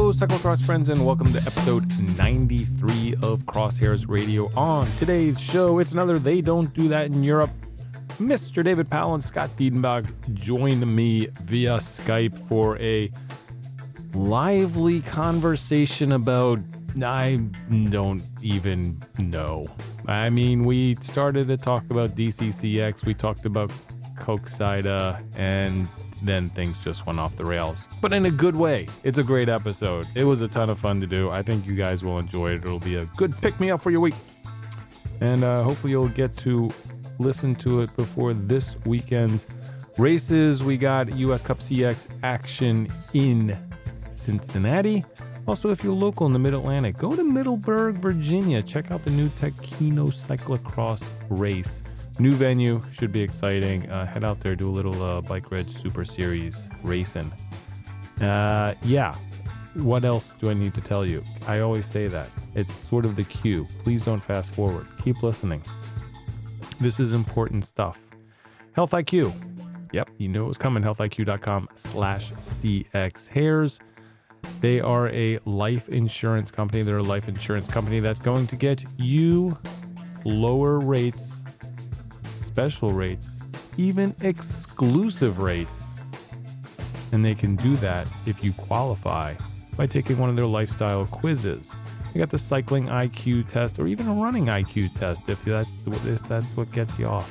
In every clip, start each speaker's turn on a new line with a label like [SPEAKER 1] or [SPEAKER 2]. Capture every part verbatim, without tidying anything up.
[SPEAKER 1] Hello, cyclocross friends, and welcome to episode ninety-three of Crosshairs Radio. On today's show, it's another They Don't Do That in Europe. Mister David Powell and Scott Diedenbach joined me via Skype for a lively conversation about, I don't even know. I mean, we started to talk about D C C X, we talked about Coke Cider, and then things just went off the rails. But in a good way. It's a great episode. It was a ton of fun to do. I think you guys will enjoy it. It'll be a good pick-me-up for your week. And uh, hopefully you'll get to listen to it before this weekend's races. We got U S Cup C X action in Cincinnati. Also, if you're local in the Mid-Atlantic, go to Middleburg, Virginia. Check out the new Tequino Cyclocross race. New venue, should be exciting. Uh, head out there, do a little uh, Bike Reg Super Series racing. Uh, yeah, what else do I need to tell you? I always say that. It's sort of the cue. Please don't fast forward. Keep listening. This is important stuff. Health I Q. Yep, you know it was coming. healthiq.com slash cxhairs. They are a life insurance company. They're a life insurance company that's going to get you lower rates, special rates, even exclusive rates. And they can do that if you qualify by taking one of their lifestyle quizzes. You got the cycling I Q test or even a running I Q test if that's if that's what gets you off.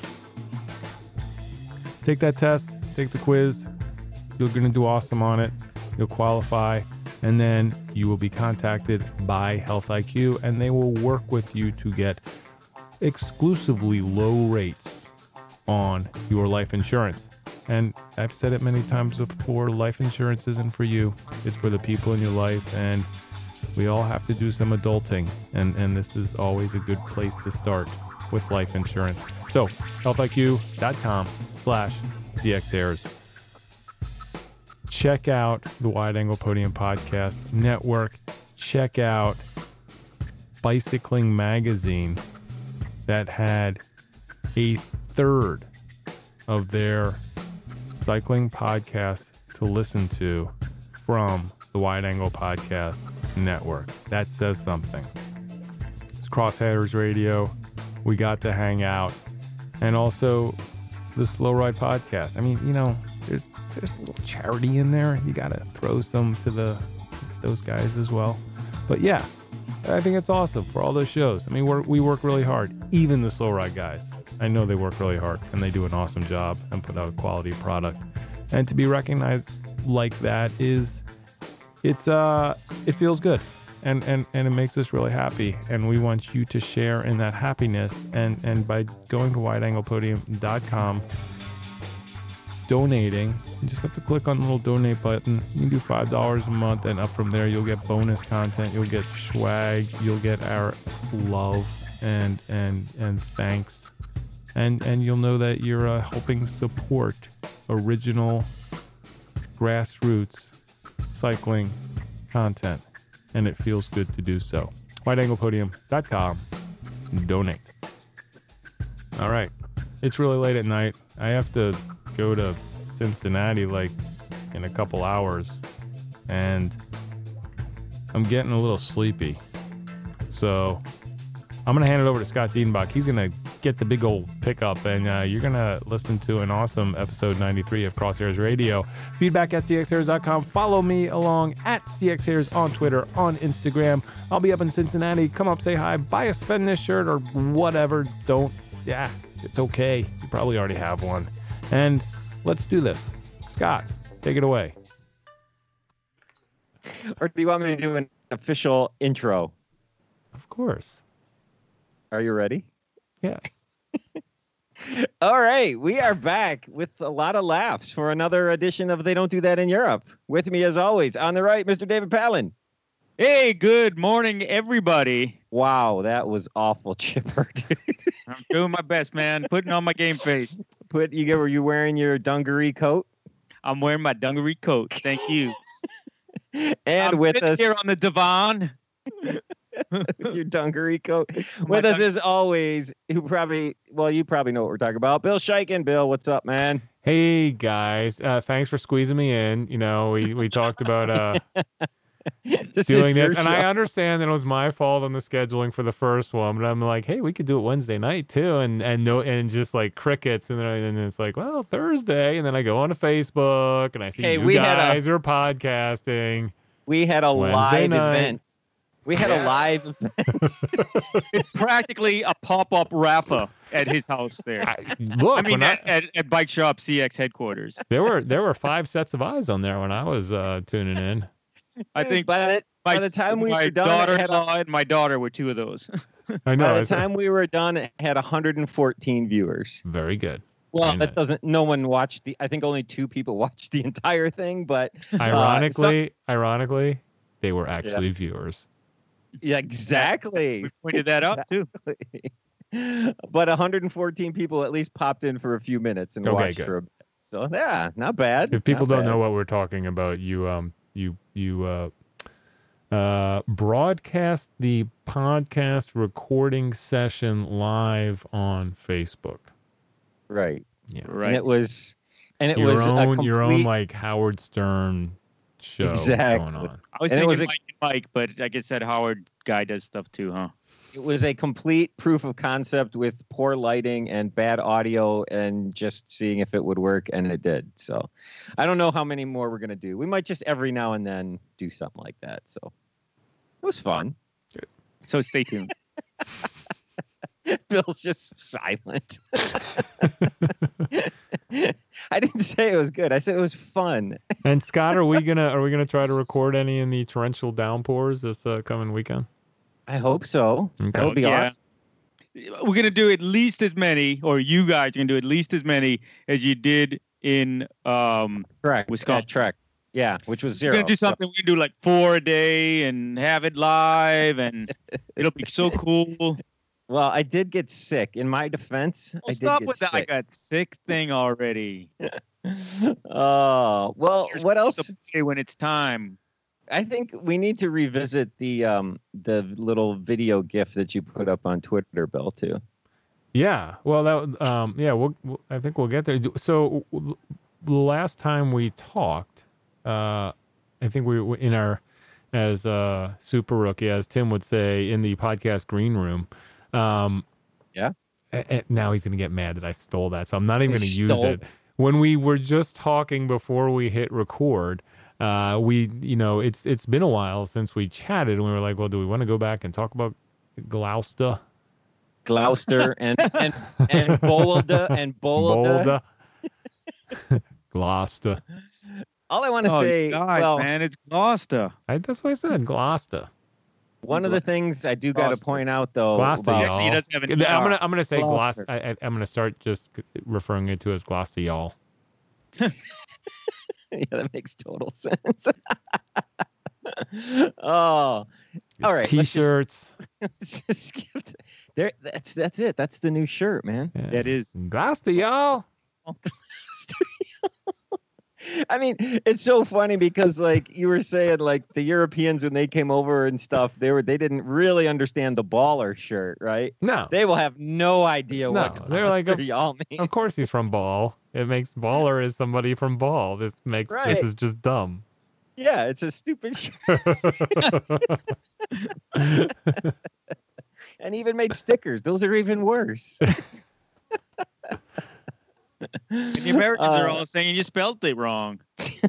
[SPEAKER 1] Take that test, take the quiz. You're going to do awesome on it. You'll qualify, and then you will be contacted by Health I Q, and they will work with you to get exclusively low rates on your life insurance. And I've said it many times before, life insurance isn't for you. It's for the people in your life, and we all have to do some adulting, and, and this is always a good place to start with life insurance. So, healthiq.com slash cxhairs. Check out the Wide Angle Podium Podcast Network. Check out Bicycling Magazine that had a third of their cycling podcasts to listen to from the Wide Angle Podcast Network. That says something. It's Crosshairs Radio. We got to hang out. And also the Slow Ride Podcast. I mean, you know, there's there's a little charity in there. You got to throw some to the those guys as well. But yeah, I think it's awesome for all those shows. I mean, we're, we work really hard. Even the Slow Ride guys. I know they work really hard and they do an awesome job and put out a quality product. And to be recognized like that is, it's uh, it feels good, and and and it makes us really happy. And we want you to share in that happiness. And and by going to wide angle podium dot com, donating, you just have to click on the little donate button. You can do five dollars a month, and up from there, you'll get bonus content, you'll get swag, you'll get our love and and and thanks. And and you'll know that you're uh, helping support original grassroots cycling content, and it feels good to do so. wide angle podium dot com. Donate. All right. It's really late at night. I have to go to Cincinnati like in a couple hours, and I'm getting a little sleepy. So I'm going to hand it over to Scott Diedenbach. He's going to get the big old pickup, and uh, you're going to listen to an awesome episode ninety-three of Crosshairs Radio. Feedback at c x hairs dot com. Follow me along at cxhairs on Twitter, on Instagram. I'll be up in Cincinnati. Come up, say hi, buy a Sven Nys shirt or whatever. Don't, yeah, it's okay. You probably already have one. And let's do this. Scott, take it away.
[SPEAKER 2] Or do you want me to do an official intro?
[SPEAKER 1] Of course.
[SPEAKER 2] Are you ready?
[SPEAKER 1] Yes.
[SPEAKER 2] All right. We are back with a lot of laughs for another edition of They Don't Do That in Europe. With me, as always, on the right, Mister David Palin.
[SPEAKER 3] Hey, good morning, everybody.
[SPEAKER 2] Wow, that was awful chipper, dude.
[SPEAKER 3] I'm doing my best, man. Putting on my game face.
[SPEAKER 2] Put you were you wearing your dungaree coat?
[SPEAKER 3] I'm wearing my dungaree coat. Thank you.
[SPEAKER 2] And
[SPEAKER 3] I'm
[SPEAKER 2] with us
[SPEAKER 3] here on the divan.
[SPEAKER 2] your dungaree coat. With us, as always, who probably, well, you probably know what we're talking about. Bill Shiken. Bill, what's up, man?
[SPEAKER 1] Hey, guys. Uh, thanks for squeezing me in. You know, we, we talked about uh,
[SPEAKER 2] this
[SPEAKER 1] doing
[SPEAKER 2] is your
[SPEAKER 1] this. And
[SPEAKER 2] show.
[SPEAKER 1] I understand that it was my fault on the scheduling for the first one, but I'm like, hey, we could do it Wednesday night too, and and no, and just like crickets, and then I, and it's like, well, Thursday, and then I go on to Facebook and I see
[SPEAKER 2] Hey,
[SPEAKER 1] you
[SPEAKER 2] we had a-
[SPEAKER 1] guys are podcasting.
[SPEAKER 2] We had a
[SPEAKER 1] Wednesday
[SPEAKER 2] live
[SPEAKER 1] night.
[SPEAKER 2] event. We had a live event.
[SPEAKER 3] It's practically a pop-up Rafa at his house there.
[SPEAKER 1] I, look,
[SPEAKER 3] I mean,
[SPEAKER 1] when I-
[SPEAKER 3] at, at, at Bike Shop C X headquarters.
[SPEAKER 1] there were there were five sets of eyes on there when I was uh, tuning in.
[SPEAKER 3] I
[SPEAKER 2] Dude,
[SPEAKER 3] think
[SPEAKER 2] by the,
[SPEAKER 3] my,
[SPEAKER 2] by the time we
[SPEAKER 3] my
[SPEAKER 2] were done, it had a-
[SPEAKER 3] daughter-in-law and my daughter were two of those.
[SPEAKER 1] I know.
[SPEAKER 2] by the
[SPEAKER 1] it's-
[SPEAKER 2] time we were done, it had one hundred fourteen viewers.
[SPEAKER 1] very good.
[SPEAKER 2] Well,
[SPEAKER 1] Very
[SPEAKER 2] that
[SPEAKER 1] nice.
[SPEAKER 2] doesn't. No one watched the. I think only two people watched the entire thing. But
[SPEAKER 1] Ironically, ironically, they were actually viewers.
[SPEAKER 2] yeah, exactly.
[SPEAKER 3] We pointed that out too.
[SPEAKER 2] But one hundred fourteen people at least popped in for a few minutes and
[SPEAKER 1] Okay,
[SPEAKER 2] watched
[SPEAKER 1] good.
[SPEAKER 2] for a bit. So yeah, not bad.
[SPEAKER 1] If people
[SPEAKER 2] not
[SPEAKER 1] don't
[SPEAKER 2] bad.
[SPEAKER 1] know what we're talking about, you um you you uh uh broadcast the podcast recording session live on Facebook.
[SPEAKER 2] right?
[SPEAKER 1] Yeah.
[SPEAKER 3] Right.
[SPEAKER 2] And it was, and it
[SPEAKER 1] Your
[SPEAKER 2] was a
[SPEAKER 1] own
[SPEAKER 2] complete,
[SPEAKER 1] your own like Howard Stern show
[SPEAKER 2] Exactly.
[SPEAKER 1] going on.
[SPEAKER 3] I was
[SPEAKER 2] And it
[SPEAKER 3] thinking
[SPEAKER 2] was a-
[SPEAKER 3] Mike and Mike, but I guess that Howard guy does stuff too, huh?
[SPEAKER 2] It was a complete proof of concept with poor lighting and bad audio, and just seeing if it would work, and it did. So, I don't know how many more we're gonna do. We might just every now and then do something like that. So, it was fun.
[SPEAKER 3] So stay tuned.
[SPEAKER 2] Bill's just silent. I didn't say it was good. I said it was fun.
[SPEAKER 1] And Scott, are we gonna are we gonna try to record any in the torrential downpours this uh, coming weekend?
[SPEAKER 2] I hope so.
[SPEAKER 1] Okay.
[SPEAKER 2] That would be
[SPEAKER 3] Yeah.
[SPEAKER 2] awesome.
[SPEAKER 3] We're gonna do at least as many, or you guys are gonna do at least as many as you did in um
[SPEAKER 2] Correct.
[SPEAKER 3] Wisconsin.
[SPEAKER 2] At Trek. Yeah, which was
[SPEAKER 3] We're
[SPEAKER 2] zero.
[SPEAKER 3] gonna do
[SPEAKER 2] So-
[SPEAKER 3] something. We can do like four a day and have it live, and it'll be so cool.
[SPEAKER 2] well, I did get sick. In my defense,
[SPEAKER 3] Well,
[SPEAKER 2] I did
[SPEAKER 3] stop
[SPEAKER 2] get
[SPEAKER 3] with
[SPEAKER 2] sick.
[SPEAKER 3] that. I got sick thing already.
[SPEAKER 2] Oh, well,
[SPEAKER 3] You're
[SPEAKER 2] what else?
[SPEAKER 3] supposed to play when it's time.
[SPEAKER 2] I think we need to revisit the um the little video gif that you put up on Twitter, Bill, too.
[SPEAKER 1] Yeah. Well, that um yeah, we'll, we'll I think we'll get there. So w- the last time we talked, uh I think we were in our as uh super rookie, as Tim would say, in the podcast green room. Um
[SPEAKER 2] Yeah.
[SPEAKER 1] a- a- now he's gonna get mad that I stole that, so I'm not even
[SPEAKER 2] You
[SPEAKER 1] gonna use
[SPEAKER 2] stole
[SPEAKER 1] it. When we were just talking before we hit record, uh we you know it's it's been a while since we chatted, and we were like, well, do we want to go back and talk about Gloucester?
[SPEAKER 2] Gloucester and and and Bolda and Bolda.
[SPEAKER 1] Bolda. Gloucester.
[SPEAKER 2] All I want to
[SPEAKER 3] Oh,
[SPEAKER 2] say,
[SPEAKER 3] God,
[SPEAKER 2] well,
[SPEAKER 3] man, it's Gloucester.
[SPEAKER 1] I, that's what I said, Gloucester.
[SPEAKER 2] one of the things I do got to
[SPEAKER 3] Gloucester.
[SPEAKER 2] point out though
[SPEAKER 1] Gloucester,
[SPEAKER 2] about
[SPEAKER 1] y'all.
[SPEAKER 3] Actually, he doesn't have an
[SPEAKER 1] I'm
[SPEAKER 3] E R.
[SPEAKER 1] gonna I'm gonna say
[SPEAKER 3] Gloucester.
[SPEAKER 1] Gloucester. I, I, I'm gonna start just referring it to as Gloucester, y'all.
[SPEAKER 2] yeah, that makes total sense. oh, all right. let's just-
[SPEAKER 1] T-shirts.
[SPEAKER 2] let's just skip th- there. That's that's it. That's the new shirt, man.
[SPEAKER 1] Yeah.
[SPEAKER 3] That is.
[SPEAKER 1] Gloucester, y'all.
[SPEAKER 2] I mean, it's so funny because, like you were saying, like the Europeans when they came over and stuff, they were they didn't really understand the baller shirt, right?
[SPEAKER 1] No,
[SPEAKER 2] They will have no idea what
[SPEAKER 1] No, they're like,
[SPEAKER 2] Gloucester
[SPEAKER 1] of-
[SPEAKER 2] y'all means.
[SPEAKER 1] of course he's from Ball. It makes Baller is somebody from Ball. This makes
[SPEAKER 2] Right.
[SPEAKER 1] this is just dumb.
[SPEAKER 2] Yeah, it's a stupid shirt, and even made stickers. Those are even worse.
[SPEAKER 3] And the Americans are
[SPEAKER 2] Uh,
[SPEAKER 3] all saying you spelled it wrong.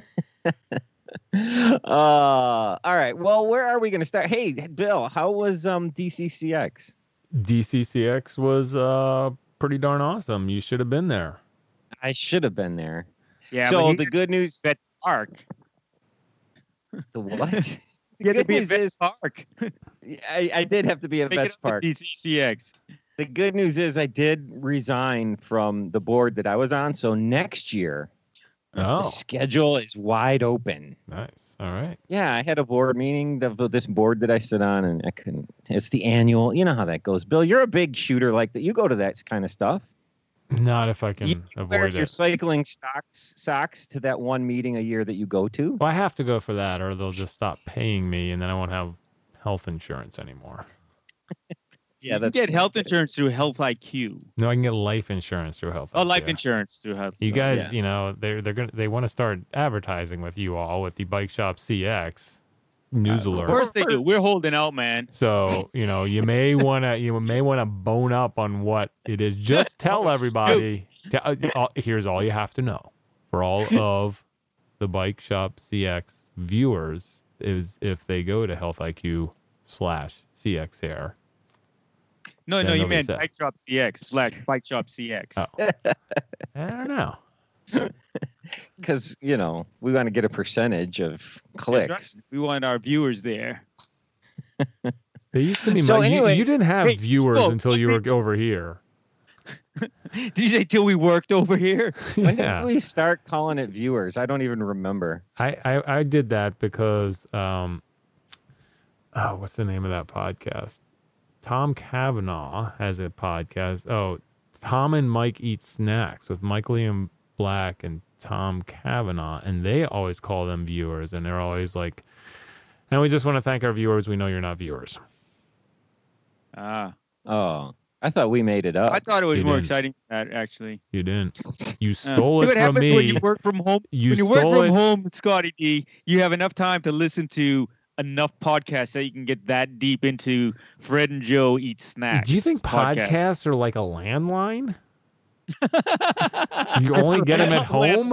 [SPEAKER 2] uh, all right. Well, where are we going to start? Hey, Bill, how was um D C C X?
[SPEAKER 1] D C C X was uh pretty darn awesome. You should have been there.
[SPEAKER 2] I should have been there.
[SPEAKER 3] Yeah,
[SPEAKER 2] so
[SPEAKER 3] but
[SPEAKER 2] the
[SPEAKER 3] he's
[SPEAKER 2] good news,
[SPEAKER 3] at Park.
[SPEAKER 2] the what? The
[SPEAKER 3] You had to
[SPEAKER 2] good
[SPEAKER 3] be at
[SPEAKER 2] news
[SPEAKER 3] Vets
[SPEAKER 2] is,
[SPEAKER 3] Park.
[SPEAKER 2] I, I did have to be at
[SPEAKER 3] Make it
[SPEAKER 2] Vets
[SPEAKER 3] up to
[SPEAKER 2] Park.
[SPEAKER 3] D C C X.
[SPEAKER 2] The good news is I did resign from the board that I was on. So next year, the
[SPEAKER 1] Oh,
[SPEAKER 2] schedule is wide open.
[SPEAKER 1] nice. All right.
[SPEAKER 2] Yeah, I had a board meeting of this board that I sit on, and I couldn't. It's the annual. You know how that goes, Bill. You're a big shooter like that. You go to that kind of stuff.
[SPEAKER 1] Not if I can
[SPEAKER 2] You wear
[SPEAKER 1] avoid
[SPEAKER 2] your
[SPEAKER 1] it.
[SPEAKER 2] cycling stocks socks to that one meeting a year that you go to.
[SPEAKER 1] Well, I have to go for that, or they'll just stop paying me, and then I won't have health insurance anymore.
[SPEAKER 2] Yeah,
[SPEAKER 3] you can
[SPEAKER 2] that's
[SPEAKER 3] get health insurance through Health I Q.
[SPEAKER 1] No, I can get life insurance through health.
[SPEAKER 3] Oh, life
[SPEAKER 1] insurance.
[SPEAKER 3] insurance through Health.
[SPEAKER 1] You
[SPEAKER 3] oh,
[SPEAKER 1] guys,
[SPEAKER 3] yeah.
[SPEAKER 1] you know, they're they're gonna they want to start advertising with you all with the Bike Shop C X. news
[SPEAKER 2] Uh,
[SPEAKER 1] alert.
[SPEAKER 3] Of course they do. We're holding out, man.
[SPEAKER 1] So, you know, you may want to you may want to bone up on what it is. Just tell everybody. Te- uh, all- here's all you have to know for all of the Bike Shop C X viewers is if they go to Health I Q slash C X Hair.
[SPEAKER 3] No,
[SPEAKER 1] Yeah,
[SPEAKER 3] no, you
[SPEAKER 1] nobody
[SPEAKER 3] meant
[SPEAKER 1] said.
[SPEAKER 3] Bike Shop C X slash Bike Shop C X.
[SPEAKER 1] Oh. I don't know.
[SPEAKER 2] Because, you know, we want to get a percentage of
[SPEAKER 3] That's
[SPEAKER 2] clicks.
[SPEAKER 3] right. We want our viewers there.
[SPEAKER 1] They used to be.
[SPEAKER 2] So
[SPEAKER 1] my, you- you,
[SPEAKER 2] anyways-
[SPEAKER 1] didn't have
[SPEAKER 3] Hey,
[SPEAKER 1] viewers
[SPEAKER 3] so-
[SPEAKER 1] until you were over here.
[SPEAKER 3] Did you say till we worked over here?
[SPEAKER 2] When
[SPEAKER 1] Yeah.
[SPEAKER 2] did we start calling it viewers? I don't even remember.
[SPEAKER 1] I, I, I did that because, um, oh, what's the name of that podcast? Tom Cavanaugh has a podcast. Oh, Tom and Mike Eat Snacks with Mike Liam Black and Tom Cavanaugh. And they always call them viewers. And they're always like, and we just want to thank our viewers. We know you're not viewers.
[SPEAKER 3] Ah,
[SPEAKER 2] Oh, I thought we made it up.
[SPEAKER 3] I thought it was
[SPEAKER 1] You
[SPEAKER 3] more
[SPEAKER 1] didn't.
[SPEAKER 3] exciting than that, actually.
[SPEAKER 1] You didn't. You
[SPEAKER 3] Uh,
[SPEAKER 1] stole
[SPEAKER 3] see
[SPEAKER 1] it
[SPEAKER 3] what
[SPEAKER 1] from
[SPEAKER 3] happens
[SPEAKER 1] me.
[SPEAKER 3] when you work from home.
[SPEAKER 1] You
[SPEAKER 3] when you work
[SPEAKER 1] stole
[SPEAKER 3] from
[SPEAKER 1] it.
[SPEAKER 3] home, Scotty D, you have enough time to listen to enough podcasts that you can get that deep into Fred and Joe Eat Snacks.
[SPEAKER 1] Do you think
[SPEAKER 3] podcast.
[SPEAKER 1] podcasts are like a landline? You only get them at home?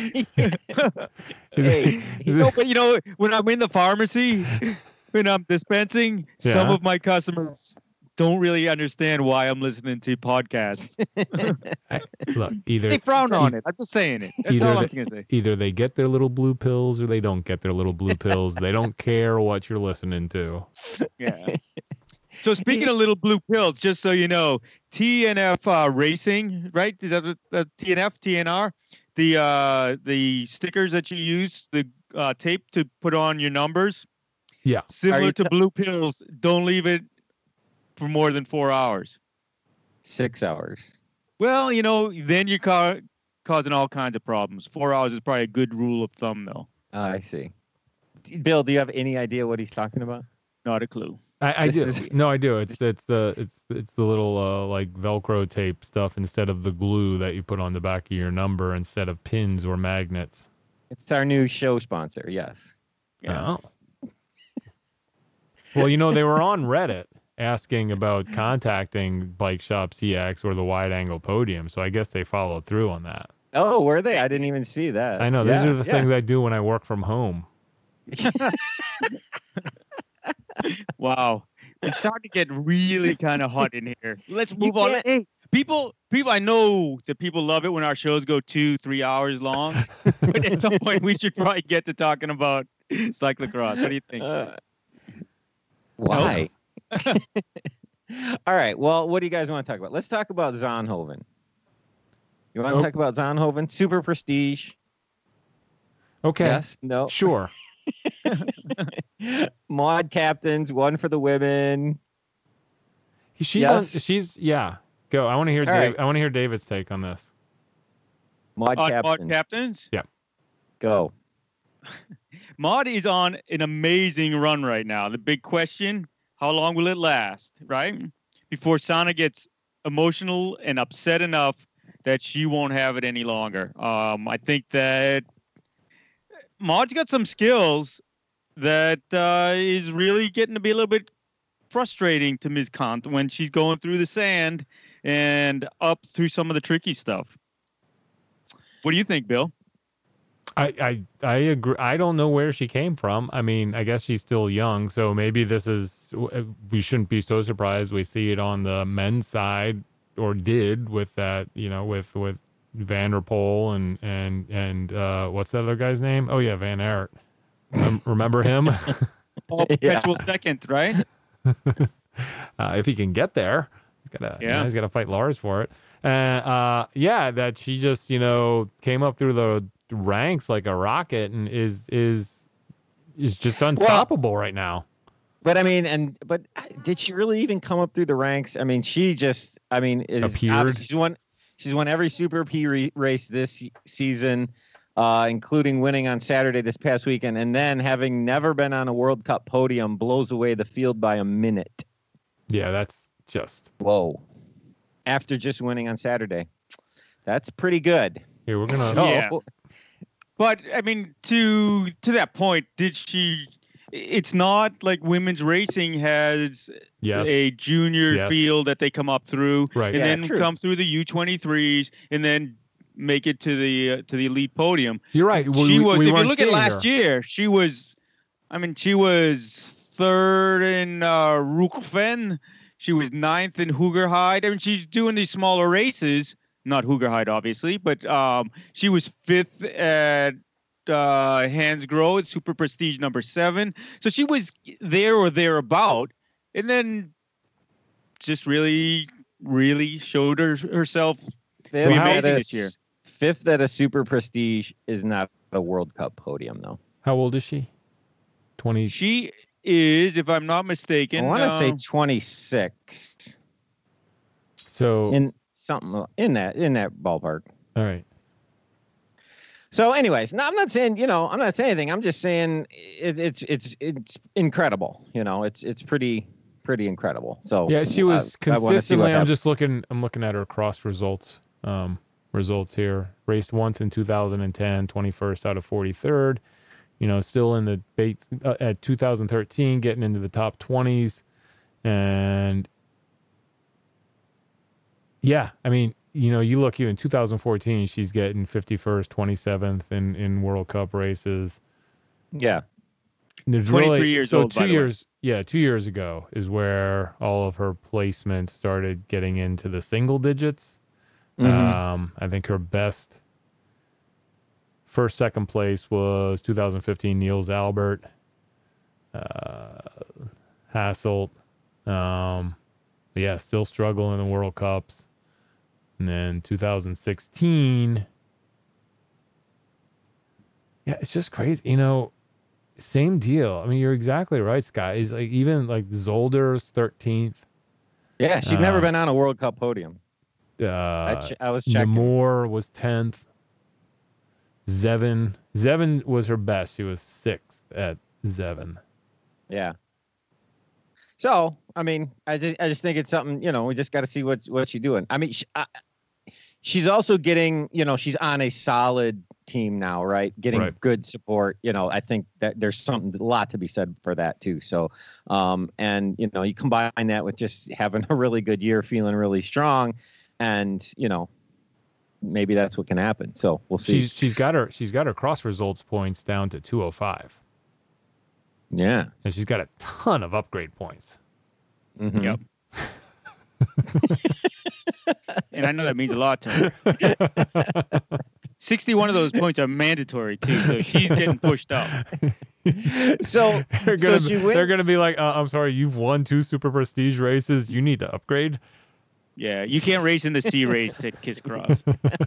[SPEAKER 1] Is
[SPEAKER 2] Hey,
[SPEAKER 1] it- is
[SPEAKER 3] No,
[SPEAKER 1] it-
[SPEAKER 3] but you know, when I'm in the pharmacy, when I'm dispensing, some
[SPEAKER 1] Yeah.
[SPEAKER 3] of my customers don't really understand why I'm listening to podcasts.
[SPEAKER 1] Look, either
[SPEAKER 3] They frown on it. I'm just saying it. That's
[SPEAKER 1] Either
[SPEAKER 3] all I'm
[SPEAKER 1] the-
[SPEAKER 3] gonna say.
[SPEAKER 1] either they get their little blue pills or they don't get their little blue pills. They don't care what you're listening to.
[SPEAKER 3] Yeah. So speaking of little blue pills, just so you know, T N F uh, Racing, right? Is that what- uh, T N F, T N R? The uh, the stickers that you use, the uh, tape to put on your numbers.
[SPEAKER 1] Yeah.
[SPEAKER 2] Are
[SPEAKER 3] Similar
[SPEAKER 2] you
[SPEAKER 3] to
[SPEAKER 2] t-
[SPEAKER 3] blue pills, don't leave it for more than four hours.
[SPEAKER 2] Six hours.
[SPEAKER 3] Well, you know, then you're ca- causing all kinds of problems. Four hours is probably a good rule of thumb, though.
[SPEAKER 2] Oh, I see. Bill, do you have any idea what he's talking about?
[SPEAKER 3] Not a clue.
[SPEAKER 1] I, I do.
[SPEAKER 2] This is-
[SPEAKER 1] No, I do. It's it's the it's it's the little uh, like Velcro tape stuff instead of the glue that you put on the back of your number instead of pins or magnets.
[SPEAKER 2] It's our new show sponsor. Yes.
[SPEAKER 3] Yeah.
[SPEAKER 1] Oh. Well, you know, they were on Reddit asking about contacting Bike Shop C X or the wide angle podium, so I guess they followed through on that.
[SPEAKER 2] Oh, were they? I didn't even see that.
[SPEAKER 1] I know these
[SPEAKER 2] Yeah,
[SPEAKER 1] are the
[SPEAKER 2] yeah.
[SPEAKER 1] things I do when I work from home.
[SPEAKER 3] Wow. It's starting to get really kind of hot in here. Let's move on.
[SPEAKER 2] can't-
[SPEAKER 3] Hey, people, people, I know that people love it when our shows go two, three hours long. But at some point, we should probably get to talking about cyclocross. What do you think?
[SPEAKER 2] Uh, why? All right. Well, what do you guys want to talk about? Let's talk about Zonhoven. You want to
[SPEAKER 1] Oh.
[SPEAKER 2] talk about Zonhoven? Super prestige.
[SPEAKER 1] Okay,
[SPEAKER 2] Yes. No.
[SPEAKER 1] sure.
[SPEAKER 2] Mod captains. One for the women.
[SPEAKER 1] She's
[SPEAKER 2] Yes.
[SPEAKER 1] on. She's yeah. Go. I want to hear.
[SPEAKER 2] All
[SPEAKER 1] Dave,
[SPEAKER 2] right.
[SPEAKER 1] I want to hear David's take on this.
[SPEAKER 2] Mod
[SPEAKER 3] On
[SPEAKER 2] captains.
[SPEAKER 3] Mod Captains?
[SPEAKER 2] Go.
[SPEAKER 3] Mod is on an amazing run right now. The big question, how long will it last, right? Before Sana gets emotional and upset enough that she won't have it any longer. Um, I think that Mod's got some skills that uh, is really getting to be a little bit frustrating to Miz Kant when she's going through the sand and up through some of the tricky stuff. What do you think, Bill?
[SPEAKER 1] I, I I agree. I don't know where she came from. I mean, I guess she's still young, so maybe this is. We shouldn't be so surprised. We see it on the men's side, or did with that. You know, with with Vanderpool and and and uh, what's the other guy's name? Oh yeah, Van Aert. Rem- Remember him?
[SPEAKER 3] Oh,
[SPEAKER 2] Yeah.
[SPEAKER 3] perpetual second, right?
[SPEAKER 1] uh, if he can get there, he's gotta. Yeah,
[SPEAKER 3] Yeah.
[SPEAKER 1] he's gotta fight Lars for it. And uh, yeah, that she just you know came up through the ranks like a rocket and is is is just unstoppable right now.
[SPEAKER 2] But I mean, and but did she really even come up through the ranks? I mean, she just, I mean, is
[SPEAKER 1] Appeared.
[SPEAKER 2] obviously- She's won. She's won every Super P re- race this season, uh, including winning on Saturday this past weekend, and then having never been on a World Cup podium, blows away the field by a minute.
[SPEAKER 1] Yeah, that's just
[SPEAKER 2] Whoa! After just winning on Saturday, that's pretty good.
[SPEAKER 1] here. We're gonna.
[SPEAKER 2] So,
[SPEAKER 3] Yeah. But I mean, to to that point, did she it's not like women's racing has
[SPEAKER 1] Yes.
[SPEAKER 3] a junior
[SPEAKER 1] Yes.
[SPEAKER 3] field that they come up through,
[SPEAKER 1] Right.
[SPEAKER 3] and
[SPEAKER 2] Yeah,
[SPEAKER 3] then
[SPEAKER 2] true.
[SPEAKER 3] come through the U twenty-threes, and then make it to the uh, to the elite podium.
[SPEAKER 1] You're right. We,
[SPEAKER 3] she
[SPEAKER 1] we-
[SPEAKER 3] was.
[SPEAKER 1] we
[SPEAKER 3] if you
[SPEAKER 1] weren't
[SPEAKER 3] look at
[SPEAKER 1] seeing
[SPEAKER 3] last
[SPEAKER 1] her.
[SPEAKER 3] year, she was. I mean, she was third in uh, Rookfen. She was ninth in Hoogerheide. I mean, she's doing these smaller races. Not Hoogerheide, obviously, but um, she was fifth at uh, Hansgrohe, Super Prestige number seven. So she was there or thereabout, and then just really, really showed her, herself
[SPEAKER 2] Fifth
[SPEAKER 3] be
[SPEAKER 2] at
[SPEAKER 3] amazing
[SPEAKER 2] a
[SPEAKER 3] this year.
[SPEAKER 2] s- Fifth at a Super Prestige is not a World Cup podium, though.
[SPEAKER 1] How old is she? twenty.
[SPEAKER 3] She is, if I'm not
[SPEAKER 2] I
[SPEAKER 3] mistaken,
[SPEAKER 2] want to
[SPEAKER 3] uh,
[SPEAKER 2] say twenty-six
[SPEAKER 1] So,
[SPEAKER 2] in something in that in that ballpark.
[SPEAKER 1] all right.
[SPEAKER 2] So, anyways, no, I'm not saying you know I'm not saying anything. I'm just saying it, it's it's it's incredible. You know, it's it's pretty pretty incredible. So
[SPEAKER 1] Yeah, she was
[SPEAKER 2] I, I wanna see
[SPEAKER 1] consistently.
[SPEAKER 2] what
[SPEAKER 1] I'm
[SPEAKER 2] happens.
[SPEAKER 1] just looking. I'm looking at her cross results. Um, results here. Raced once in two thousand ten, twenty-first out of forty-third. You know, still in the bait uh, at two thousand thirteen, getting into the top twenties, and yeah, I mean, you know, you look even two thousand fourteen, she's getting fifty-first, twenty-seventh in in World Cup races.
[SPEAKER 2] Yeah,
[SPEAKER 1] There's
[SPEAKER 3] twenty-three
[SPEAKER 1] really,
[SPEAKER 3] years
[SPEAKER 1] so
[SPEAKER 3] old,
[SPEAKER 1] two
[SPEAKER 3] by the way.
[SPEAKER 1] years, yeah, two years ago is where all of her placements started getting into the single digits.
[SPEAKER 2] Mhm.
[SPEAKER 1] Um, I think her best first, second place was two thousand fifteen Niels Albert, uh, Hasselt. Um, but yeah, still struggling in the World Cups. And then two thousand sixteen. Yeah, it's just crazy. You know, same deal. I mean, you're exactly right, Scott. He's like, even like Zolder's thirteenth.
[SPEAKER 2] yeah. She's never
[SPEAKER 1] Uh,
[SPEAKER 2] been on a World Cup podium. I,
[SPEAKER 1] Uh,
[SPEAKER 2] ch- I was checking.
[SPEAKER 1] Namor was tenth. Zevin. Zevin was her best. She was sixth at Zevin.
[SPEAKER 2] Yeah. So, I mean, I just, I just think it's something, you know, we just got to see what, what she's doing. I mean, she, I, she's also getting, you know, she's on a solid team now, right? Getting
[SPEAKER 1] Right.
[SPEAKER 2] good support. You know, I think that there's something, a lot to be said for that too. So, um, and, you know, you combine that with just having a really good year, feeling really strong, and, you know, maybe that's what can happen. So we'll see.
[SPEAKER 1] She's she's got her she's got her cross results points down to two oh five.
[SPEAKER 2] yeah.
[SPEAKER 1] And she's got a ton of upgrade points.
[SPEAKER 2] Mhm.
[SPEAKER 3] Yep. And I know that means a lot to her. sixty-one of those points are mandatory too, so she's getting pushed up.
[SPEAKER 2] So,
[SPEAKER 1] They're
[SPEAKER 2] so
[SPEAKER 1] gonna,
[SPEAKER 2] she
[SPEAKER 1] be-
[SPEAKER 2] win.
[SPEAKER 1] they're gonna be like, uh, I'm sorry, you've won two super prestige races. You need to upgrade.
[SPEAKER 3] Yeah, you can't race in the C race at Kiss Cross.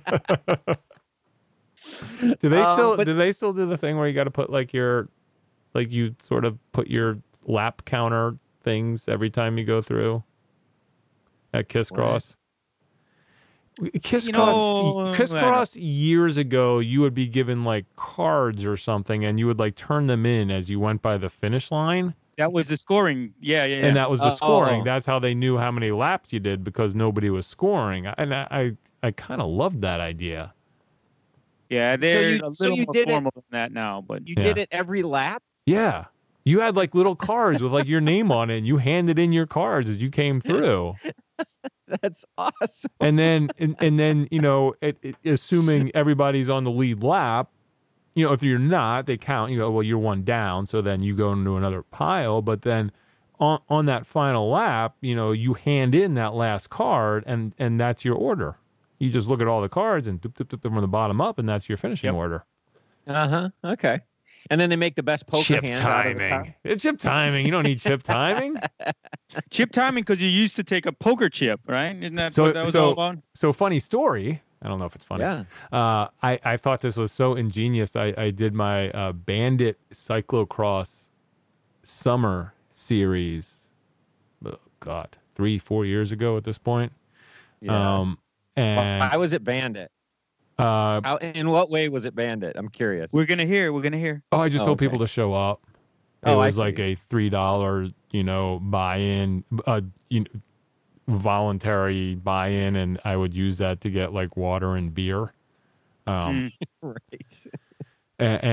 [SPEAKER 1] Do they
[SPEAKER 2] Um,
[SPEAKER 1] still
[SPEAKER 2] but-
[SPEAKER 1] do they still do the thing where you got to put like your like you sort of put your lap counter things every time you go through at Kiss
[SPEAKER 2] What?
[SPEAKER 1] Cross? Kiss
[SPEAKER 3] You
[SPEAKER 1] Cross
[SPEAKER 3] know,
[SPEAKER 1] Kiss
[SPEAKER 3] I don't-
[SPEAKER 1] Cross years ago, you would be given like cards or something, and you would like turn them in as you went by the finish line.
[SPEAKER 3] That was the scoring. Yeah, yeah, yeah.
[SPEAKER 1] And that was the
[SPEAKER 2] Oh.
[SPEAKER 1] scoring. That's how they knew how many laps you did because nobody was scoring. And I, I, I kind of loved that idea.
[SPEAKER 3] yeah, they're
[SPEAKER 2] you-
[SPEAKER 3] a little
[SPEAKER 2] so you
[SPEAKER 3] more
[SPEAKER 2] did it-
[SPEAKER 3] formal than that now, but
[SPEAKER 2] You
[SPEAKER 1] Yeah.
[SPEAKER 2] did it every lap.
[SPEAKER 1] Yeah. You had like little cards with like your name on it, and you handed in your cards as you came through.
[SPEAKER 2] That's awesome.
[SPEAKER 1] And then, and, and then, you know, it, it, assuming everybody's on the lead lap, you know, if you're not, they count, you go, well, you're one down. So then you go into another pile. But then on, on that final lap, you know, you hand in that last card and, and that's your order. You just look at all the cards and doop, doop, doop, from the bottom up, and that's your finishing
[SPEAKER 3] Yep.
[SPEAKER 1] order.
[SPEAKER 2] Uh huh. Okay. And then they make the best poker
[SPEAKER 1] Chip
[SPEAKER 2] hand out of the
[SPEAKER 1] timing.
[SPEAKER 2] car.
[SPEAKER 1] It's chip timing. You don't need chip timing.
[SPEAKER 3] chip timing because you used to take a poker chip, right? Isn't that
[SPEAKER 1] So-
[SPEAKER 3] what that was
[SPEAKER 1] so-
[SPEAKER 3] all about?
[SPEAKER 1] So funny story. I don't know if it's funny.
[SPEAKER 2] Yeah.
[SPEAKER 1] Uh, I, I thought this was so ingenious. I, I did my uh, Bandit Cyclocross summer series. Oh, God, three, four years ago at this point.
[SPEAKER 2] Yeah.
[SPEAKER 1] Um, and
[SPEAKER 2] Why was it Bandit?
[SPEAKER 1] uh,
[SPEAKER 2] How, in what way was it Bandit? I'm curious.
[SPEAKER 3] We're gonna hear. We're gonna hear.
[SPEAKER 1] oh, I just
[SPEAKER 2] Oh,
[SPEAKER 1] told
[SPEAKER 2] okay.
[SPEAKER 1] people to show up. It
[SPEAKER 2] Oh, I
[SPEAKER 1] was like
[SPEAKER 2] see.
[SPEAKER 1] a three dollar, you know, buy-in, uh, you know, voluntary buy-in, and I would use that to get like water and beer. Um,
[SPEAKER 3] Mm.
[SPEAKER 2] right.
[SPEAKER 1] and, and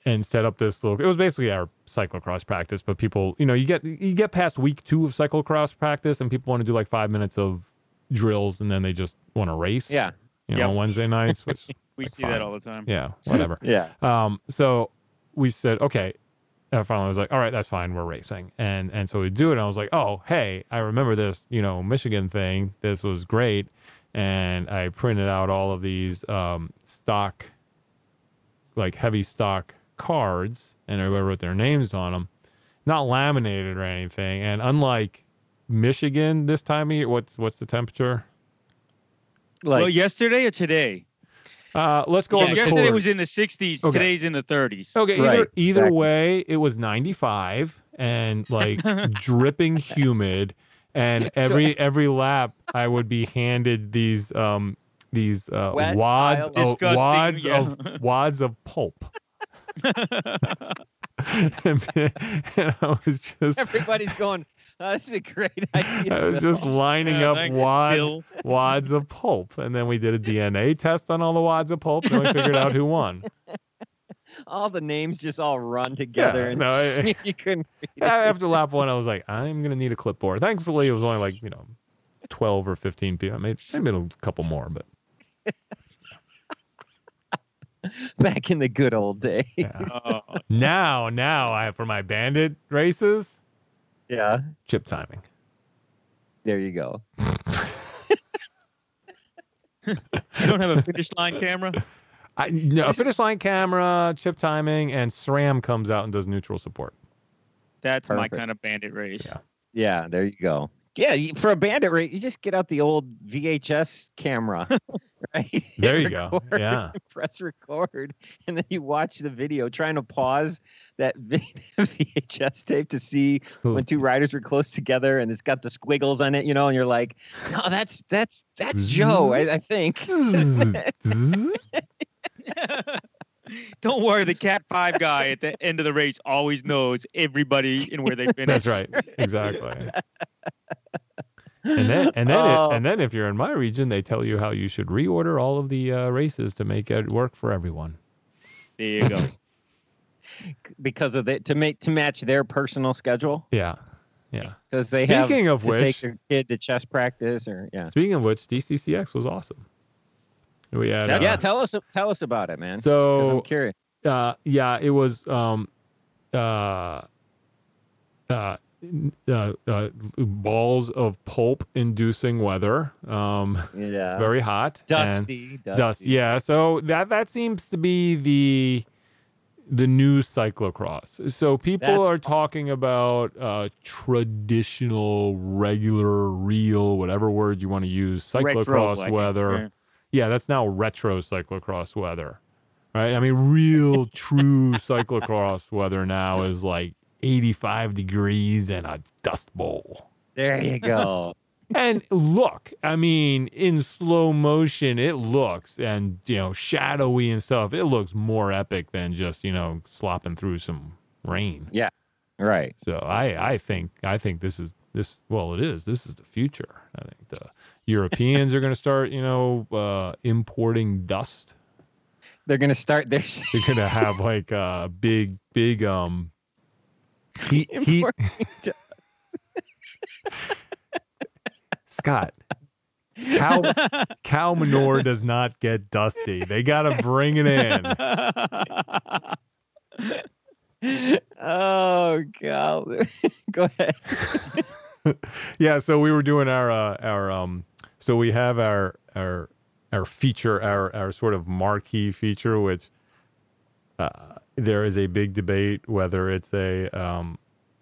[SPEAKER 1] and set up this little. It was basically our cyclocross practice, but people, you know, you get you get past week two of cyclocross practice, and people want to do like five minutes of drills, and then they just want to race.
[SPEAKER 2] Yeah.
[SPEAKER 1] You know,
[SPEAKER 3] Yep.
[SPEAKER 1] on Wednesday nights, which
[SPEAKER 3] We
[SPEAKER 1] like,
[SPEAKER 3] see
[SPEAKER 1] fine.
[SPEAKER 3] that all the time.
[SPEAKER 1] Yeah, whatever.
[SPEAKER 2] Yeah.
[SPEAKER 1] Um, so we said, okay. And finally, I was like, all right, that's fine. We're racing. And and so we do it. And I was like, oh, hey, I remember this, you know, Michigan thing. This was great. And I printed out all of these um, stock, like heavy stock cards, and everybody wrote their names on them. Not laminated or anything. And unlike Michigan this time of year, what's, what's the temperature?
[SPEAKER 2] Like,
[SPEAKER 3] well, yesterday or today?
[SPEAKER 1] Uh, let's go
[SPEAKER 3] Yeah,
[SPEAKER 1] on the
[SPEAKER 3] yesterday
[SPEAKER 1] court.
[SPEAKER 3] was in the sixties.
[SPEAKER 1] Okay.
[SPEAKER 3] Today's in the thirties.
[SPEAKER 1] Okay, either
[SPEAKER 2] Right,
[SPEAKER 1] either
[SPEAKER 2] exactly.
[SPEAKER 1] way, it was ninety-five and like dripping humid, and every every lap I would be handed these um these uh,
[SPEAKER 2] Wet
[SPEAKER 1] wads
[SPEAKER 2] pile.
[SPEAKER 1] of,
[SPEAKER 3] Disgusting,
[SPEAKER 1] wads
[SPEAKER 3] yeah.
[SPEAKER 1] of wads of pulp. and, and I was just
[SPEAKER 2] everybody's going, oh, this is a great idea.
[SPEAKER 1] I was just lining
[SPEAKER 3] Yeah,
[SPEAKER 1] up
[SPEAKER 3] thanks,
[SPEAKER 1] wads
[SPEAKER 3] Bill.
[SPEAKER 1] wads of pulp, and then we did a D N A test on all the wads of pulp, and then we figured out who won.
[SPEAKER 2] all the names just all run together,
[SPEAKER 1] Yeah,
[SPEAKER 2] and
[SPEAKER 1] no, I-
[SPEAKER 2] you couldn't. read it.
[SPEAKER 1] After lap one, I was like, I'm gonna need a clipboard. Thankfully, it was only like you know, twelve or fifteen people. Maybe maybe a couple more, but
[SPEAKER 2] Back in the good old days.
[SPEAKER 1] yeah.
[SPEAKER 3] Oh,
[SPEAKER 1] now, now I for my bandit races,
[SPEAKER 2] Yeah.
[SPEAKER 1] chip timing.
[SPEAKER 2] There you go.
[SPEAKER 3] you don't have a finish line camera?
[SPEAKER 1] I no finish line camera, chip timing, and SRAM comes out and does neutral support.
[SPEAKER 3] That's my
[SPEAKER 2] Perfect.
[SPEAKER 3] kind of bandit race.
[SPEAKER 1] Yeah.
[SPEAKER 2] Yeah, there you go. Yeah, you- for a bandit rate, you just get out the old V H S camera, right?
[SPEAKER 1] There
[SPEAKER 2] Hit
[SPEAKER 1] you go.
[SPEAKER 2] record,
[SPEAKER 1] Yeah.
[SPEAKER 2] Press record, and then you watch the video, trying to pause that V- VHS tape to see when two riders were close together, and it's got the squiggles on it, you know, and you're like, no, that's that's that's Joe, I, I think.
[SPEAKER 3] Don't worry, the Cat five guy at the end of the race always knows everybody and where they finished.
[SPEAKER 1] That's right. Exactly. And then, and then,
[SPEAKER 2] Oh.
[SPEAKER 1] it, and then, if you're in my region, they tell you how you should reorder all of the uh, races to make it work for everyone.
[SPEAKER 3] There you go.
[SPEAKER 2] Because of it to make to match their personal schedule,
[SPEAKER 1] Yeah, yeah.
[SPEAKER 2] because they have
[SPEAKER 1] Speaking of
[SPEAKER 2] to take
[SPEAKER 1] which-
[SPEAKER 2] their kid to chess practice, or yeah.
[SPEAKER 1] Speaking of which, D C C X was awesome. We had, uh,
[SPEAKER 2] Yeah, tell us tell us about it, man. 'Cause
[SPEAKER 1] so
[SPEAKER 2] I'm curious.
[SPEAKER 1] uh, yeah, it was um, uh, uh, uh, uh, balls of pulp inducing weather. Um,
[SPEAKER 2] Yeah.
[SPEAKER 1] very hot. and-
[SPEAKER 2] dusty, dusty.
[SPEAKER 1] Dust, yeah. So that that seems to be the the new cyclocross. So people
[SPEAKER 2] That's
[SPEAKER 1] are talking about uh, traditional, regular, real, whatever word you want to use, cyclocross
[SPEAKER 3] Retro, like it,
[SPEAKER 1] weather.
[SPEAKER 3] yeah.
[SPEAKER 1] Yeah, that's now retro cyclocross weather, right? I mean, real, true cyclocross weather now is like eighty-five degrees and a dust bowl.
[SPEAKER 2] There you go.
[SPEAKER 1] And look, I mean, in slow motion, it looks, and, you know, shadowy and stuff, it looks more epic than just, you know, slopping through some rain.
[SPEAKER 2] Right.
[SPEAKER 1] So I, I think, I think this is, this, well, it is, this is the future. I think the Europeans are going to start, you know, uh, importing dust.
[SPEAKER 2] They're gonna start their
[SPEAKER 1] They're going to have like uh, big, big, um, heat, heat. Scott, cow cow manure does not get dusty. They got to bring it in.
[SPEAKER 2] Oh god. Go ahead.
[SPEAKER 1] Yeah, so we were doing our uh, our um so we have our our our feature our our sort of marquee feature, which uh, there is a big debate whether it's a um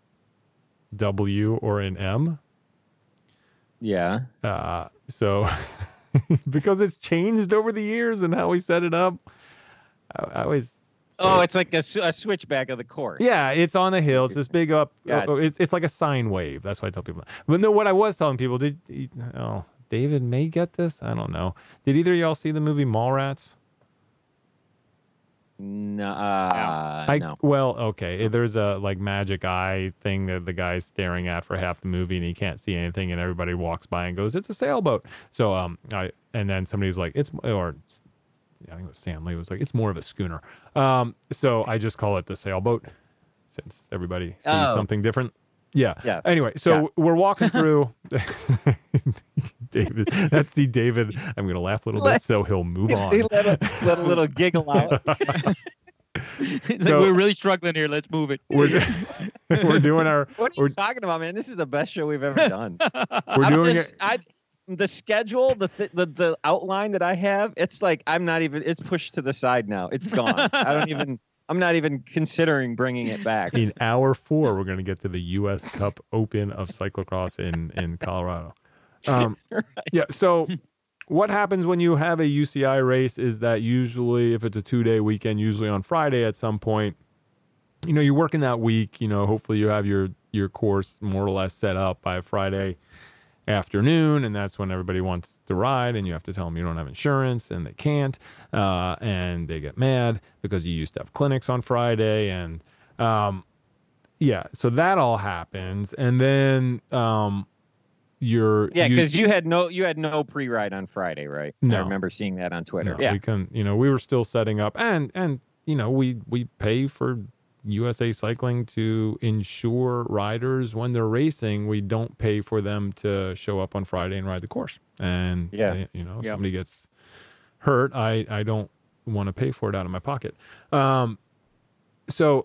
[SPEAKER 1] W or an M.
[SPEAKER 2] Yeah.
[SPEAKER 1] Uh, so because it's changed over the years and how we set it up, I, I always say-
[SPEAKER 2] Oh, it's like a, s- a switchback of the course.
[SPEAKER 1] yeah, it's on the hill. It's this big up.
[SPEAKER 2] Yeah,
[SPEAKER 1] oh, it's it's like a sine wave. That's what I tell people. But no, what I was telling people, did he- oh David may get this? I don't know. Did either of y'all see the movie Mallrats?
[SPEAKER 2] No. Uh,
[SPEAKER 1] I,
[SPEAKER 2] no.
[SPEAKER 1] Well, okay. There's a like magic eye thing that the guy's staring at for half the movie and he can't see anything, and everybody walks by and goes, "It's a sailboat." So um, I and then somebody's like, "It's," or I think it was Sam Lee was like, it's more of a schooner. Um, so I just call it the sailboat since everybody sees
[SPEAKER 2] Oh.
[SPEAKER 1] something different. Yeah.
[SPEAKER 2] Yes.
[SPEAKER 1] Anyway, so
[SPEAKER 2] Yeah.
[SPEAKER 1] we're walking through. David, that's the David. I'm going to laugh a little bit so he'll move on.
[SPEAKER 2] He let a, let a little giggle out.
[SPEAKER 3] It's
[SPEAKER 1] So-
[SPEAKER 3] like we're really struggling here. Let's move it.
[SPEAKER 1] We're, we're doing our.
[SPEAKER 2] What are
[SPEAKER 1] We're,
[SPEAKER 2] you talking about, man? This is the best show we've ever done.
[SPEAKER 1] we're
[SPEAKER 2] I'm
[SPEAKER 1] doing
[SPEAKER 2] just-
[SPEAKER 1] it.
[SPEAKER 2] I, the schedule, the, th- the the outline that I have, it's like I'm not even. It's pushed to the side now. It's gone. I don't even. I'm not even considering bringing it back.
[SPEAKER 1] In hour four, we're going to get to the U S Cup Open of cyclocross in in Colorado. Um, Yeah. So, what happens when you have a U C I race is that usually, if it's a two day weekend, usually on Friday at some point, you know, you're working that week. You know, hopefully you have your your course more or less set up by Friday afternoon, and that's when everybody wants to ride, and you have to tell them you don't have insurance, and they can't, uh, and they get mad because you used to have clinics on Friday, and um, yeah, so that all happens, and then um, you're
[SPEAKER 2] Yeah,
[SPEAKER 1] you-
[SPEAKER 2] because you had no you had no pre-ride on Friday, right?
[SPEAKER 1] No.
[SPEAKER 2] I remember seeing that on Twitter.
[SPEAKER 1] No,
[SPEAKER 2] yeah.
[SPEAKER 1] we can, you know, we were still setting up, and and you know, we we pay for U S A Cycling to insure riders when they're racing. We don't pay for them to show up on Friday and ride the course. And
[SPEAKER 2] Yeah.
[SPEAKER 1] they- you know,
[SPEAKER 3] Yep.
[SPEAKER 1] somebody gets hurt, I I don't want to pay for it out of my pocket. Um, so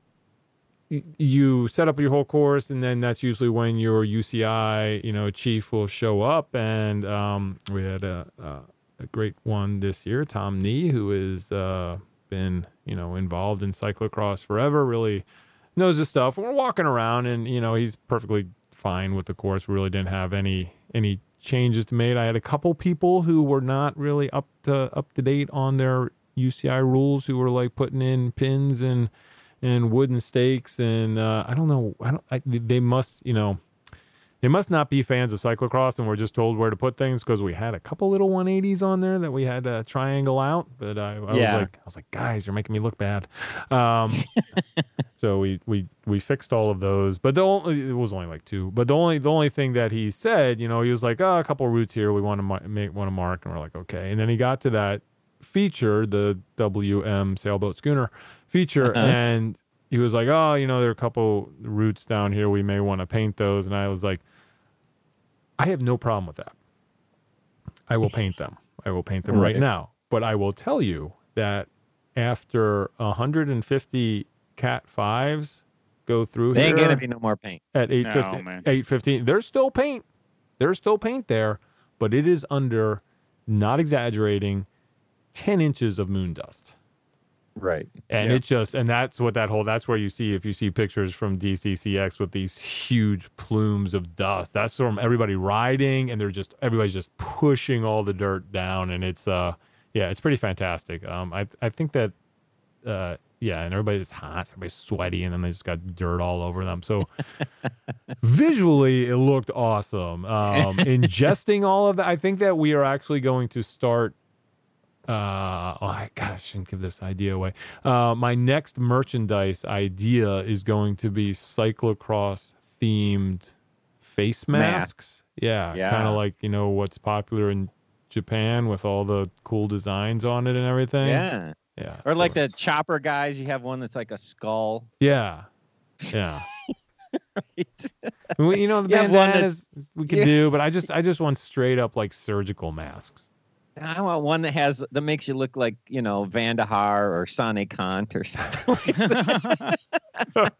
[SPEAKER 1] y- you set up your whole course, and then that's usually when your U C I, you know, chief will show up. And um, we had a, a a great one this year, Tom Nee, who has uh, been, you know, involved in cyclocross forever, really knows his stuff. We're walking around, and you know, he's perfectly fine with the course. We really didn't have any any changes to make. I had a couple people who were not really up to up to date on their U C I rules, who were like putting in pins and and wooden stakes, and uh, I don't know. I don't. I, they must, you know, they must not be fans of cyclocross, and we're just told where to put things, because we had a couple little one eighties on there that we had to triangle out. But I, I
[SPEAKER 2] Yeah.
[SPEAKER 1] was like, I was like, guys, you're making me look bad. Um, so we we we fixed all of those, but the only it was only like two. But the only the only thing that he said, you know, he was like, oh, a couple routes here we want to ma- make want to mark, and we're like, okay. And then he got to that feature, the W M sailboat schooner feature,
[SPEAKER 2] Uh-huh.
[SPEAKER 1] and he was like, oh, you know, there are a couple routes down here, we may want to paint those. And I was like, I have no problem with that. I will paint them. I will paint them right
[SPEAKER 2] Right.
[SPEAKER 1] now. But I will tell you that after one hundred fifty Cat fives go through
[SPEAKER 2] There
[SPEAKER 1] here
[SPEAKER 2] ain't gonna be no more paint.
[SPEAKER 1] at eight fifty,
[SPEAKER 3] No, man.
[SPEAKER 1] eight fifteen, there's still paint. There's still paint there, but it is under, not exaggerating, ten inches of moon dust.
[SPEAKER 2] Right.
[SPEAKER 1] And
[SPEAKER 3] Yeah.
[SPEAKER 1] it just, and that's what that whole, that's where you see, if you see pictures from D C C X with these huge plumes of dust, that's from everybody riding, and they're just, everybody's just pushing all the dirt down. And it's, uh, yeah, it's pretty fantastic. Um, I, I think that, uh, yeah, and everybody's hot, so everybody's sweaty, and then they just got dirt all over them. So visually, it looked awesome. Um, ingesting all of that, I think that we are actually going to start. Uh, oh, I gosh, I shouldn't give this idea away. Uh, my next merchandise idea is going to be cyclocross themed face masks. Yeah,
[SPEAKER 2] Yeah.
[SPEAKER 1] kind of like, you know, what's popular in Japan with all the cool designs on it and everything.
[SPEAKER 2] Yeah.
[SPEAKER 1] Yeah.
[SPEAKER 2] Or like
[SPEAKER 1] so-
[SPEAKER 2] the chopper guys, you have one that's like a skull.
[SPEAKER 1] Yeah. Yeah. We- you know, the
[SPEAKER 2] You have one
[SPEAKER 1] bandanas we could
[SPEAKER 2] yeah.
[SPEAKER 1] do, but I just I just want straight up like surgical masks.
[SPEAKER 2] I want one that has that makes you look like, you know, Van de Haar or Sonny Kant or something. Like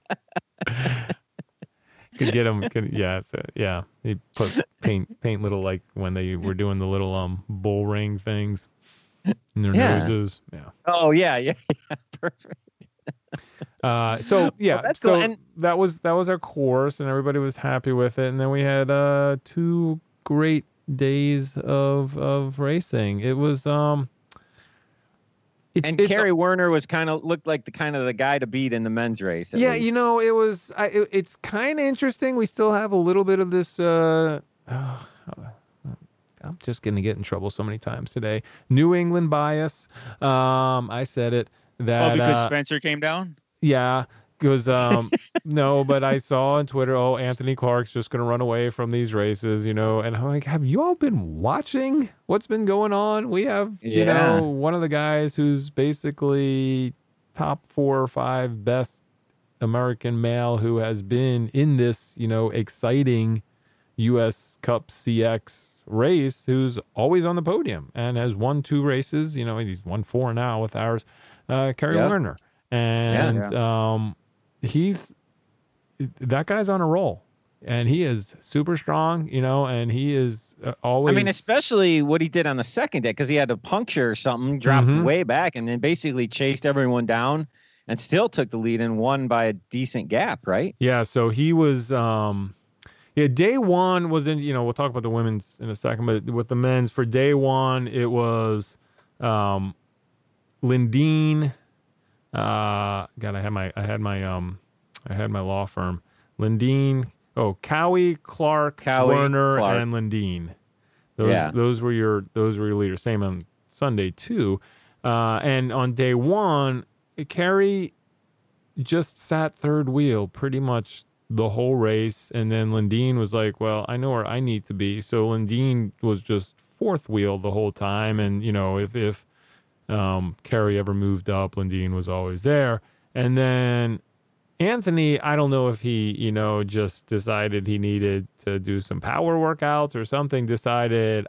[SPEAKER 1] Could get them. Could, yeah, so, yeah. They put paint paint little, like when they were doing the little um bull ring things in their
[SPEAKER 2] Yeah.
[SPEAKER 1] noses. Yeah.
[SPEAKER 2] Oh yeah, yeah, yeah. Perfect.
[SPEAKER 1] Uh, so yeah,
[SPEAKER 2] that's
[SPEAKER 1] so
[SPEAKER 2] cool. And-
[SPEAKER 1] that was that was our course, and everybody was happy with it. And then we had uh two great days of of racing. It was um. It's,
[SPEAKER 2] And
[SPEAKER 1] it's-
[SPEAKER 2] Kerry Werner was kind of looked like the kind of the guy to beat in the men's race. at
[SPEAKER 1] Yeah,
[SPEAKER 2] least.
[SPEAKER 1] you know, it was. I, it, it's kind of interesting. We still have a little bit of this. Uh, oh, I'm just gonna get in trouble so many times today. New England bias. Um, I said it. That
[SPEAKER 3] Oh, because
[SPEAKER 1] uh,
[SPEAKER 3] Spencer came down?
[SPEAKER 1] yeah, Because um, no, but I saw on Twitter, oh, Anthony Clark's just going to run away from these races, you know. And I'm like, have you all been watching what's been going on? We have, you
[SPEAKER 2] Yeah.
[SPEAKER 1] know, one of the guys who's basically top four or five best American male who has been in this, you know, exciting U S Cup C X race, who's always on the podium and has won two races. You know, he's won four now with ours, uh, Kerry
[SPEAKER 2] Yep.
[SPEAKER 1] Werner. And
[SPEAKER 3] Yeah.
[SPEAKER 1] um, he's, that guy's on a roll. And he is super strong, you know, and he is uh, always.
[SPEAKER 2] I mean, especially what he did on the second day, because he had a puncture or something, dropped
[SPEAKER 1] Mhm.
[SPEAKER 2] way back, and then basically chased everyone down and still took the lead and won by a decent gap, right?
[SPEAKER 1] Yeah, so he was um yeah, day one was in, you know, we'll talk about the women's in a second, but with the men's for day one, it was um Lindeen, uh God, I had my I had my um I had my law firm. Lindeen, oh, Cowie, Clark,
[SPEAKER 2] Cowie,
[SPEAKER 1] Werner,
[SPEAKER 2] Clark.
[SPEAKER 1] and Lindeen. Those
[SPEAKER 2] Yeah.
[SPEAKER 1] those were your those were your leaders. Same on Sunday too. Uh and on day one, Kerry just sat third wheel pretty much the whole race. And then Lindeen was like, well, I know where I need to be. So Lindeen was just fourth wheel the whole time. And, you know, if, if um, Kerry ever moved up, Lindeen was always there. And then Anthony, I don't know if he, you know, just decided he needed to do some power workouts or something, decided,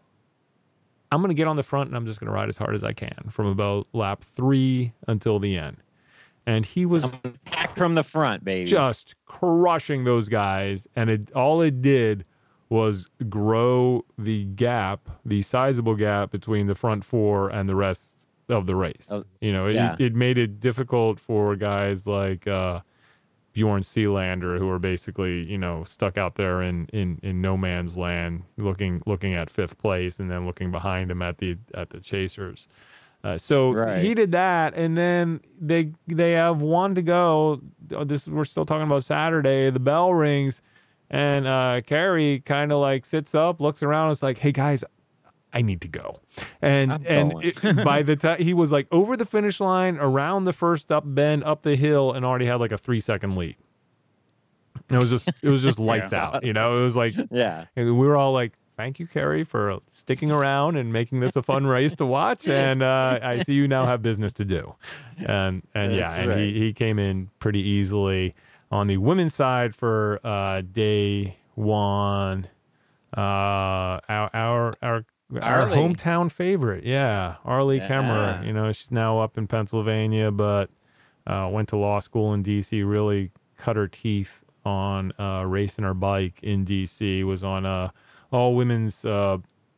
[SPEAKER 1] I'm going to get on the front and I'm just going to ride as hard as I can from about lap three until the end. And he was
[SPEAKER 2] I'm back from the front, baby.
[SPEAKER 1] just crushing those guys. And it all it did was grow the gap, the sizable gap between the front four and the rest of the race.
[SPEAKER 2] Oh,
[SPEAKER 1] you know,
[SPEAKER 2] yeah.
[SPEAKER 1] it, it made it difficult for guys like uh, Bjorn Sealander, who are basically, you know, stuck out there in, in, in no man's land, looking looking at fifth place and then looking behind him at the at the chasers. Uh, so
[SPEAKER 2] Right.
[SPEAKER 1] he did that, and then they they have one to go. This we're still talking about Saturday. The bell rings, and uh, Kerry kind of like sits up, looks around, and is like, "Hey guys, I need to go." And
[SPEAKER 2] I'm
[SPEAKER 1] and
[SPEAKER 2] going.
[SPEAKER 1] it, by the time he was like over the finish line, around the first up bend, up the hill, and already had like a three second lead. And it was just it was just lights
[SPEAKER 3] Yeah.
[SPEAKER 1] out. You know, it was like
[SPEAKER 2] Yeah.
[SPEAKER 1] and we were all like, thank you, Kerry, for sticking around and making this a fun race to watch. And uh, I see you now have business to do. And and yeah,
[SPEAKER 2] That's
[SPEAKER 1] and
[SPEAKER 2] right.
[SPEAKER 1] he, he came in pretty easily. On the women's side for uh, day one, uh, our our our, our
[SPEAKER 2] Arlie.
[SPEAKER 1] hometown favorite, yeah, Arlie
[SPEAKER 2] Yeah.
[SPEAKER 1] Kemmerer. You know, she's now up in Pennsylvania, but uh, went to law school in D C. Really cut her teeth on uh, racing her bike in D C. Was on a all women's uh,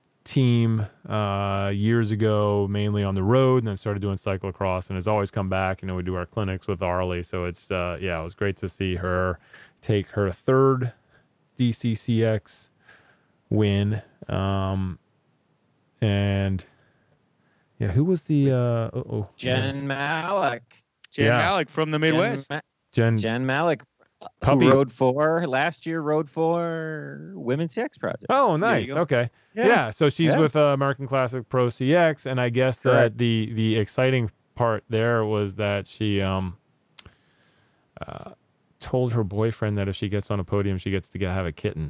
[SPEAKER 1] team uh, years ago, mainly on the road, and then started doing cyclocross, and has always come back. You know, we do our clinics with Arlie, so it's uh, yeah, it was great to see her take her third D C C X win. Um, and yeah, who was the uh, oh
[SPEAKER 2] Jen Malik.
[SPEAKER 3] Jen
[SPEAKER 1] Yeah.
[SPEAKER 3] Malik from the Midwest.
[SPEAKER 2] Jen, Ma-
[SPEAKER 1] Jen
[SPEAKER 2] Jen Malik,
[SPEAKER 1] Puppy.
[SPEAKER 2] who rode for last year, rode for Women's X Project.
[SPEAKER 1] Oh,
[SPEAKER 3] There you
[SPEAKER 1] nice.
[SPEAKER 3] go.
[SPEAKER 1] Okay. Yeah. So she's
[SPEAKER 2] Yeah.
[SPEAKER 1] with uh, American Classic Pro C X, and I guess that
[SPEAKER 2] Correct.
[SPEAKER 1] the the exciting part there was that she um uh, told her boyfriend that if she gets on a podium, she gets to get, have a kitten.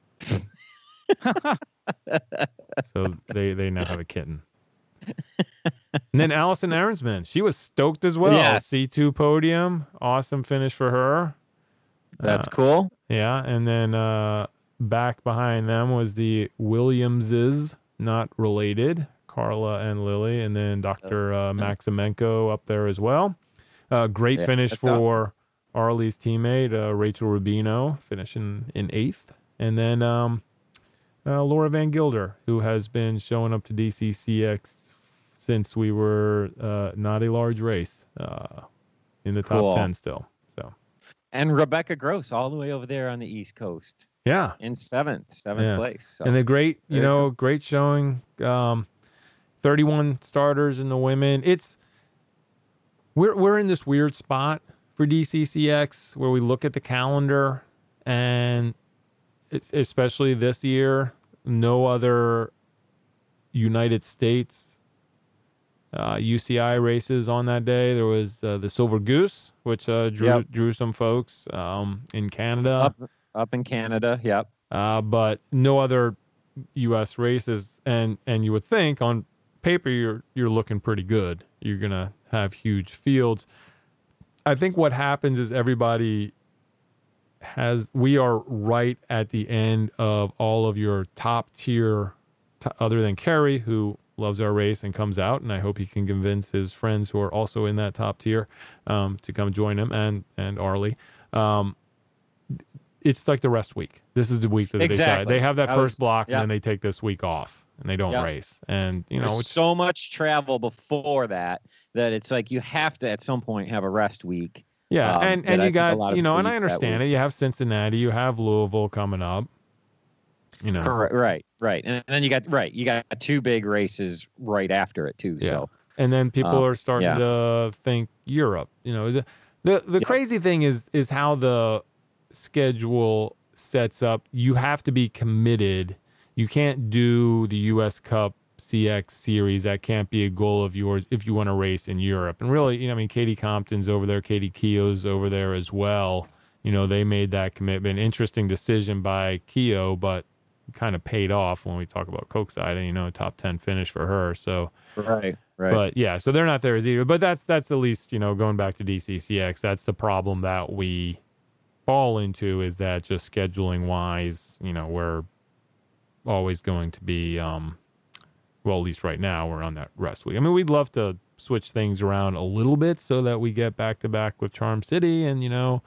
[SPEAKER 1] So they they now have a kitten. And then Allison Aaronsman, she was stoked as well.
[SPEAKER 2] Yes.
[SPEAKER 1] C two podium, awesome finish for her.
[SPEAKER 2] That's
[SPEAKER 1] Uh,
[SPEAKER 2] cool.
[SPEAKER 1] Yeah, and then uh, back behind them was the Williamses, not related, Carla and Lily, and then Doctor Uh, Maximenko up there as well. Uh, great
[SPEAKER 2] Yeah,
[SPEAKER 1] finish
[SPEAKER 2] that's
[SPEAKER 1] for Arlie's teammate, uh, Rachel Rubino, finishing in eighth. And then um, uh, Laura Van Gilder, who has been showing up to D C C X since we were uh, not a large race, uh, in the
[SPEAKER 2] Cool.
[SPEAKER 1] top ten still. So,
[SPEAKER 2] And Rebecca Gross, all the way over there on the East Coast,
[SPEAKER 1] yeah.
[SPEAKER 2] in seventh, seventh
[SPEAKER 1] Yeah.
[SPEAKER 2] place. So.
[SPEAKER 1] And a great, you
[SPEAKER 2] Very
[SPEAKER 1] know, great showing. Um, thirty-one starters in the women. It's we're we're in this weird spot for D C C X where we look at the calendar, and it's, especially this year, no other United States uh, U C I races on that day. There was uh, the Silver Goose, which uh, drew
[SPEAKER 2] Yep.
[SPEAKER 1] drew some folks um, in Canada,
[SPEAKER 2] Up up in Canada. Yep.
[SPEAKER 1] uh, but no other U S races. And and you would think on paper you're you're looking pretty good. You're gonna have huge fields. I think what happens is everybody has. We are right at the end of all of your top tier, t- other than Kerry, who loves our race and comes out, and I hope he can convince his friends who are also in that top tier um, to come join him, and and Arlie. Um, it's like the rest week. This is the week that
[SPEAKER 2] Exactly.
[SPEAKER 1] they decide. They have that
[SPEAKER 2] I
[SPEAKER 1] first
[SPEAKER 2] was-
[SPEAKER 1] block,
[SPEAKER 2] yep.
[SPEAKER 1] and then they take this week off, and they don't
[SPEAKER 2] Yep.
[SPEAKER 1] race. And you know,
[SPEAKER 2] There's
[SPEAKER 1] it's,
[SPEAKER 2] so much travel before that that it's like you have to at some point have a rest week.
[SPEAKER 1] yeah,
[SPEAKER 2] um,
[SPEAKER 1] and
[SPEAKER 2] that
[SPEAKER 1] and
[SPEAKER 2] I
[SPEAKER 1] you
[SPEAKER 2] think a lot
[SPEAKER 1] got
[SPEAKER 2] of
[SPEAKER 1] you know, and I
[SPEAKER 2] leagues that
[SPEAKER 1] understand
[SPEAKER 2] week.
[SPEAKER 1] it. You have Cincinnati, you have Louisville coming up. You know,
[SPEAKER 2] Correct. Right. Right. And then you got right. You got two big races right after it too.
[SPEAKER 1] Yeah.
[SPEAKER 2] So
[SPEAKER 1] and then people
[SPEAKER 2] Um,
[SPEAKER 1] are starting
[SPEAKER 2] yeah.
[SPEAKER 1] to think Europe. You know, the the, the
[SPEAKER 2] Yeah.
[SPEAKER 1] crazy thing is is how the schedule sets up. You have to be committed. You can't do the U S Cup C X series. That can't be a goal of yours if you want to race in Europe. And really, you know, I mean, Katie Compton's over there, Katie Keogh's over there as well. You know, they made that commitment. Interesting decision by Keogh, but kind of paid off when we talk about Kokeside, and you know, top ten finish for her. So.
[SPEAKER 2] right. Right.
[SPEAKER 1] But yeah, so they're not there as either. But that's that's at least, you know, going back to D C C X, that's the problem that we fall into, is that just scheduling wise, you know, we're always going to be, um, well, at least right now we're on that rest week. I mean, we'd love to switch things around a little bit so that we get back to back with Charm City, and you know,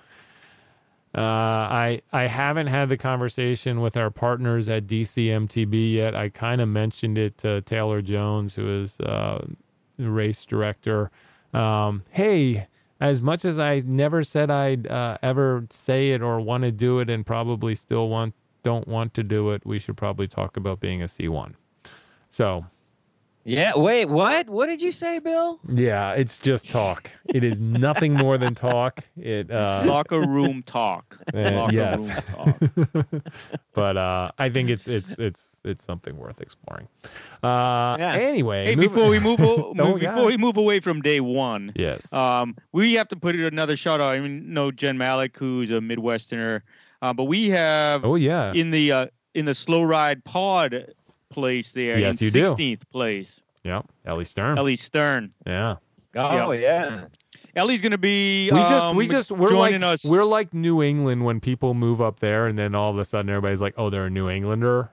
[SPEAKER 1] uh, I I haven't had the conversation with our partners at D C M T B yet. I kind of mentioned it to Taylor Jones, who is uh, the race director. Um, hey, as much as I never said I'd uh, ever say it or want to do it, and probably still want don't want to do it, we should probably talk about being a C one. So
[SPEAKER 2] yeah. Wait. What? What did you say, Bill?
[SPEAKER 1] yeah, it's just talk. It is nothing more than talk. It uh,
[SPEAKER 3] Locker room talk.
[SPEAKER 1] Uh,
[SPEAKER 3] Locker
[SPEAKER 1] yes.
[SPEAKER 3] room talk.
[SPEAKER 1] but uh, I think it's it's it's it's something worth exploring. Uh,
[SPEAKER 2] Yeah.
[SPEAKER 1] Anyway,
[SPEAKER 3] Hey,
[SPEAKER 1] move-
[SPEAKER 3] before we move, o-
[SPEAKER 1] Oh,
[SPEAKER 3] move
[SPEAKER 1] yeah.
[SPEAKER 3] before we move away from day one,
[SPEAKER 1] yes,
[SPEAKER 3] um, we have to put it another shout out. I mean, no, Jen Malik, who's a Midwesterner, uh, but we have
[SPEAKER 1] oh yeah,
[SPEAKER 3] in the uh, in the slow ride pod place there.
[SPEAKER 1] Yes,
[SPEAKER 3] in
[SPEAKER 1] you do.
[SPEAKER 3] sixteenth place,
[SPEAKER 1] yeah, Ellie Stern,
[SPEAKER 3] Ellie Stern.
[SPEAKER 1] yeah.
[SPEAKER 2] Oh yeah.
[SPEAKER 3] Ellie's gonna be.
[SPEAKER 1] We just we
[SPEAKER 3] um,
[SPEAKER 1] just we're like
[SPEAKER 3] joining us.
[SPEAKER 1] we're like New England when people move up there, and then all of a sudden everybody's like, oh, they're a New Englander.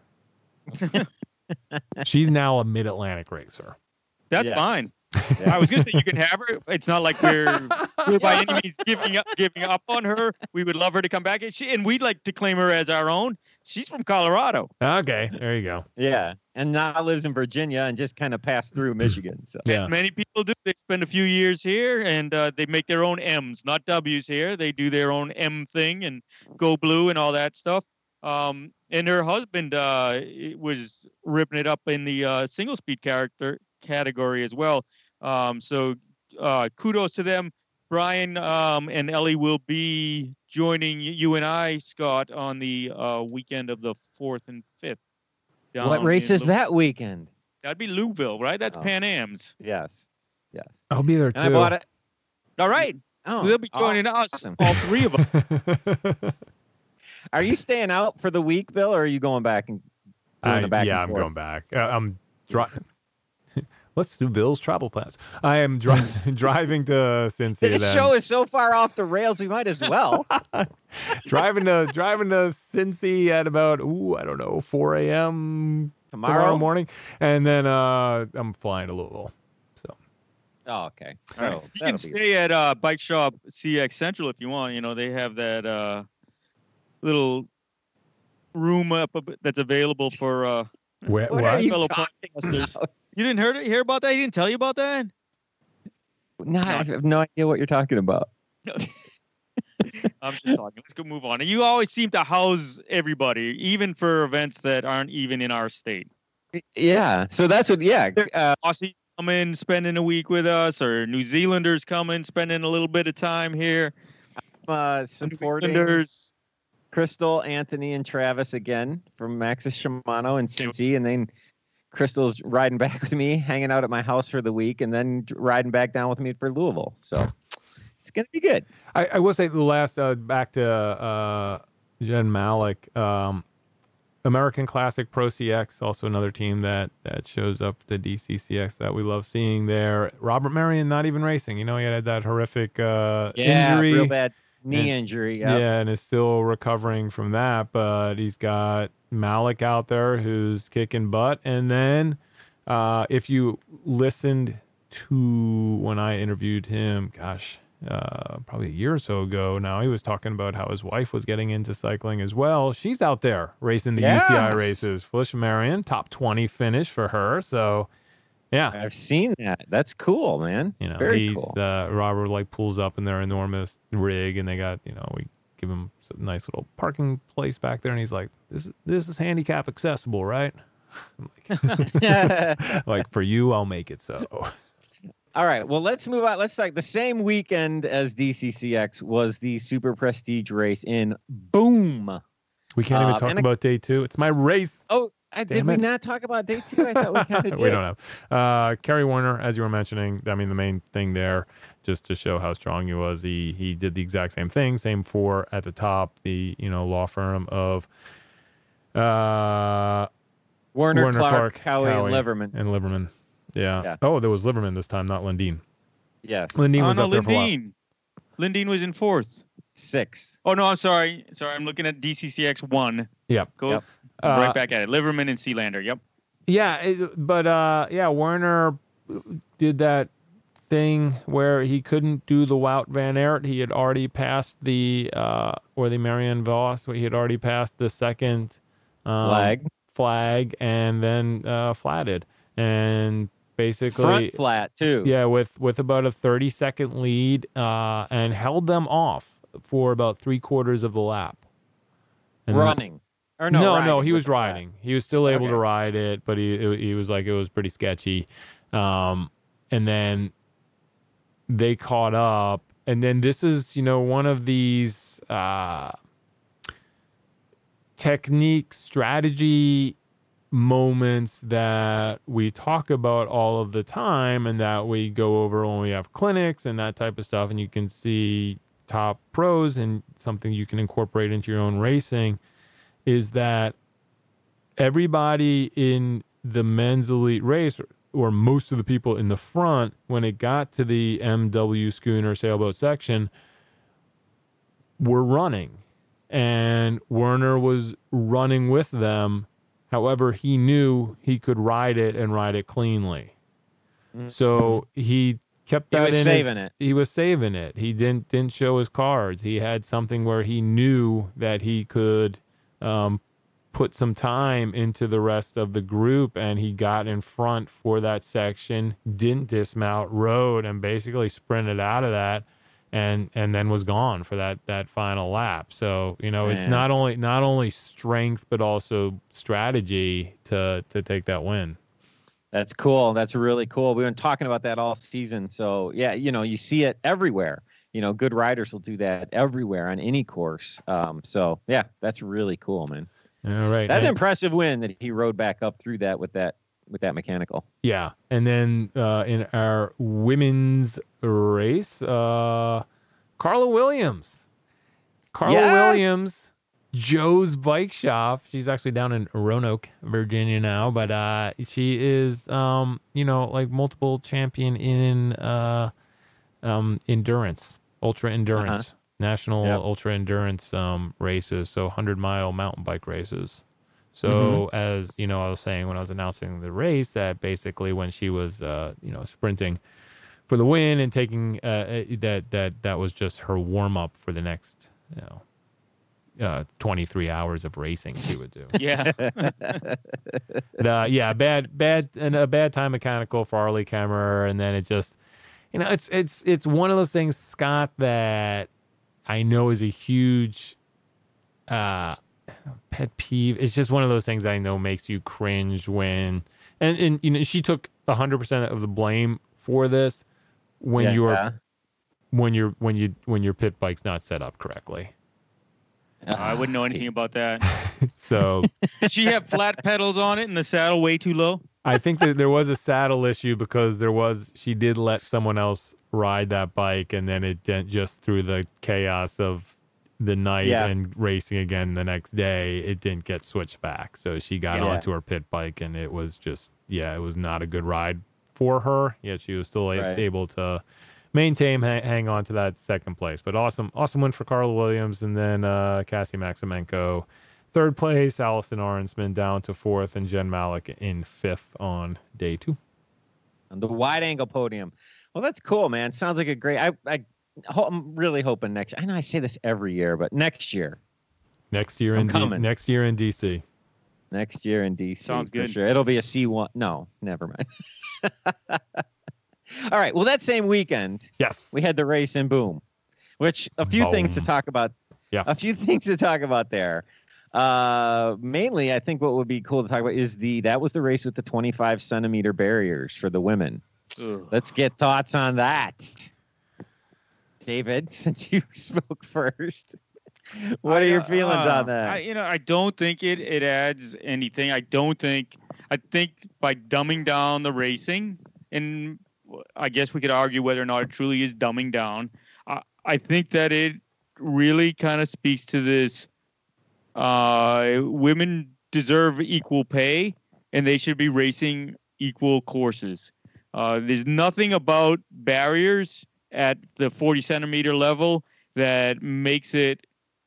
[SPEAKER 1] She's now a Mid Atlantic racer.
[SPEAKER 3] That's
[SPEAKER 2] Yes.
[SPEAKER 3] fine.
[SPEAKER 2] Yeah.
[SPEAKER 3] I was gonna say you can have her. It's not like we're we're by any means giving up giving up on her. We would love her to come back, and she and we'd like to claim her as our own. She's from Colorado.
[SPEAKER 1] Okay, there you go.
[SPEAKER 2] Yeah. And now lives in Virginia and just kind of passed through Michigan. So
[SPEAKER 1] Yeah.
[SPEAKER 3] As many people do. They spend a few years here, and uh, they make their own M's, not W's here. They do their own M thing and go blue and all that stuff. Um, and her husband uh, it was ripping it up in the uh, single speed character category as well. Um, so uh, kudos to them. Brian um, and Ellie will be joining y- you and I, Scott, on the uh, weekend of the fourth and fifth.
[SPEAKER 2] what
[SPEAKER 3] down
[SPEAKER 2] race
[SPEAKER 3] in
[SPEAKER 2] is
[SPEAKER 3] Lou-
[SPEAKER 2] that weekend?
[SPEAKER 3] That'd be Louisville, right? That's
[SPEAKER 2] Oh.
[SPEAKER 3] Pan Am's.
[SPEAKER 2] Yes. Yes.
[SPEAKER 1] I'll be there too.
[SPEAKER 2] And I bought it.
[SPEAKER 3] All right.
[SPEAKER 2] Oh,
[SPEAKER 3] They'll be joining us,
[SPEAKER 2] awesome.
[SPEAKER 3] all three of them.
[SPEAKER 2] Are you staying out for the week, Bill, or are you going back and doing
[SPEAKER 1] I,
[SPEAKER 2] the back?
[SPEAKER 1] yeah,
[SPEAKER 2] and
[SPEAKER 1] I'm
[SPEAKER 2] forth?
[SPEAKER 1] going back. Uh, I'm driving. Let's do Bill's travel plans. I am dri- driving to Cincy.
[SPEAKER 2] This
[SPEAKER 1] then.
[SPEAKER 2] show is so far off the rails, we might as well.
[SPEAKER 1] driving to driving to Cincy at about ooh I don't know four a.m.
[SPEAKER 2] Tomorrow?
[SPEAKER 1] tomorrow morning, and then uh, I'm flying to Louisville. So
[SPEAKER 2] Oh, okay.
[SPEAKER 3] All right.
[SPEAKER 2] Oh,
[SPEAKER 3] You can
[SPEAKER 2] that'll be-
[SPEAKER 3] stay at uh, Bike Shop C X Central if you want. You know, they have that uh, little room up ab- that's available for. Uh,
[SPEAKER 1] where
[SPEAKER 2] What
[SPEAKER 1] what?
[SPEAKER 2] are you
[SPEAKER 3] Fellow
[SPEAKER 2] talking
[SPEAKER 3] podcasters.
[SPEAKER 2] about?
[SPEAKER 3] you didn't hear, hear about that? You didn't tell you about that?
[SPEAKER 2] No, I have no idea what you're talking about.
[SPEAKER 3] I'm just talking. Let's go move on. You always seem to house everybody, even for events that aren't even in our state.
[SPEAKER 2] Yeah. So that's what. Yeah. Uh,
[SPEAKER 3] Aussies come in, spending a week with us, or New Zealanders come in, spending a little bit of time here.
[SPEAKER 2] uh,
[SPEAKER 3] New
[SPEAKER 2] supporting
[SPEAKER 3] Zealanders.
[SPEAKER 2] Crystal, Anthony, and Travis again from Maxis Shimano and Cincy, and then Crystal's riding back with me, hanging out at my house for the week, and then riding back down with me for Louisville. So it's gonna be good.
[SPEAKER 1] I, I will say the last uh, back to uh, Jen Malik, um, American Classic Pro C X, also another team that that shows up the D C C X that we love seeing there. Robert Marion not even racing. You know, he had that horrific uh,
[SPEAKER 2] Yeah,
[SPEAKER 1] injury.
[SPEAKER 2] real bad knee
[SPEAKER 1] and,
[SPEAKER 2] injury. Yep.
[SPEAKER 1] Yeah, and is still recovering from that. But he's got Malik out there who's kicking butt. And then uh, if you listened to when I interviewed him, gosh, uh, probably a year or so ago now, he was talking about how his wife was getting into cycling as well. She's out there racing the
[SPEAKER 2] Yes.
[SPEAKER 1] U C I races. Felicia Marion, top twenty finish for her. So, yeah.
[SPEAKER 2] I've seen that. That's cool, man.
[SPEAKER 1] You know,
[SPEAKER 2] Very
[SPEAKER 1] he's
[SPEAKER 2] cool.
[SPEAKER 1] uh, Robert like pulls up in their enormous rig, and they got, you know, we give him a nice little parking place back there, and he's like, "This is this is handicap accessible, right?" I'm like, like for you, I'll make it so.
[SPEAKER 2] All right. Well, let's move on. Let's like the same weekend as D C C X was the Super Prestige race in Boom.
[SPEAKER 1] We can't even
[SPEAKER 2] Uh,
[SPEAKER 1] talk
[SPEAKER 2] and a-
[SPEAKER 1] about day two. It's my race.
[SPEAKER 2] Oh, I, did
[SPEAKER 1] Damn
[SPEAKER 2] we
[SPEAKER 1] it.
[SPEAKER 2] not talk about day two? I thought we kind of did.
[SPEAKER 1] We don't have. Uh, Kerry Warner, as you were mentioning, I mean, the main thing there, just to show how strong he was, he he did the exact same thing, same four at the top, the, you know, law firm of uh,
[SPEAKER 2] Warner,
[SPEAKER 1] Warner,
[SPEAKER 2] Clark,
[SPEAKER 1] Clark,
[SPEAKER 2] Cowie,
[SPEAKER 1] Cowie.
[SPEAKER 2] and Liverman.
[SPEAKER 1] and Liverman. Yeah.
[SPEAKER 2] Yeah.
[SPEAKER 1] Oh, there was Liverman this time, not Lundeen.
[SPEAKER 2] Yes.
[SPEAKER 1] Lundeen
[SPEAKER 3] Oh,
[SPEAKER 1] was
[SPEAKER 3] no,
[SPEAKER 1] up there for a while.
[SPEAKER 3] Lindeen. Lindeen was in fourth.
[SPEAKER 2] Sixth.
[SPEAKER 3] Oh, no, I'm sorry. Sorry, I'm looking at D C C X one.
[SPEAKER 1] Yep.
[SPEAKER 3] Go
[SPEAKER 2] Yep.
[SPEAKER 3] right
[SPEAKER 1] Uh,
[SPEAKER 3] back at it. Liverman and Sealander. Yep.
[SPEAKER 1] Yeah, it, but uh, yeah, Werner did that thing where he couldn't do the Wout Van Aert. He had already passed the uh, or the Marianne Vos. He had already passed the second um,
[SPEAKER 2] Flag.
[SPEAKER 1] flag, and then uh, flatted, and basically
[SPEAKER 2] Front flat, too.
[SPEAKER 1] yeah, with with about a thirty second lead, uh, and held them off for about three quarters of the lap. And
[SPEAKER 2] Running. Or
[SPEAKER 1] no,
[SPEAKER 2] no,
[SPEAKER 1] no,
[SPEAKER 2] riding
[SPEAKER 1] he
[SPEAKER 2] with
[SPEAKER 1] was
[SPEAKER 2] the flag.
[SPEAKER 1] riding. He was still able
[SPEAKER 2] Okay.
[SPEAKER 1] to ride it, but he it, he was like it was pretty sketchy. Um, and then they caught up, and then this is you know one of these uh, technique strategy moments that we talk about all of the time, and that we go over when we have clinics and that type of stuff, and you can see top pros and something you can incorporate into your own racing. Is that everybody in the men's elite race, or most of the people in the front, when it got to the M W schooner sailboat section, were running. And Werner was running with them. However, he knew he could ride it and ride it cleanly.
[SPEAKER 2] Mhm.
[SPEAKER 1] So he kept
[SPEAKER 2] He
[SPEAKER 1] that
[SPEAKER 2] was
[SPEAKER 1] in
[SPEAKER 2] saving
[SPEAKER 1] his,
[SPEAKER 2] it.
[SPEAKER 1] He was saving it. He didn't didn't show his cards. He had something where he knew that he could um, put some time into the rest of the group, and he got in front for that section, didn't dismount, rode, and basically sprinted out of that, and and then was gone for that that final lap. So you know, it's
[SPEAKER 2] Man.
[SPEAKER 1] not only not only strength but also strategy to to take that win.
[SPEAKER 2] That's cool. That's really cool. We've been talking about that all season. So, yeah, you know, you see it everywhere. You know, good riders will do that everywhere on any course. Um, so, yeah, that's really cool, man.
[SPEAKER 1] All right,
[SPEAKER 2] That's an
[SPEAKER 1] and-
[SPEAKER 2] impressive win that he rode back up through that with that with that mechanical.
[SPEAKER 1] Yeah, and then uh, in our women's race, uh, Carla Williams. Carla
[SPEAKER 2] Yes!
[SPEAKER 1] Williams, Joe's Bike Shop. She's actually down in Roanoke, Virginia now, but uh, she is, um, you know, like multiple champion in uh, um, endurance, ultra endurance,
[SPEAKER 2] Uh-huh.
[SPEAKER 1] national
[SPEAKER 2] Yep.
[SPEAKER 1] ultra endurance um, races, so hundred mile mountain bike races. So
[SPEAKER 2] Mm-hmm.
[SPEAKER 1] as you know, I was saying when I was announcing the race that basically when she was, uh, you know, sprinting for the win and taking uh, that that that was just her warm up for the next, you know, uh, twenty-three hours of racing she would do.
[SPEAKER 3] Yeah.
[SPEAKER 1] But, uh, yeah, bad bad and a bad time mechanical for Arlie Kemmer, and then it just, you know, it's it's it's one of those things, Scott, that I know is a huge uh, pet peeve. It's just one of those things I know makes you cringe when, and and you know, she took a hundred percent of the blame for this when
[SPEAKER 2] Yeah.
[SPEAKER 1] you're when you're when you when your pit bike's not set up correctly.
[SPEAKER 3] I wouldn't know anything about that.
[SPEAKER 1] So
[SPEAKER 3] Did she have flat pedals on it and the saddle way too low?
[SPEAKER 1] I think that there was a saddle issue because there was she did let someone else ride that bike, and then it didn't just through the chaos of the night
[SPEAKER 2] Yeah.
[SPEAKER 1] and racing again the next day, it didn't get switched back. So she got
[SPEAKER 2] Yeah.
[SPEAKER 1] onto her pit bike, and it was just yeah, it was not a good ride for her. Yet she was still a-
[SPEAKER 2] Right.
[SPEAKER 1] able to maintain, ha- hang on to that second place. But awesome, awesome win for Carla Williams, and then uh, Cassie Maximenko. Third place, Allison Arnsman down to fourth, and Jen Malik in fifth on day two.
[SPEAKER 2] On the wide angle podium. Well, that's cool, man. Sounds like a great. I, I, ho- I'm really hoping next. I know I say this every year, but next year,
[SPEAKER 1] Next year
[SPEAKER 2] I'm
[SPEAKER 1] in D-
[SPEAKER 2] coming.
[SPEAKER 1] next year in D C.
[SPEAKER 2] next year in D C.
[SPEAKER 3] Sounds
[SPEAKER 2] for
[SPEAKER 3] good.
[SPEAKER 2] Sure. It'll be a C one. No, never mind. All right. Well, that same weekend,
[SPEAKER 1] Yes.
[SPEAKER 2] we had the race in Boom, which a few things to
[SPEAKER 1] Boom.
[SPEAKER 2] talk about.
[SPEAKER 1] Yeah.
[SPEAKER 2] A few things to talk about there. Uh, mainly, I think what would be cool to talk about is the that was the race with the twenty-five centimeter barriers for the women.
[SPEAKER 3] Ugh.
[SPEAKER 2] Let's get thoughts on that. David, since you spoke first, what are
[SPEAKER 3] I,
[SPEAKER 2] your
[SPEAKER 3] uh,
[SPEAKER 2] feelings
[SPEAKER 3] uh,
[SPEAKER 2] on that?
[SPEAKER 3] I, you know, I don't think it, it adds anything. I don't think. I think by dumbing down the racing, and I guess we could argue whether or not it truly is dumbing down. I, I think that it really kind of speaks to this. Uh, women deserve equal pay, and they should be racing equal courses. Uh, there's nothing about barriers at the forty centimeter level that makes it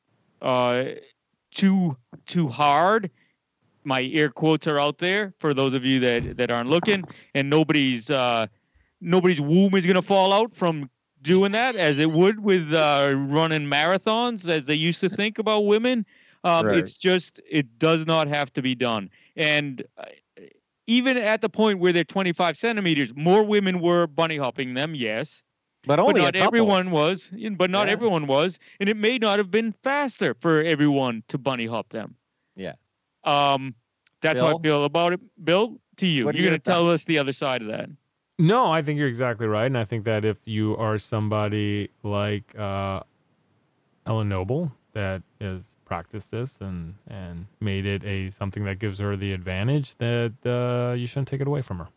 [SPEAKER 3] uh, too too hard. My air quotes are out there for those of you that, that aren't looking, and nobody's uh, nobody's womb is gonna fall out from doing that, as it would with uh, running marathons, as they used to think about women. Um,
[SPEAKER 2] Right.
[SPEAKER 3] It's just it does not have to be done, and uh, even at the point where they're twenty-five centimeters, more women were bunny hopping them, yes.
[SPEAKER 2] but only
[SPEAKER 3] But
[SPEAKER 2] a
[SPEAKER 3] not
[SPEAKER 2] couple.
[SPEAKER 3] everyone was. But not
[SPEAKER 2] Yeah.
[SPEAKER 3] everyone was, and it may not have been faster for everyone to bunny hop them.
[SPEAKER 2] Yeah.
[SPEAKER 3] Um, that's how
[SPEAKER 2] Bill?
[SPEAKER 3] I feel about it. Bill, to you,
[SPEAKER 2] What are
[SPEAKER 3] you're
[SPEAKER 2] your
[SPEAKER 3] going to tell
[SPEAKER 2] thoughts?
[SPEAKER 3] us the other side of that.
[SPEAKER 1] No, I think you're exactly right. And I think that if you are somebody like uh, Ellen Noble that has practiced this and, and made it a something that gives her the advantage, that uh, you shouldn't take it away from her.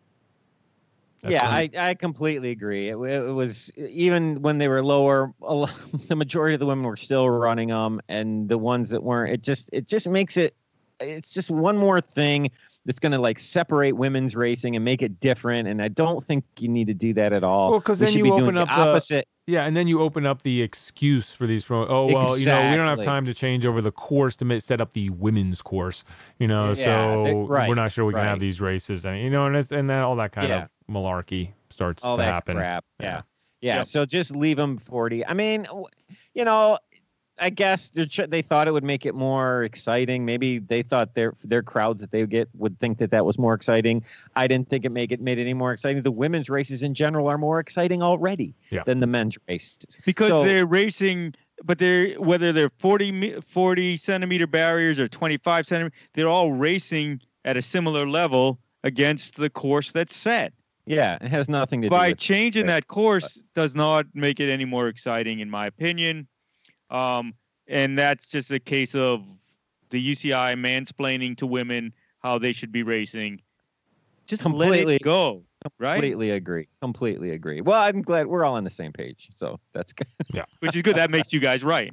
[SPEAKER 1] That's
[SPEAKER 2] yeah,
[SPEAKER 1] it.
[SPEAKER 2] I, I completely agree. It, it was even when they were lower, a lo- the majority of the women were still running them, and the ones that weren't, it just it just makes it. It's just one more thing that's going to like separate women's racing and make it different. And I don't think you need to do that at all.
[SPEAKER 1] Well, 'cause
[SPEAKER 2] We
[SPEAKER 1] then
[SPEAKER 2] should
[SPEAKER 1] you
[SPEAKER 2] be doing
[SPEAKER 1] open
[SPEAKER 2] the
[SPEAKER 1] up the-
[SPEAKER 2] opposite.
[SPEAKER 1] Yeah, and then you open up the excuse for these. Pro- oh well, you know, we don't have
[SPEAKER 2] Exactly.
[SPEAKER 1] time to change over the course to ma- set up the women's course. You know,
[SPEAKER 2] Yeah,
[SPEAKER 1] so
[SPEAKER 2] they- right,
[SPEAKER 1] we're not sure we can
[SPEAKER 2] right.
[SPEAKER 1] have these races, and you know, and it's, and then all that kind
[SPEAKER 2] Yeah.
[SPEAKER 1] of malarkey starts
[SPEAKER 2] all
[SPEAKER 1] to
[SPEAKER 2] that
[SPEAKER 1] happen.
[SPEAKER 2] crap. Yeah.
[SPEAKER 1] Yeah.
[SPEAKER 2] yeah.
[SPEAKER 3] Yep.
[SPEAKER 2] So just leave them forty. I mean, w- you know, I guess they're tr- they thought it would make it more exciting. Maybe they thought their their crowds that they would get would think that that was more exciting. I didn't think it make it made it any more exciting. The women's races in general are more exciting already
[SPEAKER 1] Yeah.
[SPEAKER 2] than the men's races.
[SPEAKER 3] Because
[SPEAKER 2] So-
[SPEAKER 3] they're racing, but they're whether they're forty, me- forty centimeter barriers or twenty-five centimeter, they're all racing at a similar level against the course that's set.
[SPEAKER 2] Yeah, it has nothing to do
[SPEAKER 3] By
[SPEAKER 2] with
[SPEAKER 3] changing
[SPEAKER 2] right,
[SPEAKER 3] that course does not make it any more exciting, in my opinion. Um, and that's just a case of the U C I mansplaining to women how they should be racing. Just let
[SPEAKER 2] Completely-
[SPEAKER 3] it go, right?
[SPEAKER 2] completely agree. Completely agree. Well, I'm glad we're all on the same page. So that's good.
[SPEAKER 3] Which is good. That makes you guys right.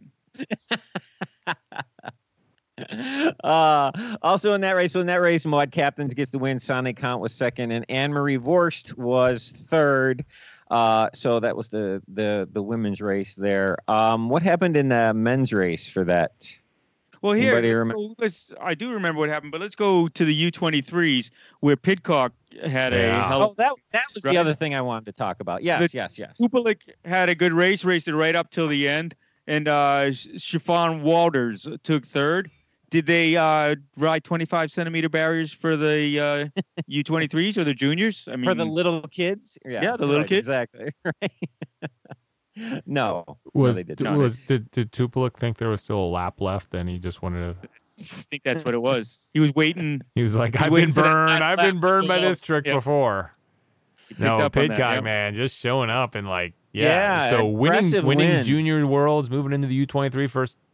[SPEAKER 2] uh, also in that race, so in that race, Maud Captains gets the win. Sonic Count was second, and Anne Marie Vorst was third. Uh, so that was the the the women's race there. Um, what happened in the men's race for that?
[SPEAKER 3] Well, here,
[SPEAKER 2] Anybody
[SPEAKER 3] let's
[SPEAKER 2] remem-
[SPEAKER 3] go- let's, I do remember what happened, but let's go to the U twenty-threes where Pitcock had a
[SPEAKER 1] Yeah.
[SPEAKER 3] hell.
[SPEAKER 2] Oh, that that was
[SPEAKER 3] Right.
[SPEAKER 2] the other thing I wanted to talk about. Yes,
[SPEAKER 3] The-
[SPEAKER 2] yes, yes.
[SPEAKER 3] Kupalik had a good race, raced it right up till the end, and uh, Sh- Chiffon Walters took third. Did they uh, ride twenty-five centimeter barriers for the uh, U twenty-threes or the juniors? I mean,
[SPEAKER 2] For the little kids?
[SPEAKER 3] Yeah, the little
[SPEAKER 2] right,
[SPEAKER 3] kids.
[SPEAKER 2] Exactly. Right. no. no,
[SPEAKER 1] Was
[SPEAKER 2] they did
[SPEAKER 1] d-
[SPEAKER 2] not.
[SPEAKER 1] was did did Tupolik think there was still a lap left, and he just wanted to?
[SPEAKER 3] I think that's what it was. He was waiting.
[SPEAKER 1] He was like,
[SPEAKER 3] He's
[SPEAKER 1] "I've
[SPEAKER 3] waiting
[SPEAKER 1] been
[SPEAKER 3] for that
[SPEAKER 1] burned.
[SPEAKER 3] last
[SPEAKER 1] I've
[SPEAKER 3] lap
[SPEAKER 1] been burned by
[SPEAKER 3] to go."
[SPEAKER 1] this trick
[SPEAKER 3] Yeah.
[SPEAKER 1] before."
[SPEAKER 3] He picked
[SPEAKER 1] No,
[SPEAKER 3] up on that,
[SPEAKER 1] Pitcock,
[SPEAKER 3] yep.
[SPEAKER 1] man, just showing up and like, yeah.
[SPEAKER 2] Yeah,
[SPEAKER 1] so winning
[SPEAKER 2] impressive
[SPEAKER 1] winning
[SPEAKER 2] win.
[SPEAKER 1] junior worlds, moving into the U twenty-three, first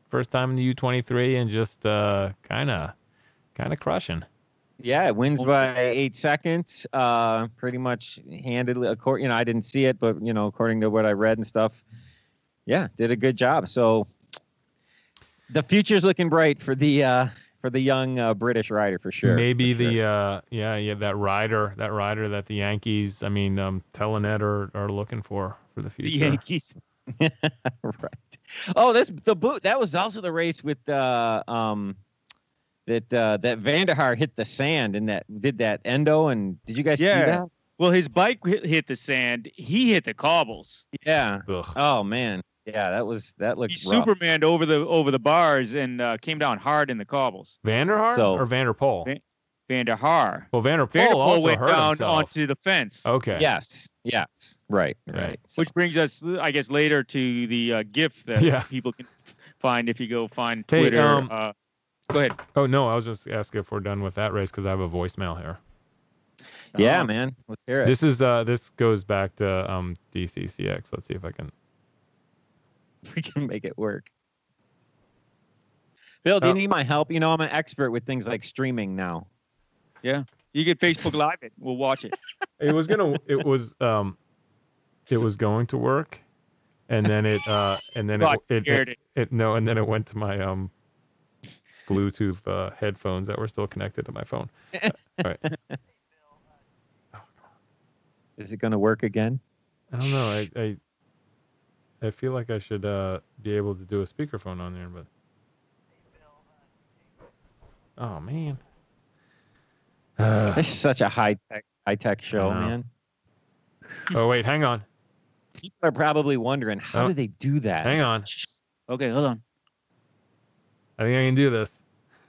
[SPEAKER 1] first time in the U twenty-three, and just kind of kind of crushing.
[SPEAKER 2] Yeah, it wins by eight seconds. Uh, pretty much handedly. According, you know, I didn't see it, but you know, according to what I read and stuff, yeah, did a good job. So the future's looking bright for the uh, for the young uh, British rider for sure.
[SPEAKER 1] Maybe
[SPEAKER 2] for sure.
[SPEAKER 1] the uh, yeah yeah that rider that rider that the Yankees, I mean, um, Telenet are are looking for for the future.
[SPEAKER 3] The Yankees.
[SPEAKER 2] Right. Oh, this the boot. That was also the race with uh, um. That uh, that Vanderhaar hit the sand and that did that endo, and did you guys
[SPEAKER 3] Yeah.
[SPEAKER 2] see that?
[SPEAKER 3] Well, his bike hit, hit the sand. He hit the cobbles.
[SPEAKER 2] Yeah.
[SPEAKER 1] Ugh.
[SPEAKER 2] Oh man. Yeah, that was that looked
[SPEAKER 3] He
[SPEAKER 2] rough.
[SPEAKER 3] Supermaned over the over the bars and uh, came down hard in the cobbles.
[SPEAKER 1] Vanderhaar
[SPEAKER 2] So-
[SPEAKER 1] or Vanderpool?
[SPEAKER 3] Van- Vanderhaar.
[SPEAKER 1] Well, Vanderpool,
[SPEAKER 3] Vanderpool
[SPEAKER 1] also
[SPEAKER 3] went
[SPEAKER 1] hurt
[SPEAKER 3] down
[SPEAKER 1] himself.
[SPEAKER 3] onto the fence.
[SPEAKER 1] Okay.
[SPEAKER 2] Yes. Yes. Right. Right.
[SPEAKER 1] Right.
[SPEAKER 2] So-
[SPEAKER 3] Which brings us, I guess, later to the uh, GIF that
[SPEAKER 1] Yeah.
[SPEAKER 3] people can find if you go find
[SPEAKER 1] Hey,
[SPEAKER 3] Twitter.
[SPEAKER 1] um,
[SPEAKER 3] uh, go ahead.
[SPEAKER 1] Oh no, I was just asking if we're done with that race because I have a voicemail here.
[SPEAKER 2] yeah,
[SPEAKER 3] Uh,
[SPEAKER 2] man. Let's hear it.
[SPEAKER 1] This is uh this goes back to um D C C X. Let's see if I can.
[SPEAKER 2] We can make it work. Bill, do you
[SPEAKER 1] Oh.
[SPEAKER 2] need my help? You know, I'm an expert with things like streaming now.
[SPEAKER 3] Yeah. You get Facebook Live it. We'll watch it.
[SPEAKER 1] It was gonna. It was um, it was going to work, and then it uh, and then
[SPEAKER 3] God,
[SPEAKER 1] it, it,
[SPEAKER 3] scared
[SPEAKER 1] it,
[SPEAKER 3] it.
[SPEAKER 1] it no, and then it went to my um, Bluetooth uh, headphones that were still connected to my phone. All right.
[SPEAKER 2] Is it going to work again?
[SPEAKER 1] I don't know. I, I I feel like I should uh be able to do a speakerphone on there, but oh man. Uh,
[SPEAKER 2] This is such a high tech high tech show,
[SPEAKER 1] I know.
[SPEAKER 2] man.
[SPEAKER 1] oh wait, hang on,
[SPEAKER 2] People are probably wondering how
[SPEAKER 1] Oh.
[SPEAKER 2] do they do that?
[SPEAKER 1] hang on.
[SPEAKER 3] Okay, hold on.
[SPEAKER 1] I think I can do this.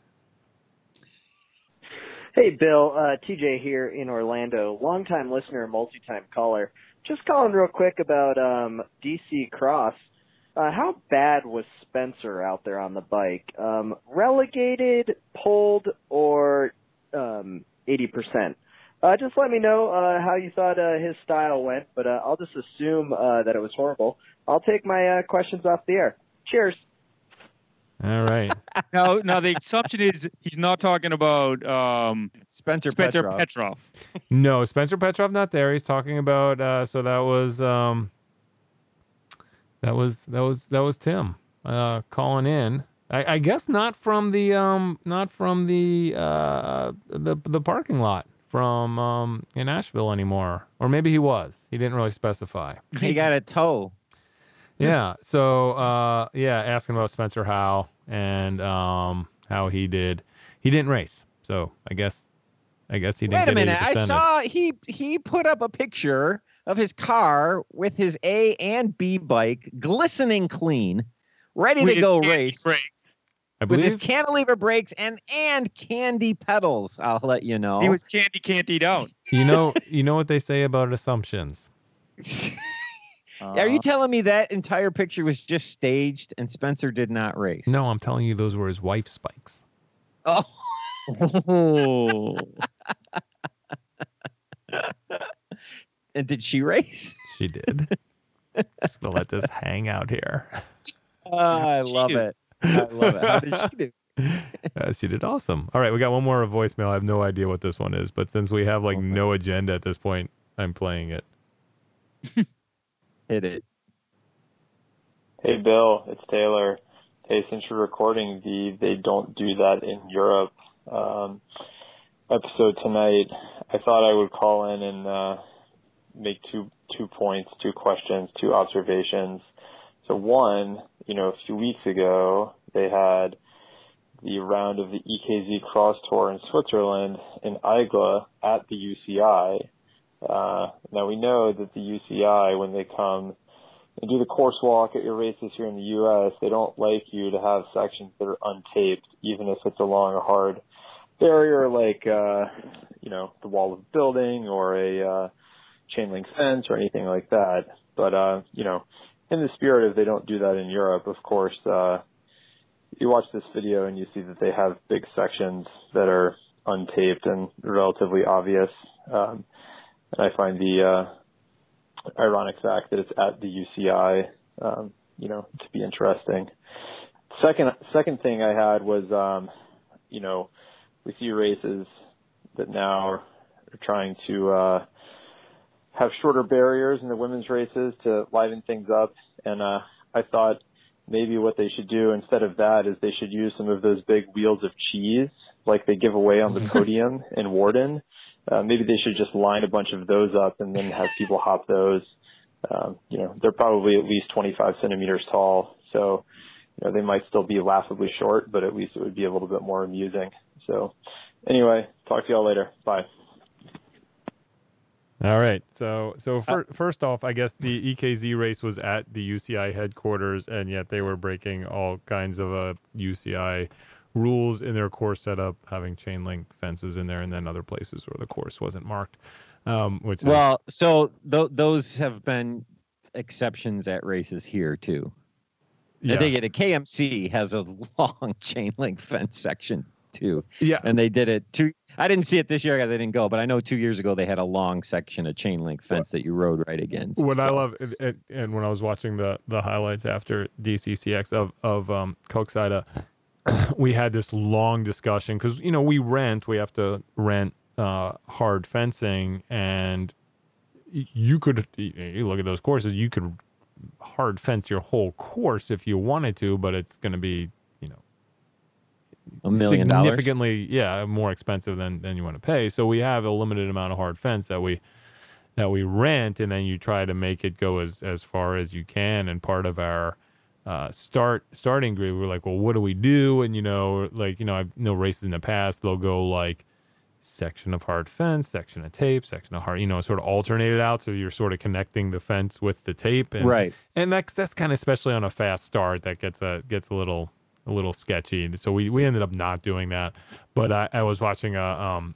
[SPEAKER 4] Hey, Bill. Uh, T J here in Orlando. Longtime listener, multi-time caller. Just calling real quick about um, D C Cross. Uh, how bad was Spencer out there on the bike? Um, relegated, pulled, or um, eighty percent? Uh, just let me know uh, how you thought uh, his style went, but uh, I'll just assume uh, that it was horrible. I'll take my uh, questions off the air. Cheers.
[SPEAKER 1] All right.
[SPEAKER 3] Now, now the assumption is he's not talking about um,
[SPEAKER 2] Spencer,
[SPEAKER 3] Spencer
[SPEAKER 2] Petrov.
[SPEAKER 3] Petrov.
[SPEAKER 1] No, Spencer Petrov not there. He's talking about uh so that was um that was that was that was Tim uh calling in. I, I guess not from the um not from the uh the the parking lot from um in Asheville anymore. Or maybe he was. He didn't really specify.
[SPEAKER 2] He got a toe.
[SPEAKER 1] Yeah. So uh yeah, asking about Spencer Howe and um how he did. He didn't race. So I guess I guess he didn't
[SPEAKER 2] Wait a
[SPEAKER 1] get
[SPEAKER 2] minute. I
[SPEAKER 1] eighty percent.
[SPEAKER 2] saw he he put up a picture of his car with his A and B bike glistening clean, ready
[SPEAKER 3] With
[SPEAKER 2] to
[SPEAKER 3] his
[SPEAKER 2] go
[SPEAKER 3] candy
[SPEAKER 2] race.
[SPEAKER 3] brakes.
[SPEAKER 1] I
[SPEAKER 2] With his
[SPEAKER 1] believe
[SPEAKER 2] cantilever brakes and and candy pedals. I'll let you know.
[SPEAKER 3] He was candy can't eat out.
[SPEAKER 1] you know you know what they say about assumptions.
[SPEAKER 2] Are you telling me that entire picture was just staged and Spencer did not race?
[SPEAKER 1] No, I'm telling you, those were his wife's spikes.
[SPEAKER 2] Oh.
[SPEAKER 3] Oh.
[SPEAKER 2] And did she race?
[SPEAKER 1] She did. Just gonna let this hang out here.
[SPEAKER 2] Oh, I
[SPEAKER 3] She
[SPEAKER 2] love
[SPEAKER 3] did.
[SPEAKER 2] it. I love it. How did she do?
[SPEAKER 1] Uh, she did awesome. All right, we got one more voicemail. I have no idea what this one is, but since we have like
[SPEAKER 2] Okay.
[SPEAKER 1] no agenda at this point, I'm playing it.
[SPEAKER 2] Hit it.
[SPEAKER 5] Hey, Bill, it's Taylor. Hey, since you're recording the They Don't Do That in Europe um, episode tonight, I thought I would call in and uh, make two two points, two questions, two observations. So one, you know, a few weeks ago, they had the round of the E K Z Cross Tour in Switzerland in Igla at the U C I. Uh, now we know that the U C I, when they come and do the course walk at your races here in the U S, they don't like you to have sections that are untaped, even if it's along a hard barrier like, uh, you know, the wall of a building or a uh, chain link fence or anything like that. But, uh, you know, in the spirit of they don't do that in Europe, of course, uh, you watch this video and you see that they have big sections that are untaped and relatively obvious. Um, and I find the uh, ironic fact that it's at the U C I, um, you know, to be interesting. second second thing I had was, um, you know, we see races that now are, are trying to uh, have shorter barriers in the women's races to liven things up. And uh, I thought maybe what they should do instead of that is they should use some of those big wheels of cheese like they give away on the podium in Warden. Uh, maybe they should just line a bunch of those up and then have people hop those. Um, you know, they're probably at least twenty-five centimeters tall. So, you know, they might still be laughably short, but at least it would be a little bit more amusing. So anyway, talk to y'all later. Bye.
[SPEAKER 1] All right. So, so for, first off, I guess the E K Z race was at the U C I headquarters, and yet they were breaking all kinds of uh, U C I rules in their course setup, having chain link fences in there, and then other places where the course wasn't marked. Um, which
[SPEAKER 2] well, is, so th- those have been exceptions at races here too.
[SPEAKER 1] Yeah.
[SPEAKER 2] I think it, a K M C has a long chain link fence section too.
[SPEAKER 1] Yeah,
[SPEAKER 2] and they did it two. I didn't see it this year because I didn't go, but I know two years ago they had a long section of chain link fence that you rode right against.
[SPEAKER 1] What
[SPEAKER 2] so.
[SPEAKER 1] I love, and, and when I was watching the the highlights after D C C X of of um, Koksijde, we had this long discussion because you know we rent, we have to rent uh, hard fencing, and you could you look at those courses, you could hard fence your whole course if you wanted to, but it's going to be you know
[SPEAKER 2] a million dollars
[SPEAKER 1] significantly yeah more expensive than than you want to pay. So we have a limited amount of hard fence that we that we rent, and then you try to make it go as as far as you can. And part of our uh, start starting grid, we're like, well, what do we do? And you know, like you know, I've no races in the past. They'll go like section of hard fence, section of tape, section of hard, you know, sort of alternate it out. So you're sort of connecting the fence with the tape, and,
[SPEAKER 2] right? And
[SPEAKER 1] that's that's kind of especially on a fast start that gets a gets a little a little sketchy. So we we ended up not doing that. But I, I was watching a um.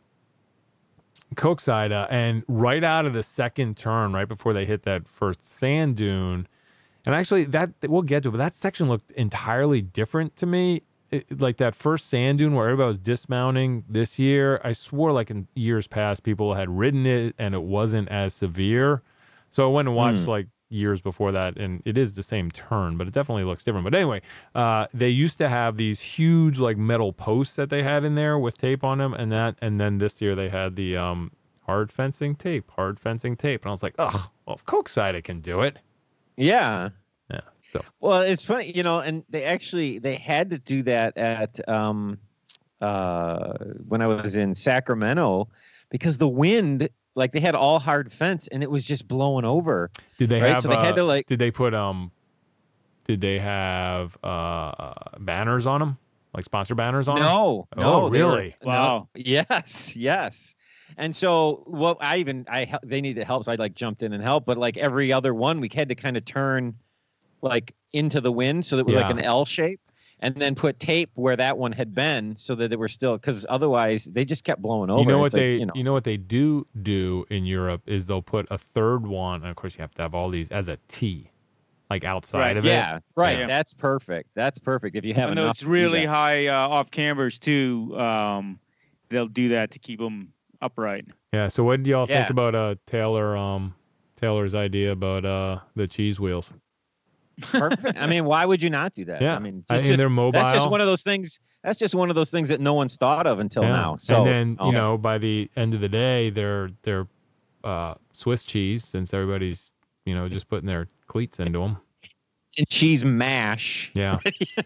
[SPEAKER 1] Koksijde, and right out of the second turn, right before they hit that first sand dune, and actually that we'll get to it, but that section looked entirely different to me. It, like that first sand dune where everybody was dismounting this year, I swore like in years past people had ridden it and it wasn't as severe. So I went and watched mm. like years before that, and it is the same turn, but it definitely looks different. But anyway, uh, they used to have these huge like metal posts that they had in there with tape on them, and that, and then this year they had the um, hard fencing tape, hard fencing tape, and I was like, oh, well, if Koksijde can do it,
[SPEAKER 2] yeah,
[SPEAKER 1] yeah. So
[SPEAKER 2] well, it's funny, you know, and they actually they had to do that at um, uh, when I was in Sacramento because the wind. Like they had all hard fence and it was just blowing over.
[SPEAKER 1] Did they
[SPEAKER 2] right?
[SPEAKER 1] have?
[SPEAKER 2] So they
[SPEAKER 1] uh,
[SPEAKER 2] had to like.
[SPEAKER 1] Did they put um? Did they have uh banners on them, like sponsor banners on them?
[SPEAKER 2] No,
[SPEAKER 1] Oh,
[SPEAKER 2] no,
[SPEAKER 1] really?
[SPEAKER 2] Were, wow. No, yes, yes. And so, well, I even I they needed help, so I like jumped in and helped. But like every other one, we had to kind of turn like into the wind, so that it was
[SPEAKER 1] yeah.
[SPEAKER 2] like an L shape. And then put tape where that one had been, so that they were still, because otherwise they just kept blowing over.
[SPEAKER 1] You know what
[SPEAKER 2] it's
[SPEAKER 1] they,
[SPEAKER 2] like, you, know.
[SPEAKER 1] you know what they do do in Europe is they'll put a third one, and of course you have to have all these as a T, like outside
[SPEAKER 3] right.
[SPEAKER 1] of
[SPEAKER 2] yeah,
[SPEAKER 1] it.
[SPEAKER 2] Right,
[SPEAKER 1] yeah,
[SPEAKER 2] that's perfect. That's perfect. If you have
[SPEAKER 3] I know
[SPEAKER 2] enough,
[SPEAKER 3] it's really high uh, off cambers too. Um, they'll do that to keep them upright.
[SPEAKER 1] Yeah. So what do y'all
[SPEAKER 2] yeah.
[SPEAKER 1] think about uh Taylor um Taylor's idea about uh the cheese wheels?
[SPEAKER 2] Perfect. I mean, why would you not do that?
[SPEAKER 1] Yeah.
[SPEAKER 2] I mean,
[SPEAKER 1] I
[SPEAKER 2] just,
[SPEAKER 1] mean, they're mobile.
[SPEAKER 2] That's just one of those things. That's just one of those things that no one's thought of until
[SPEAKER 1] yeah.
[SPEAKER 2] now. So,
[SPEAKER 1] and then
[SPEAKER 2] um,
[SPEAKER 1] you know, by the end of the day, they're they're uh, Swiss cheese, since everybody's you know just putting their cleats into them.
[SPEAKER 2] And cheese mash.
[SPEAKER 1] Yeah.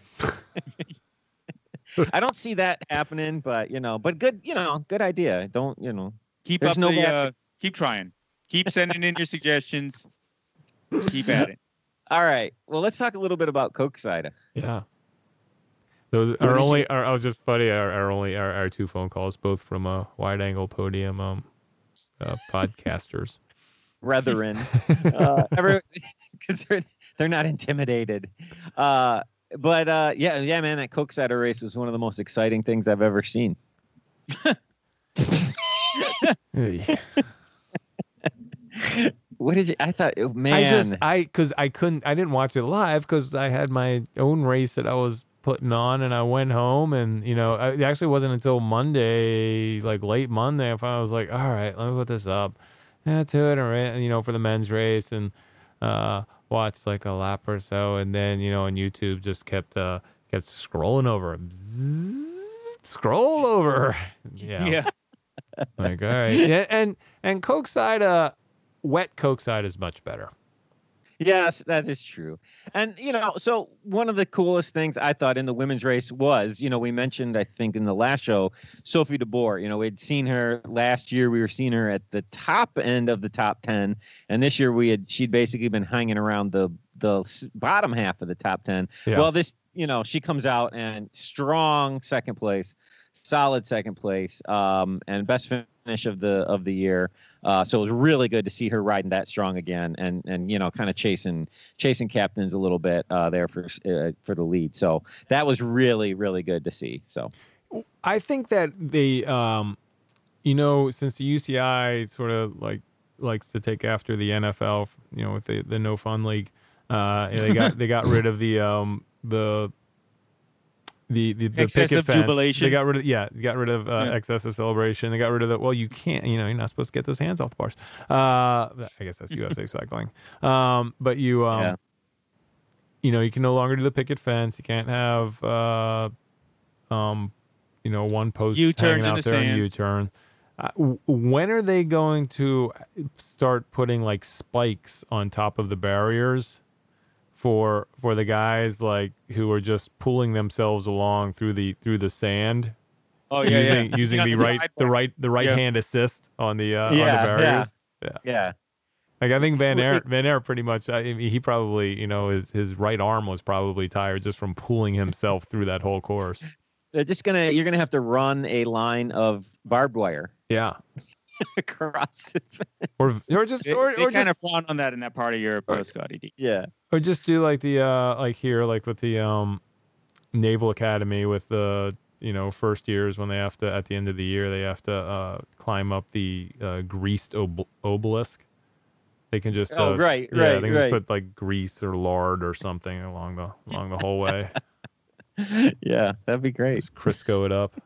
[SPEAKER 2] I don't see that happening, but you know, but good, you know, good idea. Don't you know?
[SPEAKER 3] Keep
[SPEAKER 2] There's
[SPEAKER 3] up
[SPEAKER 2] no
[SPEAKER 3] the.
[SPEAKER 2] bad-
[SPEAKER 3] Uh, keep trying. Keep sending in your suggestions. Keep at it.
[SPEAKER 2] All right. Well, let's talk a little bit about Koksijde.
[SPEAKER 1] Yeah. Those
[SPEAKER 2] What
[SPEAKER 1] are
[SPEAKER 2] did
[SPEAKER 1] only.
[SPEAKER 2] you-
[SPEAKER 1] Are, I was just funny. Are, are only our, our two phone calls, both from a wide angle podium um, uh, podcasters.
[SPEAKER 2] Brethren, uh, because they're they're not intimidated. Uh, but uh, yeah, yeah, man, that Koksijde race was one of the most exciting things I've ever seen.
[SPEAKER 1] Hey.
[SPEAKER 2] What did you? I thought, man.
[SPEAKER 1] I just I because I couldn't I didn't watch it live because I had my own race that I was putting on, and I went home, and you know I, it actually wasn't until Monday, like late Monday, if I was like, all right, let me put this up, yeah, to it, and you know for the men's race, and uh, watched like a lap or so, and then you know on YouTube just kept uh, kept scrolling over. Bzzz, scroll over. Yeah.
[SPEAKER 3] Yeah.
[SPEAKER 1] Like, all right. Yeah, and and Coke cider, wet Coke cider is much better.
[SPEAKER 2] Yes, that is true. And, you know, so one of the coolest things I thought in the women's race was, you know, we mentioned, I think in the last show, Sophie DeBoer. You know, we'd seen her last year. We were seeing her at the top end of the top ten. And this year we had, she'd basically been hanging around the, the bottom half of the top ten.
[SPEAKER 1] Yeah.
[SPEAKER 2] Well, this, you know, she comes out and strong second place, solid second place, um, and best finish of the, of the year. Uh, so it was really good to see her riding that strong again, and and you know, kind of chasing chasing captains a little bit uh, there for uh, for the lead. So that was really really good to see. So
[SPEAKER 1] I think that they, um, you know, since the U C I sort of like likes to take after the N F L, you know, with the, the no fun league, uh, they got they got rid of the um the. The the, the
[SPEAKER 3] Excessive
[SPEAKER 1] picket fence.
[SPEAKER 3] jubilation.
[SPEAKER 1] They got rid of yeah. They got rid of uh,
[SPEAKER 3] Yeah.
[SPEAKER 1] excessive celebration. They got rid of the well. You can't. You know, you're not supposed to get those hands off the bars. Uh, I guess that's U S A cycling. Um, but you um,
[SPEAKER 2] Yeah.
[SPEAKER 1] you know, you can no longer do the picket fence. You can't have uh, um, you know, one post
[SPEAKER 3] U-turns
[SPEAKER 1] hanging
[SPEAKER 3] in
[SPEAKER 1] out
[SPEAKER 3] the
[SPEAKER 1] there and
[SPEAKER 3] sands.
[SPEAKER 1] U-turn. Uh, w- when are they going to start putting like spikes on top of the barriers? For for the guys like who are just pulling themselves along through the through the sand,
[SPEAKER 3] Oh yeah,
[SPEAKER 1] using
[SPEAKER 3] yeah.
[SPEAKER 1] using
[SPEAKER 3] On
[SPEAKER 1] the
[SPEAKER 3] the
[SPEAKER 1] right the
[SPEAKER 3] sidewalk.
[SPEAKER 1] right the right
[SPEAKER 3] Yeah.
[SPEAKER 1] hand assist on the uh, on the
[SPEAKER 2] Yeah,
[SPEAKER 1] barriers.
[SPEAKER 2] yeah.
[SPEAKER 1] Like I think Van
[SPEAKER 2] Well,
[SPEAKER 1] Aert
[SPEAKER 2] it-
[SPEAKER 1] Van Aert pretty much I mean, he probably you know his his right arm was probably tired just from pulling himself through that whole course.
[SPEAKER 2] They're just gonna you're gonna have to run a line of barbed wire
[SPEAKER 1] Yeah,
[SPEAKER 2] across. The fence.
[SPEAKER 1] or or just
[SPEAKER 3] They,
[SPEAKER 1] or,
[SPEAKER 3] they
[SPEAKER 1] or
[SPEAKER 3] kind
[SPEAKER 1] just
[SPEAKER 3] of frown on that in that part of Europe, though, Scotty D.
[SPEAKER 2] Yeah.
[SPEAKER 1] or just do like the uh like here like with the um Naval Academy with the you know first years when they have to at the end of the year they have to uh climb up the uh, greased ob- obelisk. They can just
[SPEAKER 2] Oh
[SPEAKER 1] uh,
[SPEAKER 2] right,
[SPEAKER 1] yeah
[SPEAKER 2] right,
[SPEAKER 1] they can
[SPEAKER 2] right.
[SPEAKER 1] just put like grease or lard or something along the along the whole way.
[SPEAKER 2] Yeah, that'd be great.
[SPEAKER 1] Just Crisco it up.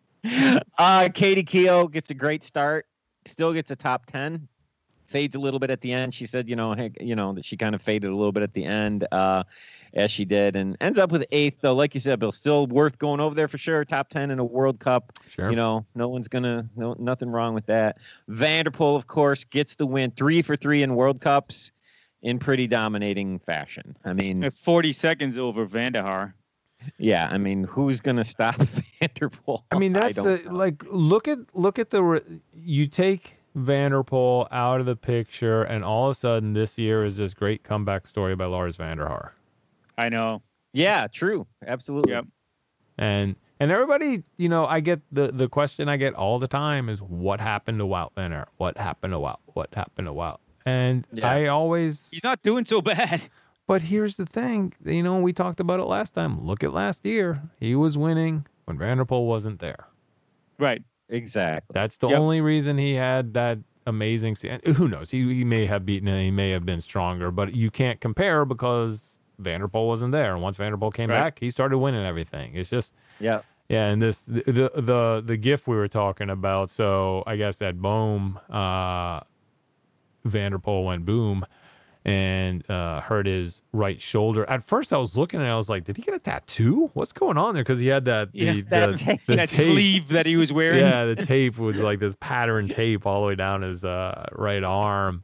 [SPEAKER 2] Uh, Katie Keough gets a great start. Still gets a top ten. Fades a little bit at the end. She said, you know, hey, you know that she kind of faded a little bit at the end, uh, as she did, and ends up with eighth. Though, like you said, Bill, still worth going over there for sure. Top ten in a World Cup.
[SPEAKER 1] Sure.
[SPEAKER 2] You know, no one's gonna, no, nothing wrong with that. Vanderpool, of course, gets the win. Three for three in World Cups, in pretty dominating fashion. I mean,
[SPEAKER 3] At forty seconds over Vandehar.
[SPEAKER 2] yeah, I mean, who's gonna stop Vanderpool?
[SPEAKER 1] I mean that's
[SPEAKER 2] don't
[SPEAKER 1] the
[SPEAKER 2] know.
[SPEAKER 1] like look at look at the re- you take Vanderpool out of the picture and all of a sudden this year is this great comeback story by Lars van der Haar.
[SPEAKER 3] I know.
[SPEAKER 2] Yeah, true, absolutely.
[SPEAKER 3] Yep.
[SPEAKER 1] And and everybody, you know, I get the the question I get all the time is what happened to Wout van Aert? What happened to Wout? What happened to Wout? And
[SPEAKER 2] Yeah.
[SPEAKER 1] I always
[SPEAKER 3] He's not doing so bad.
[SPEAKER 1] But here's the thing, you know, we talked about it last time. Look at last year. He was winning when Vanderpool wasn't there.
[SPEAKER 3] Right.
[SPEAKER 2] Exactly.
[SPEAKER 1] That's the
[SPEAKER 3] Yep.
[SPEAKER 1] only reason he had that amazing se- and who knows? He he may have beaten it, he may have been stronger, but you can't compare because Vanderpool wasn't there. And once Vanderpool came
[SPEAKER 3] Right.
[SPEAKER 1] back, he started winning everything. It's just
[SPEAKER 2] Yeah.
[SPEAKER 1] yeah, and this the the the, the GIF we were talking about. So I guess at Boom, uh, Vanderpool went boom and uh, hurt his right shoulder. At first, I was looking and I was like, "Did he get a tattoo? What's going on there?" Because he had that the,
[SPEAKER 3] Yeah,
[SPEAKER 1] the,
[SPEAKER 2] that tape-
[SPEAKER 1] the
[SPEAKER 3] that
[SPEAKER 1] tape.
[SPEAKER 3] sleeve that he was wearing.
[SPEAKER 1] Yeah, the tape was like this pattern tape all the way down his uh, right arm.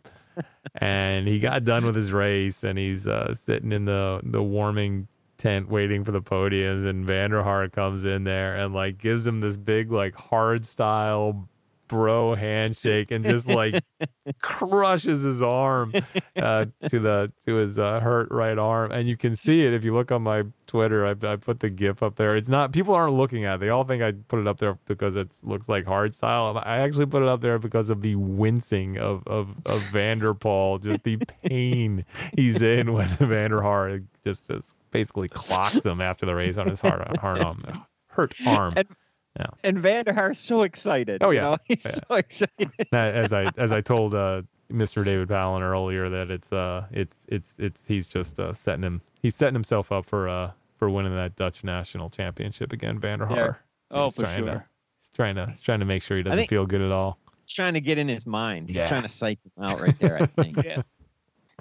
[SPEAKER 1] And he got done with his race, and he's uh, sitting in the the warming tent waiting for the podiums, and Van der Haar comes in there and like gives him this big like hard style bro handshake and just like crushes his arm uh, to the to his uh, hurt right arm. And you can see it if you look on my Twitter. I, I put the GIF up there. It's not people aren't looking at it. They all think I put it up there because it looks like hard style. I actually put it up there because of the wincing of of, of Vanderpool, just the pain he's in when Van der Haar just just basically clocks him after the race on his hard hard arm hurt arm.
[SPEAKER 2] And,
[SPEAKER 1] Yeah.
[SPEAKER 2] and Van der Haar is so excited.
[SPEAKER 1] Oh,
[SPEAKER 2] you
[SPEAKER 1] yeah.
[SPEAKER 2] know? He's
[SPEAKER 1] Yeah.
[SPEAKER 2] so excited.
[SPEAKER 1] as I as I told uh, Mister David Palin earlier that it's uh it's it's it's he's just uh, setting him he's setting himself up for uh for winning that Dutch national championship again. Van der Haar.
[SPEAKER 3] Oh,
[SPEAKER 1] He's
[SPEAKER 3] for
[SPEAKER 1] trying
[SPEAKER 3] sure.
[SPEAKER 1] To, he's trying to he's trying to make sure he doesn't
[SPEAKER 2] think-
[SPEAKER 1] feel good at all.
[SPEAKER 2] He's trying to get in his mind. He's
[SPEAKER 1] Yeah.
[SPEAKER 2] trying to psych him out right there, I think.
[SPEAKER 3] Yeah.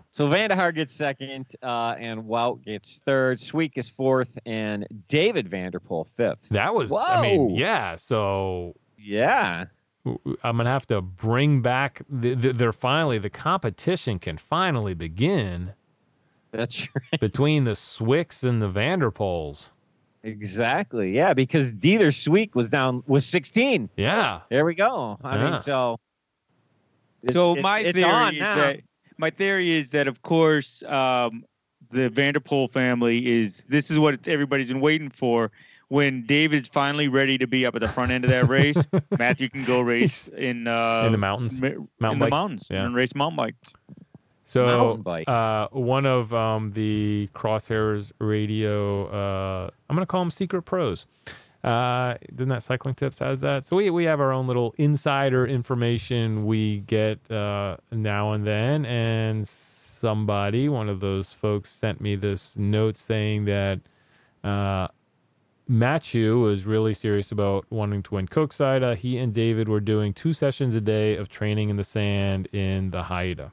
[SPEAKER 2] So Vandehar gets second, uh, and Wout gets third. Sweeck is fourth, and David Vanderpool fifth.
[SPEAKER 1] That was,
[SPEAKER 2] Whoa.
[SPEAKER 1] I mean, yeah. So
[SPEAKER 2] Yeah.
[SPEAKER 1] I'm gonna have to bring back. The, the, they're finally the competition can finally begin.
[SPEAKER 2] That's right.
[SPEAKER 1] Between the Swicks and the Vanderpools.
[SPEAKER 2] Exactly. Yeah, because Dieter Sweeck was down was sixteen.
[SPEAKER 1] Yeah.
[SPEAKER 2] There we go. I
[SPEAKER 1] Yeah.
[SPEAKER 2] mean, so. it's-
[SPEAKER 3] so
[SPEAKER 2] it's-
[SPEAKER 3] my
[SPEAKER 2] it's
[SPEAKER 3] theory
[SPEAKER 2] on
[SPEAKER 3] is
[SPEAKER 2] now.
[SPEAKER 3] that my theory is that of course um, the Vanderpool family is this is what it's, everybody's been waiting for. When David's finally ready to be up at the front end of that race, Matthew can go race in uh,
[SPEAKER 1] In the mountains.
[SPEAKER 3] ma-
[SPEAKER 1] Mountain
[SPEAKER 3] in the
[SPEAKER 1] bikes.
[SPEAKER 3] mountains
[SPEAKER 1] Yeah.
[SPEAKER 3] and race mountain bike.
[SPEAKER 1] So
[SPEAKER 2] Mountain bike.
[SPEAKER 1] uh, one of um, the Crosshairs Radio, uh, I'm going to call them secret pros. Uh, didn't that Cycling Tips has that? So we, we have our own little insider information we get uh, now and then. And somebody, one of those folks, sent me this note saying that uh, Matthew was really serious about wanting to win Koksijde. He and David were doing two sessions a day of training in the sand in the Haida.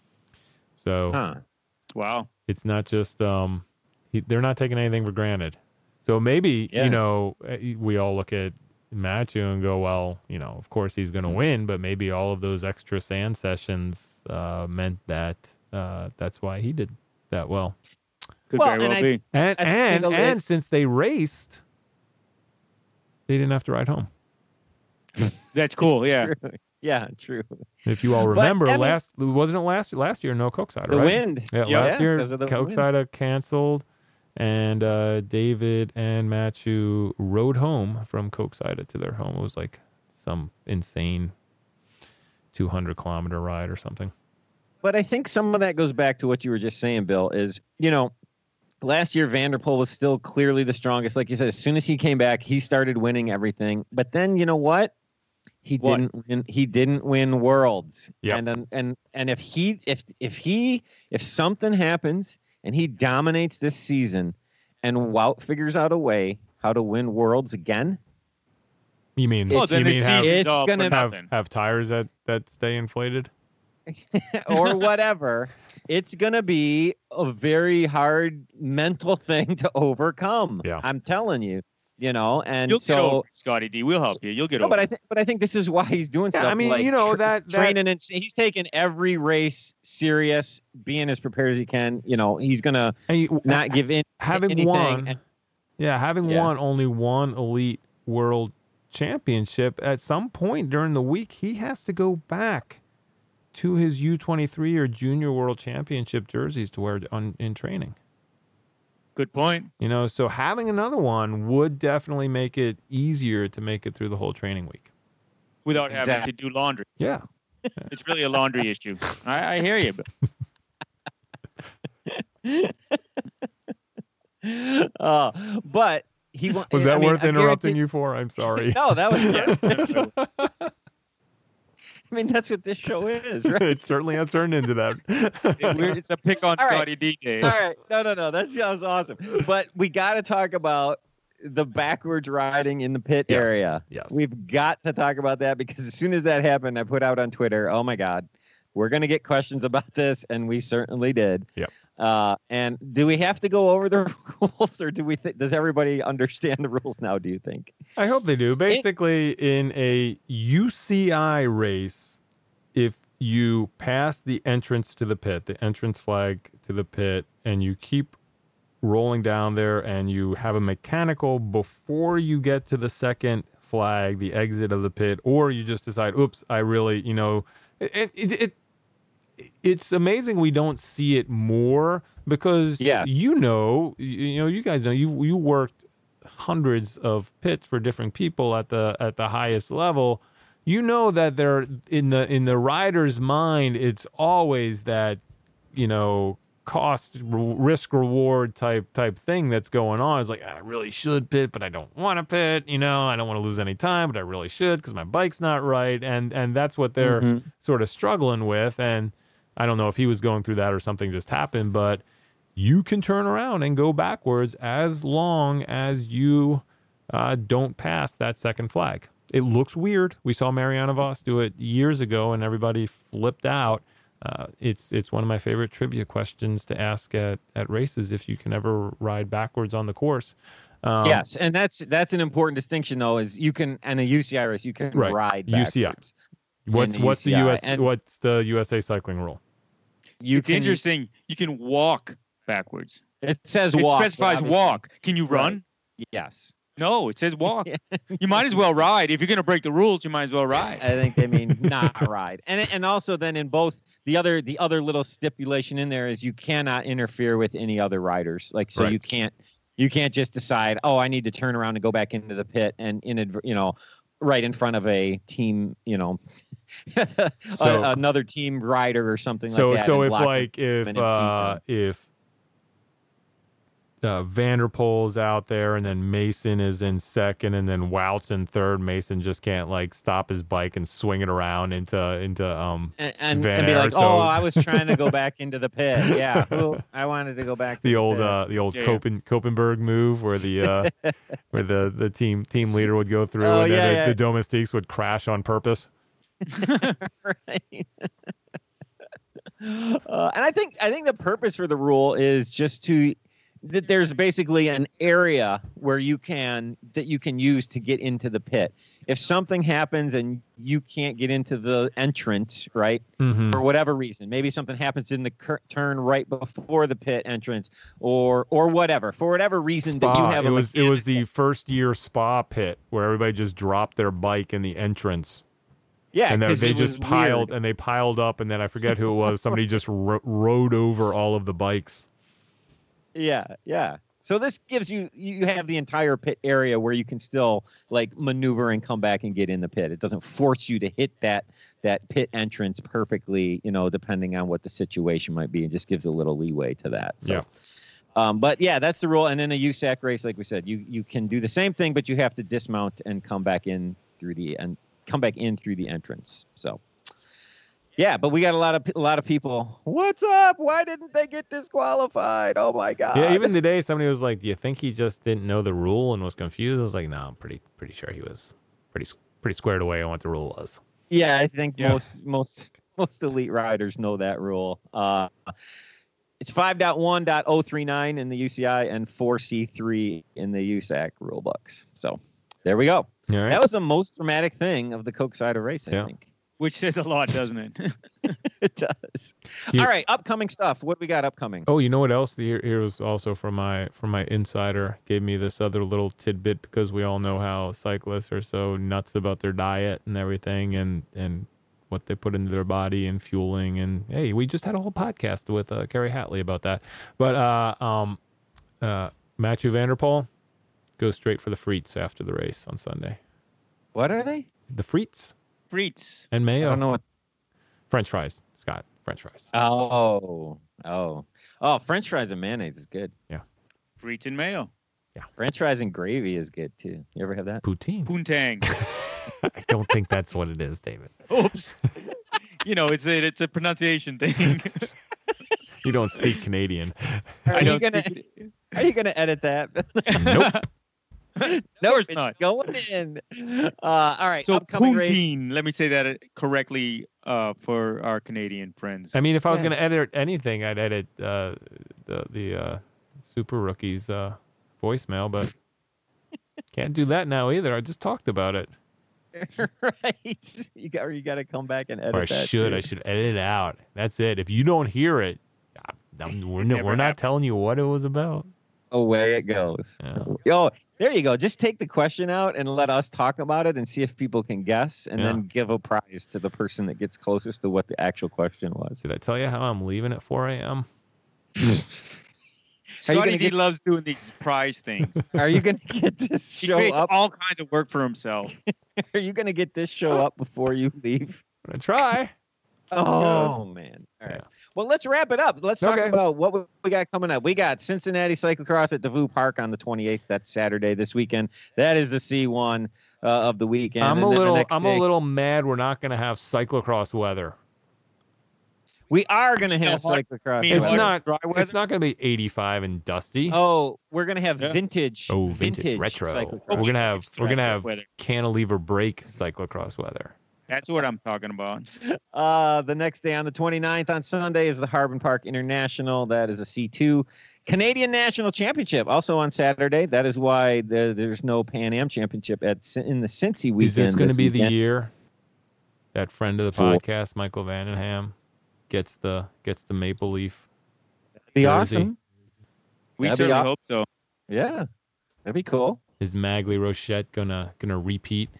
[SPEAKER 1] So
[SPEAKER 2] Huh.
[SPEAKER 3] Wow.
[SPEAKER 1] it's not just um, he, they're not taking anything for granted. So maybe
[SPEAKER 2] Yeah.
[SPEAKER 1] you know we all look at Matthew and go, well, you know, of course he's going to win, but maybe all of those extra sand sessions uh, meant that uh, that's why he did that well.
[SPEAKER 3] Could
[SPEAKER 2] Well,
[SPEAKER 3] very
[SPEAKER 2] and
[SPEAKER 3] well
[SPEAKER 2] I-
[SPEAKER 3] be.
[SPEAKER 1] And
[SPEAKER 2] I
[SPEAKER 1] and
[SPEAKER 2] think a
[SPEAKER 1] and
[SPEAKER 2] lit-
[SPEAKER 1] since they raced, they didn't have to ride home.
[SPEAKER 3] That's cool. Yeah.
[SPEAKER 2] True. Yeah, true.
[SPEAKER 1] If you all
[SPEAKER 2] But,
[SPEAKER 1] remember,
[SPEAKER 2] I mean-
[SPEAKER 1] last wasn't it last last year? No Koksijde,
[SPEAKER 2] The
[SPEAKER 1] right?
[SPEAKER 2] wind.
[SPEAKER 1] Yeah,
[SPEAKER 3] Yeah,
[SPEAKER 1] last year
[SPEAKER 2] because of the wind.
[SPEAKER 1] Koksijde canceled, and uh, David and Matthew rode home from Koksijde to their home. It was like some insane two hundred kilometer ride or something.
[SPEAKER 2] But I think some of that goes back to what you were just saying, Bill, is, you know, last year Vanderpool was still clearly the strongest. Like you said, as soon as he came back, he started winning everything. But then, you know what? He
[SPEAKER 3] What?
[SPEAKER 2] didn't win. He didn't win worlds.
[SPEAKER 1] Yep.
[SPEAKER 2] And and and and if he if if he if something happens and he dominates this season, and Wout figures out a way how to win worlds again,
[SPEAKER 1] You mean
[SPEAKER 3] Well,
[SPEAKER 2] It's-
[SPEAKER 3] then
[SPEAKER 1] you
[SPEAKER 3] the
[SPEAKER 1] mean have,
[SPEAKER 3] season's
[SPEAKER 2] It's
[SPEAKER 3] all for
[SPEAKER 2] gonna-
[SPEAKER 1] have
[SPEAKER 3] nothing.
[SPEAKER 1] have tires that that stay inflated?
[SPEAKER 2] or whatever, it's going to be a very hard mental thing to overcome.
[SPEAKER 1] Yeah.
[SPEAKER 2] I'm telling you, you know, and
[SPEAKER 3] You'll get
[SPEAKER 2] so,
[SPEAKER 3] over it, Scotty D. We'll help you. You'll get
[SPEAKER 2] no,
[SPEAKER 3] over
[SPEAKER 2] but I
[SPEAKER 3] it.
[SPEAKER 2] think, but I think this is why he's doing
[SPEAKER 1] Yeah,
[SPEAKER 2] stuff.
[SPEAKER 1] I mean,
[SPEAKER 2] like
[SPEAKER 1] you know,
[SPEAKER 2] tra-
[SPEAKER 1] that- that-
[SPEAKER 2] training and he's taking every race serious, being as prepared as he can. You know, he's going to
[SPEAKER 1] And you,
[SPEAKER 2] not give in
[SPEAKER 1] having
[SPEAKER 2] anything.
[SPEAKER 1] won,
[SPEAKER 2] and-
[SPEAKER 1] yeah, having
[SPEAKER 2] Yeah.
[SPEAKER 1] won only one elite world championship, at some point during the week, he has to go back to his U twenty-three or junior world championship jerseys to wear on in training.
[SPEAKER 3] Good point.
[SPEAKER 1] You know, so having another one would definitely make it easier to make it through the whole training week.
[SPEAKER 3] Without having
[SPEAKER 2] Exactly.
[SPEAKER 3] to do laundry.
[SPEAKER 1] Yeah.
[SPEAKER 3] It's really a laundry issue. I, I hear you. But
[SPEAKER 2] uh, but he wa-
[SPEAKER 1] Was
[SPEAKER 2] I
[SPEAKER 1] that
[SPEAKER 2] mean,
[SPEAKER 1] worth
[SPEAKER 2] I
[SPEAKER 1] interrupting
[SPEAKER 2] guarantee-
[SPEAKER 1] you for? I'm sorry.
[SPEAKER 2] No, that was good. I mean, that's what this show is, right?
[SPEAKER 1] It certainly has turned into that.
[SPEAKER 3] it- we're- it's a pick on
[SPEAKER 2] All right.
[SPEAKER 3] Scotty D day.
[SPEAKER 2] All right. No, no, no. That sounds awesome. But we got to talk about the backwards riding in the pit
[SPEAKER 1] Yes,
[SPEAKER 2] area.
[SPEAKER 1] yes.
[SPEAKER 2] We've got to talk about that because as soon as that happened, I put out on Twitter, oh my God, we're going to get questions about this. And we certainly did.
[SPEAKER 1] Yep.
[SPEAKER 2] Uh, and do we have to go over the rules or do we think, does everybody understand the rules now, do you think?
[SPEAKER 1] I hope they do. Basically, in a U C I race, if you pass the entrance to the pit, the entrance flag to the pit, and you keep rolling down there and you have a mechanical before you get to the second flag, the exit of the pit, or you just decide, oops, I really, you know, it, it, it it's amazing we don't see it more because
[SPEAKER 2] Yes.
[SPEAKER 1] you know, you, you know, you guys know you you worked hundreds of pits for different people at the at the highest level. You know that they're in the in the rider's mind, it's always that, you know, cost r- risk reward type type thing that's going on. It's like, I really should pit, but I don't want to pit. You know, I don't want to lose any time, but I really should because my bike's not right. And and that's what they're
[SPEAKER 2] Mhm.
[SPEAKER 1] sort of struggling with. And I don't know if he was going through that or something just happened, but you can turn around and go backwards as long as you uh, don't pass that second flag. It looks weird. We saw Mariana Voss do it years ago and everybody flipped out. uh, it's it's one of my favorite trivia questions to ask at, at races if you can ever ride backwards on the course. Um,
[SPEAKER 2] yes, and that's that's an important distinction though. Is you can in a U C I race you can
[SPEAKER 1] Right.
[SPEAKER 2] ride
[SPEAKER 1] U C I.
[SPEAKER 2] backwards.
[SPEAKER 1] What's
[SPEAKER 2] in
[SPEAKER 1] what's the
[SPEAKER 2] U C I,
[SPEAKER 1] U S
[SPEAKER 2] and
[SPEAKER 1] what's the U S A cycling rule?
[SPEAKER 2] You
[SPEAKER 3] it's
[SPEAKER 2] can,
[SPEAKER 3] interesting. You can walk backwards.
[SPEAKER 2] It says
[SPEAKER 3] It
[SPEAKER 2] walk. but
[SPEAKER 3] specifies
[SPEAKER 2] obviously-
[SPEAKER 3] walk. Can you
[SPEAKER 2] Right.
[SPEAKER 3] run?
[SPEAKER 2] Yes.
[SPEAKER 3] No, it says walk. You might as well ride. If you're going to break the rules, you might as well ride.
[SPEAKER 2] I think they mean not ride. And and also then in both the other the other little stipulation in there is you cannot interfere with any other riders. Like so
[SPEAKER 1] Right.
[SPEAKER 2] you can't you can't just decide, "Oh, I need to turn around and go back into the pit and in you know, right in front of a team, you know, a-
[SPEAKER 1] So-
[SPEAKER 2] another team rider or something
[SPEAKER 1] So
[SPEAKER 2] like that."
[SPEAKER 1] so
[SPEAKER 2] and
[SPEAKER 1] if
[SPEAKER 2] block
[SPEAKER 1] like if
[SPEAKER 2] and impede
[SPEAKER 1] uh,
[SPEAKER 2] them.
[SPEAKER 1] if uh, Vanderpool's out there and then Mason is in second and then Wout's in third, Mason just can't like stop his bike and swing it around into into um
[SPEAKER 2] and, and,
[SPEAKER 1] Van
[SPEAKER 2] and be like,
[SPEAKER 1] Aert, so-
[SPEAKER 2] "Oh, I was trying to go back into the pit." Yeah, who, I wanted to go back to
[SPEAKER 1] the
[SPEAKER 2] the
[SPEAKER 1] old
[SPEAKER 2] pit.
[SPEAKER 1] uh the old
[SPEAKER 3] Yeah, yeah.
[SPEAKER 1] Copen, Copenberg move where the uh where the the team team leader would go through
[SPEAKER 2] Oh,
[SPEAKER 1] and then
[SPEAKER 2] yeah,
[SPEAKER 1] the,
[SPEAKER 2] yeah.
[SPEAKER 1] the domestiques would crash on purpose.
[SPEAKER 2] right. uh, and I think I think the purpose for the rule is just to that there's basically an area where you can that you can use to get into the pit. If something happens and you can't get into the entrance, right,
[SPEAKER 1] Mm-hmm.
[SPEAKER 2] for whatever reason, maybe something happens in the cur- turn right before the pit entrance, or or whatever, for whatever reason that you
[SPEAKER 1] Spa.
[SPEAKER 2] have
[SPEAKER 1] It
[SPEAKER 2] a
[SPEAKER 1] was it was
[SPEAKER 2] mechanical-
[SPEAKER 1] the first year Spa pit where everybody just dropped their bike in the entrance.
[SPEAKER 2] yeah,
[SPEAKER 1] and then
[SPEAKER 2] 'cause
[SPEAKER 1] they
[SPEAKER 2] it was
[SPEAKER 1] just piled
[SPEAKER 2] weird.
[SPEAKER 1] and they piled up and then I forget who it was. Somebody just ro- rode over all of the bikes.
[SPEAKER 2] Yeah, yeah. So this gives you you have the entire pit area where you can still like maneuver and come back and get in the pit. It doesn't force you to hit that that pit entrance perfectly, you know, depending on what the situation might be. It just gives a little leeway to that. So,
[SPEAKER 1] Yeah.
[SPEAKER 2] Um, but yeah, that's the rule. And in a U S A C race, like we said, you you can do the same thing, but you have to dismount and come back in through the and come back in through the entrance. So. Yeah, but we got a lot of a lot of people. What's up? Why didn't they get disqualified? Oh my god!
[SPEAKER 1] Yeah, even today somebody was like, "Do you think he just didn't know the rule and was confused?" I was like, "No, I'm pretty pretty sure he was pretty pretty squared away on what the rule was."
[SPEAKER 2] Yeah, I think
[SPEAKER 3] Yeah.
[SPEAKER 2] most most most elite riders know that rule. Uh, it's five point one point oh three nine in the U C I and four C three in the U S A C rule books. So there we go.
[SPEAKER 1] All right.
[SPEAKER 2] That was the most dramatic thing of the Coke Cider race, I
[SPEAKER 1] Yeah.
[SPEAKER 2] think.
[SPEAKER 3] Which says a lot, doesn't it?
[SPEAKER 2] It does.
[SPEAKER 1] You-
[SPEAKER 2] All right, upcoming stuff. What we got upcoming?
[SPEAKER 1] Oh, you know what else? Here, here was also from my from my insider gave me this other little tidbit because we all know how cyclists are so nuts about their diet and everything and and what they put into their body and fueling and hey, we just had a whole podcast with uh, Kerry Hatley about that. But uh, um, uh, Matthew Vanderpool goes straight for the frites after the race on Sunday.
[SPEAKER 2] What are they?
[SPEAKER 1] The frites
[SPEAKER 3] Frites.
[SPEAKER 1] and
[SPEAKER 2] I
[SPEAKER 1] mayo,
[SPEAKER 2] don't know what.
[SPEAKER 1] French fries, Scott, French fries.
[SPEAKER 2] Oh, oh, oh! French fries and mayonnaise is good.
[SPEAKER 3] Frites and mayo.
[SPEAKER 2] French fries and gravy is good too. You ever have that?
[SPEAKER 1] Poutine.
[SPEAKER 3] Poontang.
[SPEAKER 1] I don't think that's what it is, David.
[SPEAKER 3] Oops. You know, it's a it's a pronunciation thing.
[SPEAKER 1] You don't speak Canadian.
[SPEAKER 2] Are
[SPEAKER 3] I
[SPEAKER 2] you
[SPEAKER 3] don't
[SPEAKER 2] gonna
[SPEAKER 3] think it-
[SPEAKER 2] Are you gonna edit that?
[SPEAKER 1] Nope.
[SPEAKER 2] No,
[SPEAKER 3] course
[SPEAKER 2] it's
[SPEAKER 3] not.
[SPEAKER 2] going in. Uh, all right.
[SPEAKER 3] So
[SPEAKER 2] upcoming race.
[SPEAKER 3] poutine. Let me say that correctly uh, for our Canadian friends.
[SPEAKER 1] I mean, if I was going
[SPEAKER 2] Yes.
[SPEAKER 1] to edit anything, I'd edit uh, the the uh, Super Rookies uh, voicemail, but can't do that now either. I just talked about it.
[SPEAKER 2] right. You got you got to come back and edit
[SPEAKER 1] Or I
[SPEAKER 2] that.
[SPEAKER 1] should.
[SPEAKER 2] too.
[SPEAKER 1] I should edit it out. That's it. If you don't hear it, I'm- we're, no-
[SPEAKER 3] never
[SPEAKER 1] we're not
[SPEAKER 3] happened.
[SPEAKER 1] telling you what it was about.
[SPEAKER 2] Away it goes.
[SPEAKER 1] Yeah.
[SPEAKER 2] Oh, there you go. Just take the question out and let us talk about it and see if people can guess, and
[SPEAKER 1] Yeah.
[SPEAKER 2] then give a prize to the person that gets closest to what the actual question was.
[SPEAKER 1] Did I tell you how I'm leaving at four a.m.?
[SPEAKER 2] Are you
[SPEAKER 3] Scotty
[SPEAKER 2] gonna
[SPEAKER 3] D
[SPEAKER 2] get-
[SPEAKER 3] loves doing these prize things.
[SPEAKER 2] Are you going to get this
[SPEAKER 3] He
[SPEAKER 2] show
[SPEAKER 3] creates
[SPEAKER 2] up?
[SPEAKER 3] all kinds of work for himself.
[SPEAKER 2] Are you going to get this show up before you leave?
[SPEAKER 1] I'm gonna try.
[SPEAKER 2] Oh man! All right.
[SPEAKER 1] Yeah.
[SPEAKER 2] Well, let's wrap it up. Let's talk
[SPEAKER 1] Okay.
[SPEAKER 2] about what we- we got coming up. We got Cincinnati Cyclocross at Devou Park on the twenty-eighth. That's Saturday this weekend. That is the C one uh, of the weekend.
[SPEAKER 1] I'm
[SPEAKER 2] And
[SPEAKER 1] a
[SPEAKER 2] then the
[SPEAKER 1] little.
[SPEAKER 2] next
[SPEAKER 1] I'm
[SPEAKER 2] day-
[SPEAKER 1] a little mad. We're not going to have cyclocross weather.
[SPEAKER 2] We are going to
[SPEAKER 3] Still
[SPEAKER 2] have
[SPEAKER 3] hot.
[SPEAKER 2] cyclocross.
[SPEAKER 3] I mean,
[SPEAKER 1] It's
[SPEAKER 3] weather,
[SPEAKER 1] not.
[SPEAKER 3] dry weather.
[SPEAKER 1] It's not going to be eighty-five and dusty.
[SPEAKER 2] Oh, we're going to have
[SPEAKER 3] Yeah.
[SPEAKER 2] vintage.
[SPEAKER 1] Oh, vintage, retro.
[SPEAKER 2] cyclocross.
[SPEAKER 1] We're gonna have.
[SPEAKER 3] It's
[SPEAKER 1] We're gonna
[SPEAKER 3] retro
[SPEAKER 1] have
[SPEAKER 3] weather.
[SPEAKER 1] cantilever break cyclocross weather.
[SPEAKER 3] That's what I'm talking about.
[SPEAKER 2] Uh, the next day on the twenty-ninth on Sunday is the Harbin Park International. That is a C two. Canadian National Championship also on Saturday. That is why the, there's no Pan Am Championship at in the Cincy weekend.
[SPEAKER 1] Is this going to be
[SPEAKER 2] weekend.
[SPEAKER 1] the year that friend of the
[SPEAKER 2] For-
[SPEAKER 1] podcast, Michael Vandenham, gets the gets the Maple Leaf?
[SPEAKER 2] That'd be
[SPEAKER 1] jersey?
[SPEAKER 2] awesome.
[SPEAKER 3] We
[SPEAKER 2] That'd be
[SPEAKER 3] certainly
[SPEAKER 2] aw-
[SPEAKER 3] hope so.
[SPEAKER 2] Yeah, that'd be cool.
[SPEAKER 1] Is Magli Rochette gonna gonna repeat?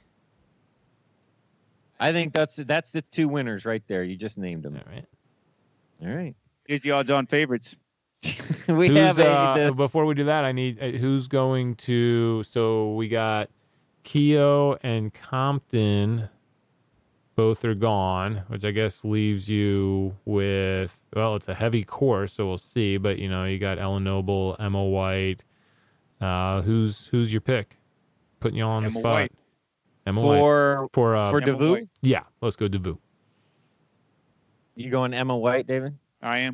[SPEAKER 2] I think that's that's the two winners right there. You just named them.
[SPEAKER 1] All right.
[SPEAKER 2] All right.
[SPEAKER 3] Here's the odds-on favorites.
[SPEAKER 2] we
[SPEAKER 1] Who's,
[SPEAKER 2] have a
[SPEAKER 1] uh,
[SPEAKER 2] this,
[SPEAKER 1] before we do that, I need uh, who's going to. So we got Keogh and Compton. Both are gone, which I guess leaves you with, well, it's a heavy course, so we'll see. But you know, you got Ellen Noble, Emma White. Uh, who's who's your pick? Putting you all on
[SPEAKER 3] Emma
[SPEAKER 1] the spot.
[SPEAKER 3] White.
[SPEAKER 1] Emma White.
[SPEAKER 2] for
[SPEAKER 1] For uh,
[SPEAKER 2] for
[SPEAKER 3] Emma
[SPEAKER 2] Devu.
[SPEAKER 3] White.
[SPEAKER 1] yeah, let's go Devu.
[SPEAKER 2] You going Emma White, David?
[SPEAKER 3] I am.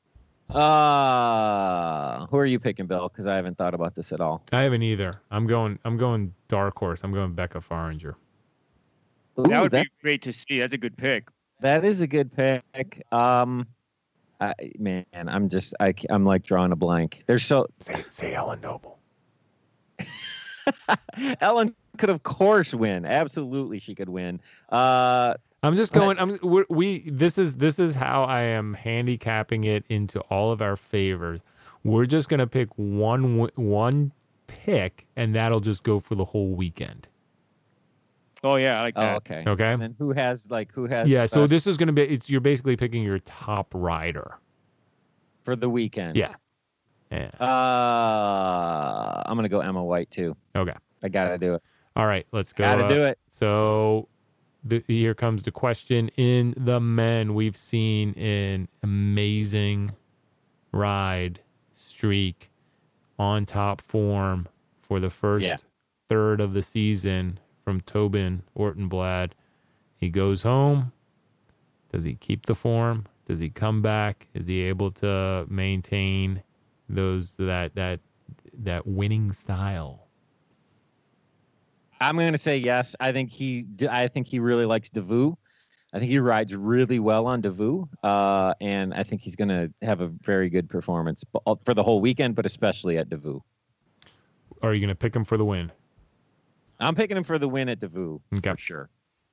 [SPEAKER 2] Uh who are you picking, Bill? Because I haven't thought about this at all.
[SPEAKER 1] I haven't either. I'm going. I'm going dark horse. I'm going Becca Faringer.
[SPEAKER 2] Ooh,
[SPEAKER 3] that would
[SPEAKER 2] that,
[SPEAKER 3] be great to see. That's a good pick.
[SPEAKER 2] that is a good pick. Um, I, man, I'm just I, I'm like drawing a blank. There's so
[SPEAKER 1] Say, say Ellen Noble.
[SPEAKER 2] Ellen could of course win. Absolutely, she could win. Uh,
[SPEAKER 1] I'm just going. I'm we're, we. This is this is how I am handicapping it into all of our favors. We're just gonna pick one wi- one pick, and that'll just go for the whole weekend.
[SPEAKER 3] Oh yeah, I like
[SPEAKER 2] oh,
[SPEAKER 3] that.
[SPEAKER 2] okay.
[SPEAKER 1] Okay.
[SPEAKER 2] And then who has like who has
[SPEAKER 1] Yeah.
[SPEAKER 2] the
[SPEAKER 1] So
[SPEAKER 2] best
[SPEAKER 1] this is gonna be. It's you're basically picking your top rider.
[SPEAKER 2] for the weekend?
[SPEAKER 1] Yeah. Yeah.
[SPEAKER 2] Uh, I'm gonna go Emma White too.
[SPEAKER 1] Okay.
[SPEAKER 2] I gotta do it.
[SPEAKER 1] All right. Let's go.
[SPEAKER 2] Gotta
[SPEAKER 1] uh,
[SPEAKER 2] do it.
[SPEAKER 1] So the, here comes the question. In the men, we've seen an amazing ride streak on top form for the first
[SPEAKER 2] Yeah.
[SPEAKER 1] third of the season from Tobin Ortenblad. He goes home. Does he keep the form? Does he come back? Is he able to maintain those that that that winning style?
[SPEAKER 2] I'm going to say yes. I think he. I think he really likes Devu. I think he rides really well on Devu, uh, and I think he's going to have a very good performance b- for the whole weekend, but especially at Devu.
[SPEAKER 1] Are you going to pick him for the win?
[SPEAKER 2] I'm picking him for the win at Devu
[SPEAKER 1] Okay.
[SPEAKER 2] for sure.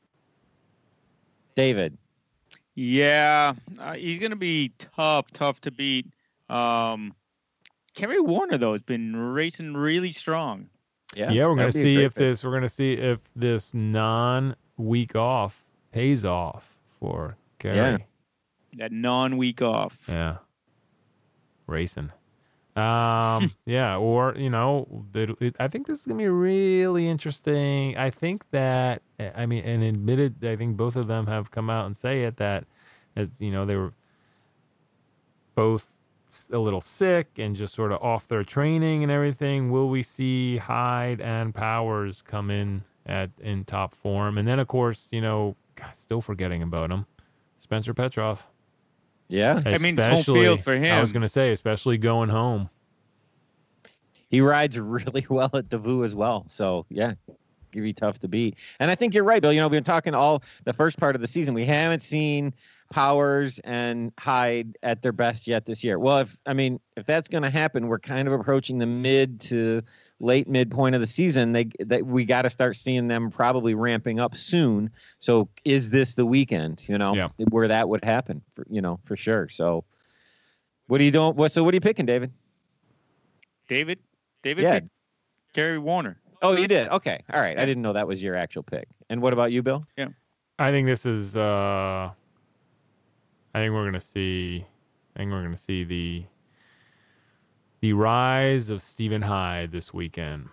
[SPEAKER 2] David,
[SPEAKER 3] Yeah, uh, he's gonna be tough, tough to beat. Um, Kerry Warner though has been racing really strong.
[SPEAKER 2] yeah,
[SPEAKER 1] Yeah, we're going
[SPEAKER 2] that'd
[SPEAKER 1] to
[SPEAKER 2] be a
[SPEAKER 1] see
[SPEAKER 2] great
[SPEAKER 1] if
[SPEAKER 2] pick.
[SPEAKER 1] this we're going to see if this non-week off pays off for Kerry.
[SPEAKER 2] Yeah.
[SPEAKER 3] That non-week off.
[SPEAKER 1] Yeah. Racing. Um, yeah, or you know, it, it, I think this is gonna be really interesting. I think that I mean, and admitted, I think both of them have come out and say it that, as you know, they were both s- a little sick and just sort of off their training and everything. Will we see Hyde and Powers come in at in top form? And then, of course, you know, God, still forgetting about him, Spencer Petrov.
[SPEAKER 2] Yeah,
[SPEAKER 3] I mean, it's home
[SPEAKER 1] Especially-
[SPEAKER 3] field for him.
[SPEAKER 1] I was going to say, especially going home.
[SPEAKER 2] he rides really well at Devu as well. So yeah, it'd be tough to beat. And I think you're right, Bill. You know, we've been talking all the first part of the season. We haven't seen Powers and Hyde at their best yet this year. Well, if I mean, if that's going to happen, we're kind of approaching the mid to late midpoint of the season. They that we got to start seeing them probably ramping up soon. So is this the weekend? You know,
[SPEAKER 1] Yeah.
[SPEAKER 2] where that would happen? For, you know, for sure. So what are you doing? What? So what are you picking, David?
[SPEAKER 3] David, David,
[SPEAKER 2] Yeah.
[SPEAKER 3] picked Kerry Warner.
[SPEAKER 2] Oh, you did. Okay. All right. I didn't know that was your actual pick. And what about you, Bill?
[SPEAKER 1] I think this is. Uh, I think we're gonna see. I think we're gonna see the the rise of Stephen Hyde this weekend.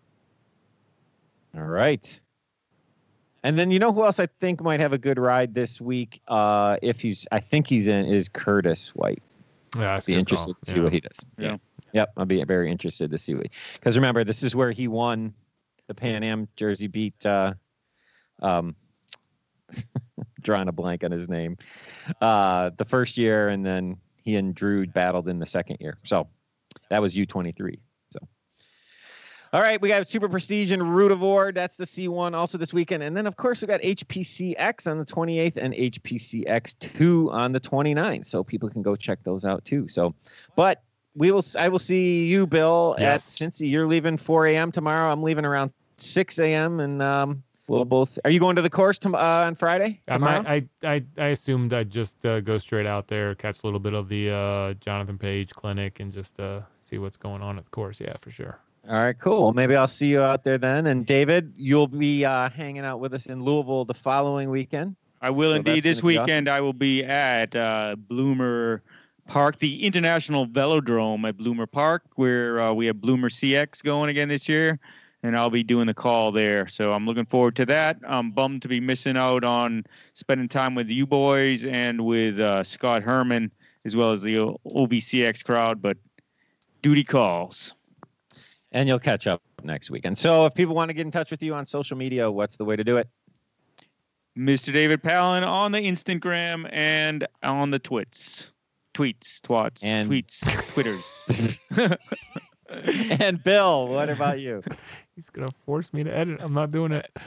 [SPEAKER 2] All right. And then you know who else I think might have a good ride this week? Uh, if he's, I think he's in, is Curtis White.
[SPEAKER 1] Yeah, that's
[SPEAKER 2] Be
[SPEAKER 1] a good
[SPEAKER 2] interested
[SPEAKER 1] call.
[SPEAKER 2] to see
[SPEAKER 1] Yeah.
[SPEAKER 2] what he does.
[SPEAKER 3] Yeah.
[SPEAKER 2] Yep. I'll be very interested to see what. Because remember, this is where he won the Pan Am jersey, beat. Uh, um, drawing a blank on his name. Uh, the first year, and then he and Drew battled in the second year. So that was U twenty-three. So, All right, we got Super Prestige and Rudivore. That's the C one also this weekend. And then, of course, we got H P C X on the twenty-eighth and H P C X two on the twenty-ninth. So people can go check those out, too. So, but we will. I will see you, Bill,
[SPEAKER 1] Yes.
[SPEAKER 2] at Cincy. You're leaving four a.m. tomorrow. I'm leaving around six a.m. And um, we'll both. Are you going to the course tom- uh, on Friday?
[SPEAKER 1] I,
[SPEAKER 2] Tomorrow?
[SPEAKER 1] might, I, I I assumed I'd just uh, go straight out there, catch a little bit of the uh, Jonathan Page clinic, and just uh, see what's going on at the course. Yeah, for sure.
[SPEAKER 2] All right, cool. Maybe I'll see you out there then. And David, you'll be uh, hanging out with us in Louisville the following weekend.
[SPEAKER 3] I will
[SPEAKER 2] So
[SPEAKER 3] indeed.
[SPEAKER 2] that's
[SPEAKER 3] This
[SPEAKER 2] gonna be awesome.
[SPEAKER 3] weekend, I will be at uh, Bloomer Park, the International Velodrome at Bloomer Park, where uh, we have Bloomer C X going again this year, and I'll be doing the call there. So I'm looking forward to that. I'm bummed to be missing out on spending time with you boys and with uh, Scott Herman, as well as the O B C X crowd, but duty calls.
[SPEAKER 2] And you'll catch up next weekend. So if people want to get in touch with you on social media, what's the way to do it?
[SPEAKER 3] Mister David Palin on the Instagram and on the twits. Tweets, twats,
[SPEAKER 2] And-
[SPEAKER 3] tweets, twitters.
[SPEAKER 2] And Bill, what about you?
[SPEAKER 1] He's gonna force me to edit. I'm not doing it.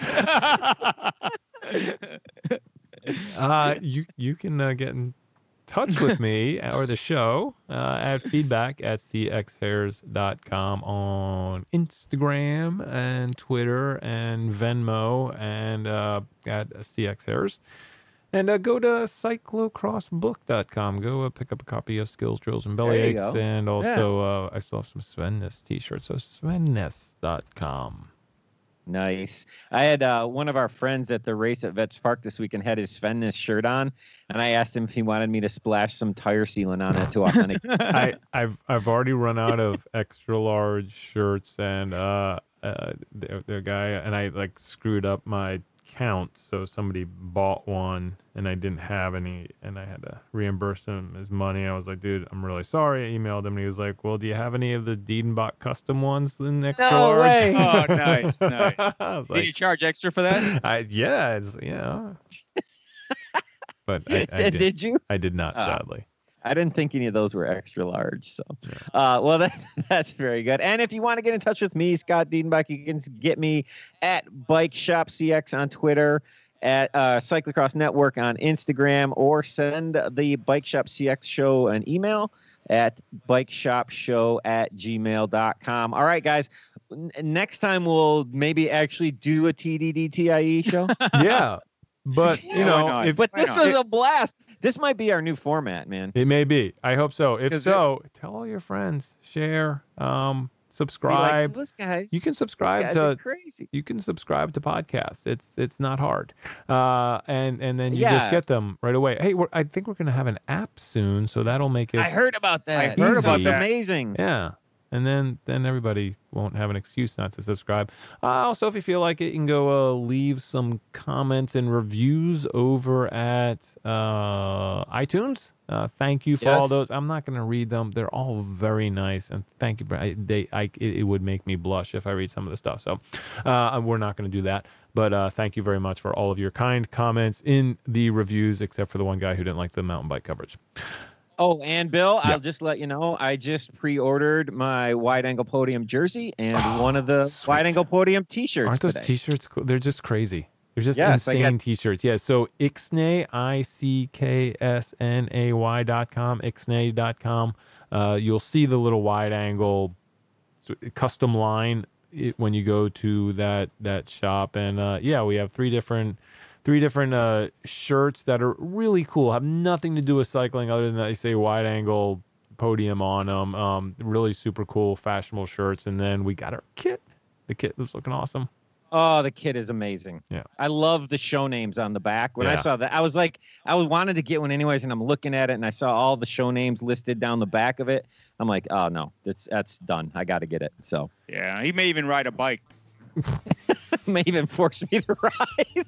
[SPEAKER 1] Uh, you you can uh, get in touch with me or the show uh, at feedback at c x hairs dot com on Instagram and Twitter and Venmo and uh, at cxhairs. And uh, go to cyclocrossbook dot com. Go uh, pick up a copy of Skills, Drills, and
[SPEAKER 2] There you
[SPEAKER 1] Bellyaches.
[SPEAKER 2] go.
[SPEAKER 1] And also, uh, I still have some Svenness t-shirts. So svenness dot com.
[SPEAKER 2] Nice. I had uh, one of our friends at the race at Vets Park this weekend had his Svenness shirt on, and I asked him if he wanted me to splash some tire sealant on it to authenticate.
[SPEAKER 1] I, I've I've already run out of extra large shirts, and uh, uh, the, the guy and I like screwed up my count, so somebody bought one, and I didn't have any, and I had to reimburse him his money. I was like, dude, I'm really sorry. I emailed him, and he was like, well, do you have any of the Diedenbach custom ones in extra
[SPEAKER 2] No
[SPEAKER 1] large?
[SPEAKER 2] way.
[SPEAKER 3] Oh, nice, nice.
[SPEAKER 1] I was
[SPEAKER 3] Did
[SPEAKER 1] like,
[SPEAKER 3] you charge extra for that?
[SPEAKER 1] I, yeah, it's, yeah. But I, I
[SPEAKER 2] did,
[SPEAKER 1] did,
[SPEAKER 2] did you?
[SPEAKER 1] I did not,
[SPEAKER 2] Ah.
[SPEAKER 1] sadly.
[SPEAKER 2] I didn't think any of those were extra large. So, uh, well, that, that's very good. And if you want to get in touch with me, Scott Diedenbach, you can get me at Bike Shop C X on Twitter, at uh, Cyclocross Network on Instagram, or send the Bike Shop C X show an email at bikeshopshow at gmail dot com. All right, guys. N- next time we'll maybe actually do a T D D T I E show.
[SPEAKER 1] Yeah. But, you
[SPEAKER 3] Yeah, why
[SPEAKER 1] know,
[SPEAKER 3] not?
[SPEAKER 1] if,
[SPEAKER 2] But
[SPEAKER 3] Why
[SPEAKER 2] this
[SPEAKER 3] not?
[SPEAKER 2] was a blast. This might be our new format, man.
[SPEAKER 1] it may be. I hope so. If
[SPEAKER 3] 'Cause
[SPEAKER 1] so, tell all your friends, share, um,
[SPEAKER 2] Be like,
[SPEAKER 1] subscribe.
[SPEAKER 2] those guys.
[SPEAKER 1] You can
[SPEAKER 2] those
[SPEAKER 1] subscribe
[SPEAKER 2] guys
[SPEAKER 1] to
[SPEAKER 2] are crazy.
[SPEAKER 1] you can subscribe to podcasts. It's it's not hard, uh, and and then you
[SPEAKER 2] Yeah.
[SPEAKER 1] just get them right away. Hey, we're, I think we're gonna have an app soon, so that'll make it.
[SPEAKER 2] I heard about that.
[SPEAKER 3] I
[SPEAKER 1] heard about
[SPEAKER 2] It's
[SPEAKER 1] that.
[SPEAKER 2] amazing.
[SPEAKER 1] Yeah, and then then everybody won't have an excuse not to subscribe. Uh, also, if you feel like it, you can go uh, leave some comments and reviews over at uh, iTunes. Uh, thank you for all
[SPEAKER 2] Yes.
[SPEAKER 1] those. I'm not going to read them. They're all very nice, and thank you. I, they, I, it, it would make me blush if I read some of the stuff. So uh, we're not going to do that. But uh, thank you very much for all of your kind comments in the reviews, except for the one guy who didn't like the mountain bike coverage.
[SPEAKER 2] Oh, and Bill,
[SPEAKER 1] Yeah.
[SPEAKER 2] I'll just let you know, I just pre-ordered my wide angle podium jersey and
[SPEAKER 1] Oh,
[SPEAKER 2] one of the
[SPEAKER 1] sweet.
[SPEAKER 2] wide angle podium t-shirts
[SPEAKER 1] Aren't those
[SPEAKER 2] today.
[SPEAKER 1] t-shirts cool? They're just crazy. They're just
[SPEAKER 2] Yes, I
[SPEAKER 1] insane
[SPEAKER 2] got-
[SPEAKER 1] t-shirts. Yeah. So Ixnay, I C K S N A Y dot com, Ixnay dot com. Uh, you'll see the little wide angle s- custom line it, when you go to that that shop. And uh, yeah, we have three different three different uh, shirts that are really cool. Have nothing to do with cycling other than that they say wide angle podium on them. Um, really super cool, fashionable shirts. And then we got our kit. The kit is looking awesome.
[SPEAKER 2] Oh, the kit is amazing.
[SPEAKER 1] Yeah.
[SPEAKER 2] I love the show names on the back. When I
[SPEAKER 1] Yeah.
[SPEAKER 2] saw that, I was like, I was- wanted to get one anyways, and I'm looking at it, and I saw all the show names listed down the back of it. I'm like, oh, no, that's that's done. I got to get it. So
[SPEAKER 3] Yeah, he may even ride a bike.
[SPEAKER 2] may even force me to ride.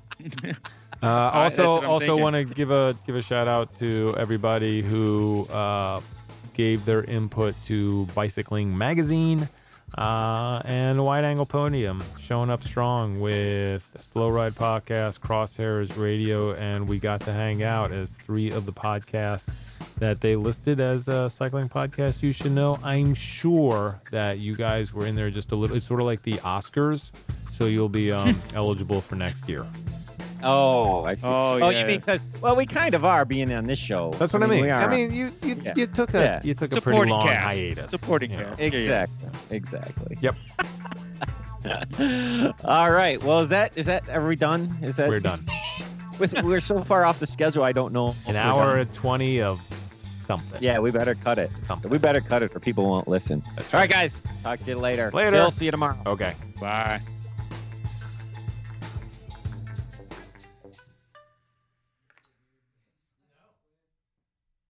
[SPEAKER 1] Uh,
[SPEAKER 3] that's
[SPEAKER 1] also,
[SPEAKER 3] what I'm
[SPEAKER 1] also
[SPEAKER 3] thinking.
[SPEAKER 1] want to give a give a shout out to everybody who uh, gave their input to Bicycling Magazine. Uh, and Wide Angle Podium showing up strong with Slow Ride Podcast, Crosshairs Radio, and we got to hang out as three of the podcasts that they listed as a cycling podcast you should know. I'm sure that you guys were in there just a little. It's sort of like the Oscars, so you'll be um, eligible for next year.
[SPEAKER 2] Oh, I see.
[SPEAKER 3] Oh,
[SPEAKER 2] Oh,
[SPEAKER 3] yeah.
[SPEAKER 2] you mean because well, we kind of are being on this show.
[SPEAKER 1] That's what I mean.
[SPEAKER 2] we
[SPEAKER 1] I
[SPEAKER 2] are.
[SPEAKER 1] mean, you you,
[SPEAKER 2] Yeah.
[SPEAKER 1] you took a
[SPEAKER 2] Yeah.
[SPEAKER 1] you took a pretty
[SPEAKER 3] Supporting
[SPEAKER 1] long
[SPEAKER 3] cast.
[SPEAKER 1] hiatus.
[SPEAKER 3] Supporting
[SPEAKER 1] you know.
[SPEAKER 3] cast. Yeah, yeah.
[SPEAKER 2] exactly, exactly.
[SPEAKER 1] Yep,
[SPEAKER 2] All right. Well, is that is that? Are we done? Is that
[SPEAKER 1] we're done.
[SPEAKER 2] With, we're so far off the schedule. I don't know. if
[SPEAKER 1] An
[SPEAKER 2] we're
[SPEAKER 1] hour
[SPEAKER 2] done.
[SPEAKER 1] and twenty of something.
[SPEAKER 2] Yeah, we better cut it.
[SPEAKER 1] Something.
[SPEAKER 2] We better cut it, or people won't listen.
[SPEAKER 1] That's
[SPEAKER 2] All right,
[SPEAKER 1] right.
[SPEAKER 2] guys. Talk to you later.
[SPEAKER 1] Later.
[SPEAKER 2] Bill, see you tomorrow.
[SPEAKER 1] Okay.
[SPEAKER 3] Bye.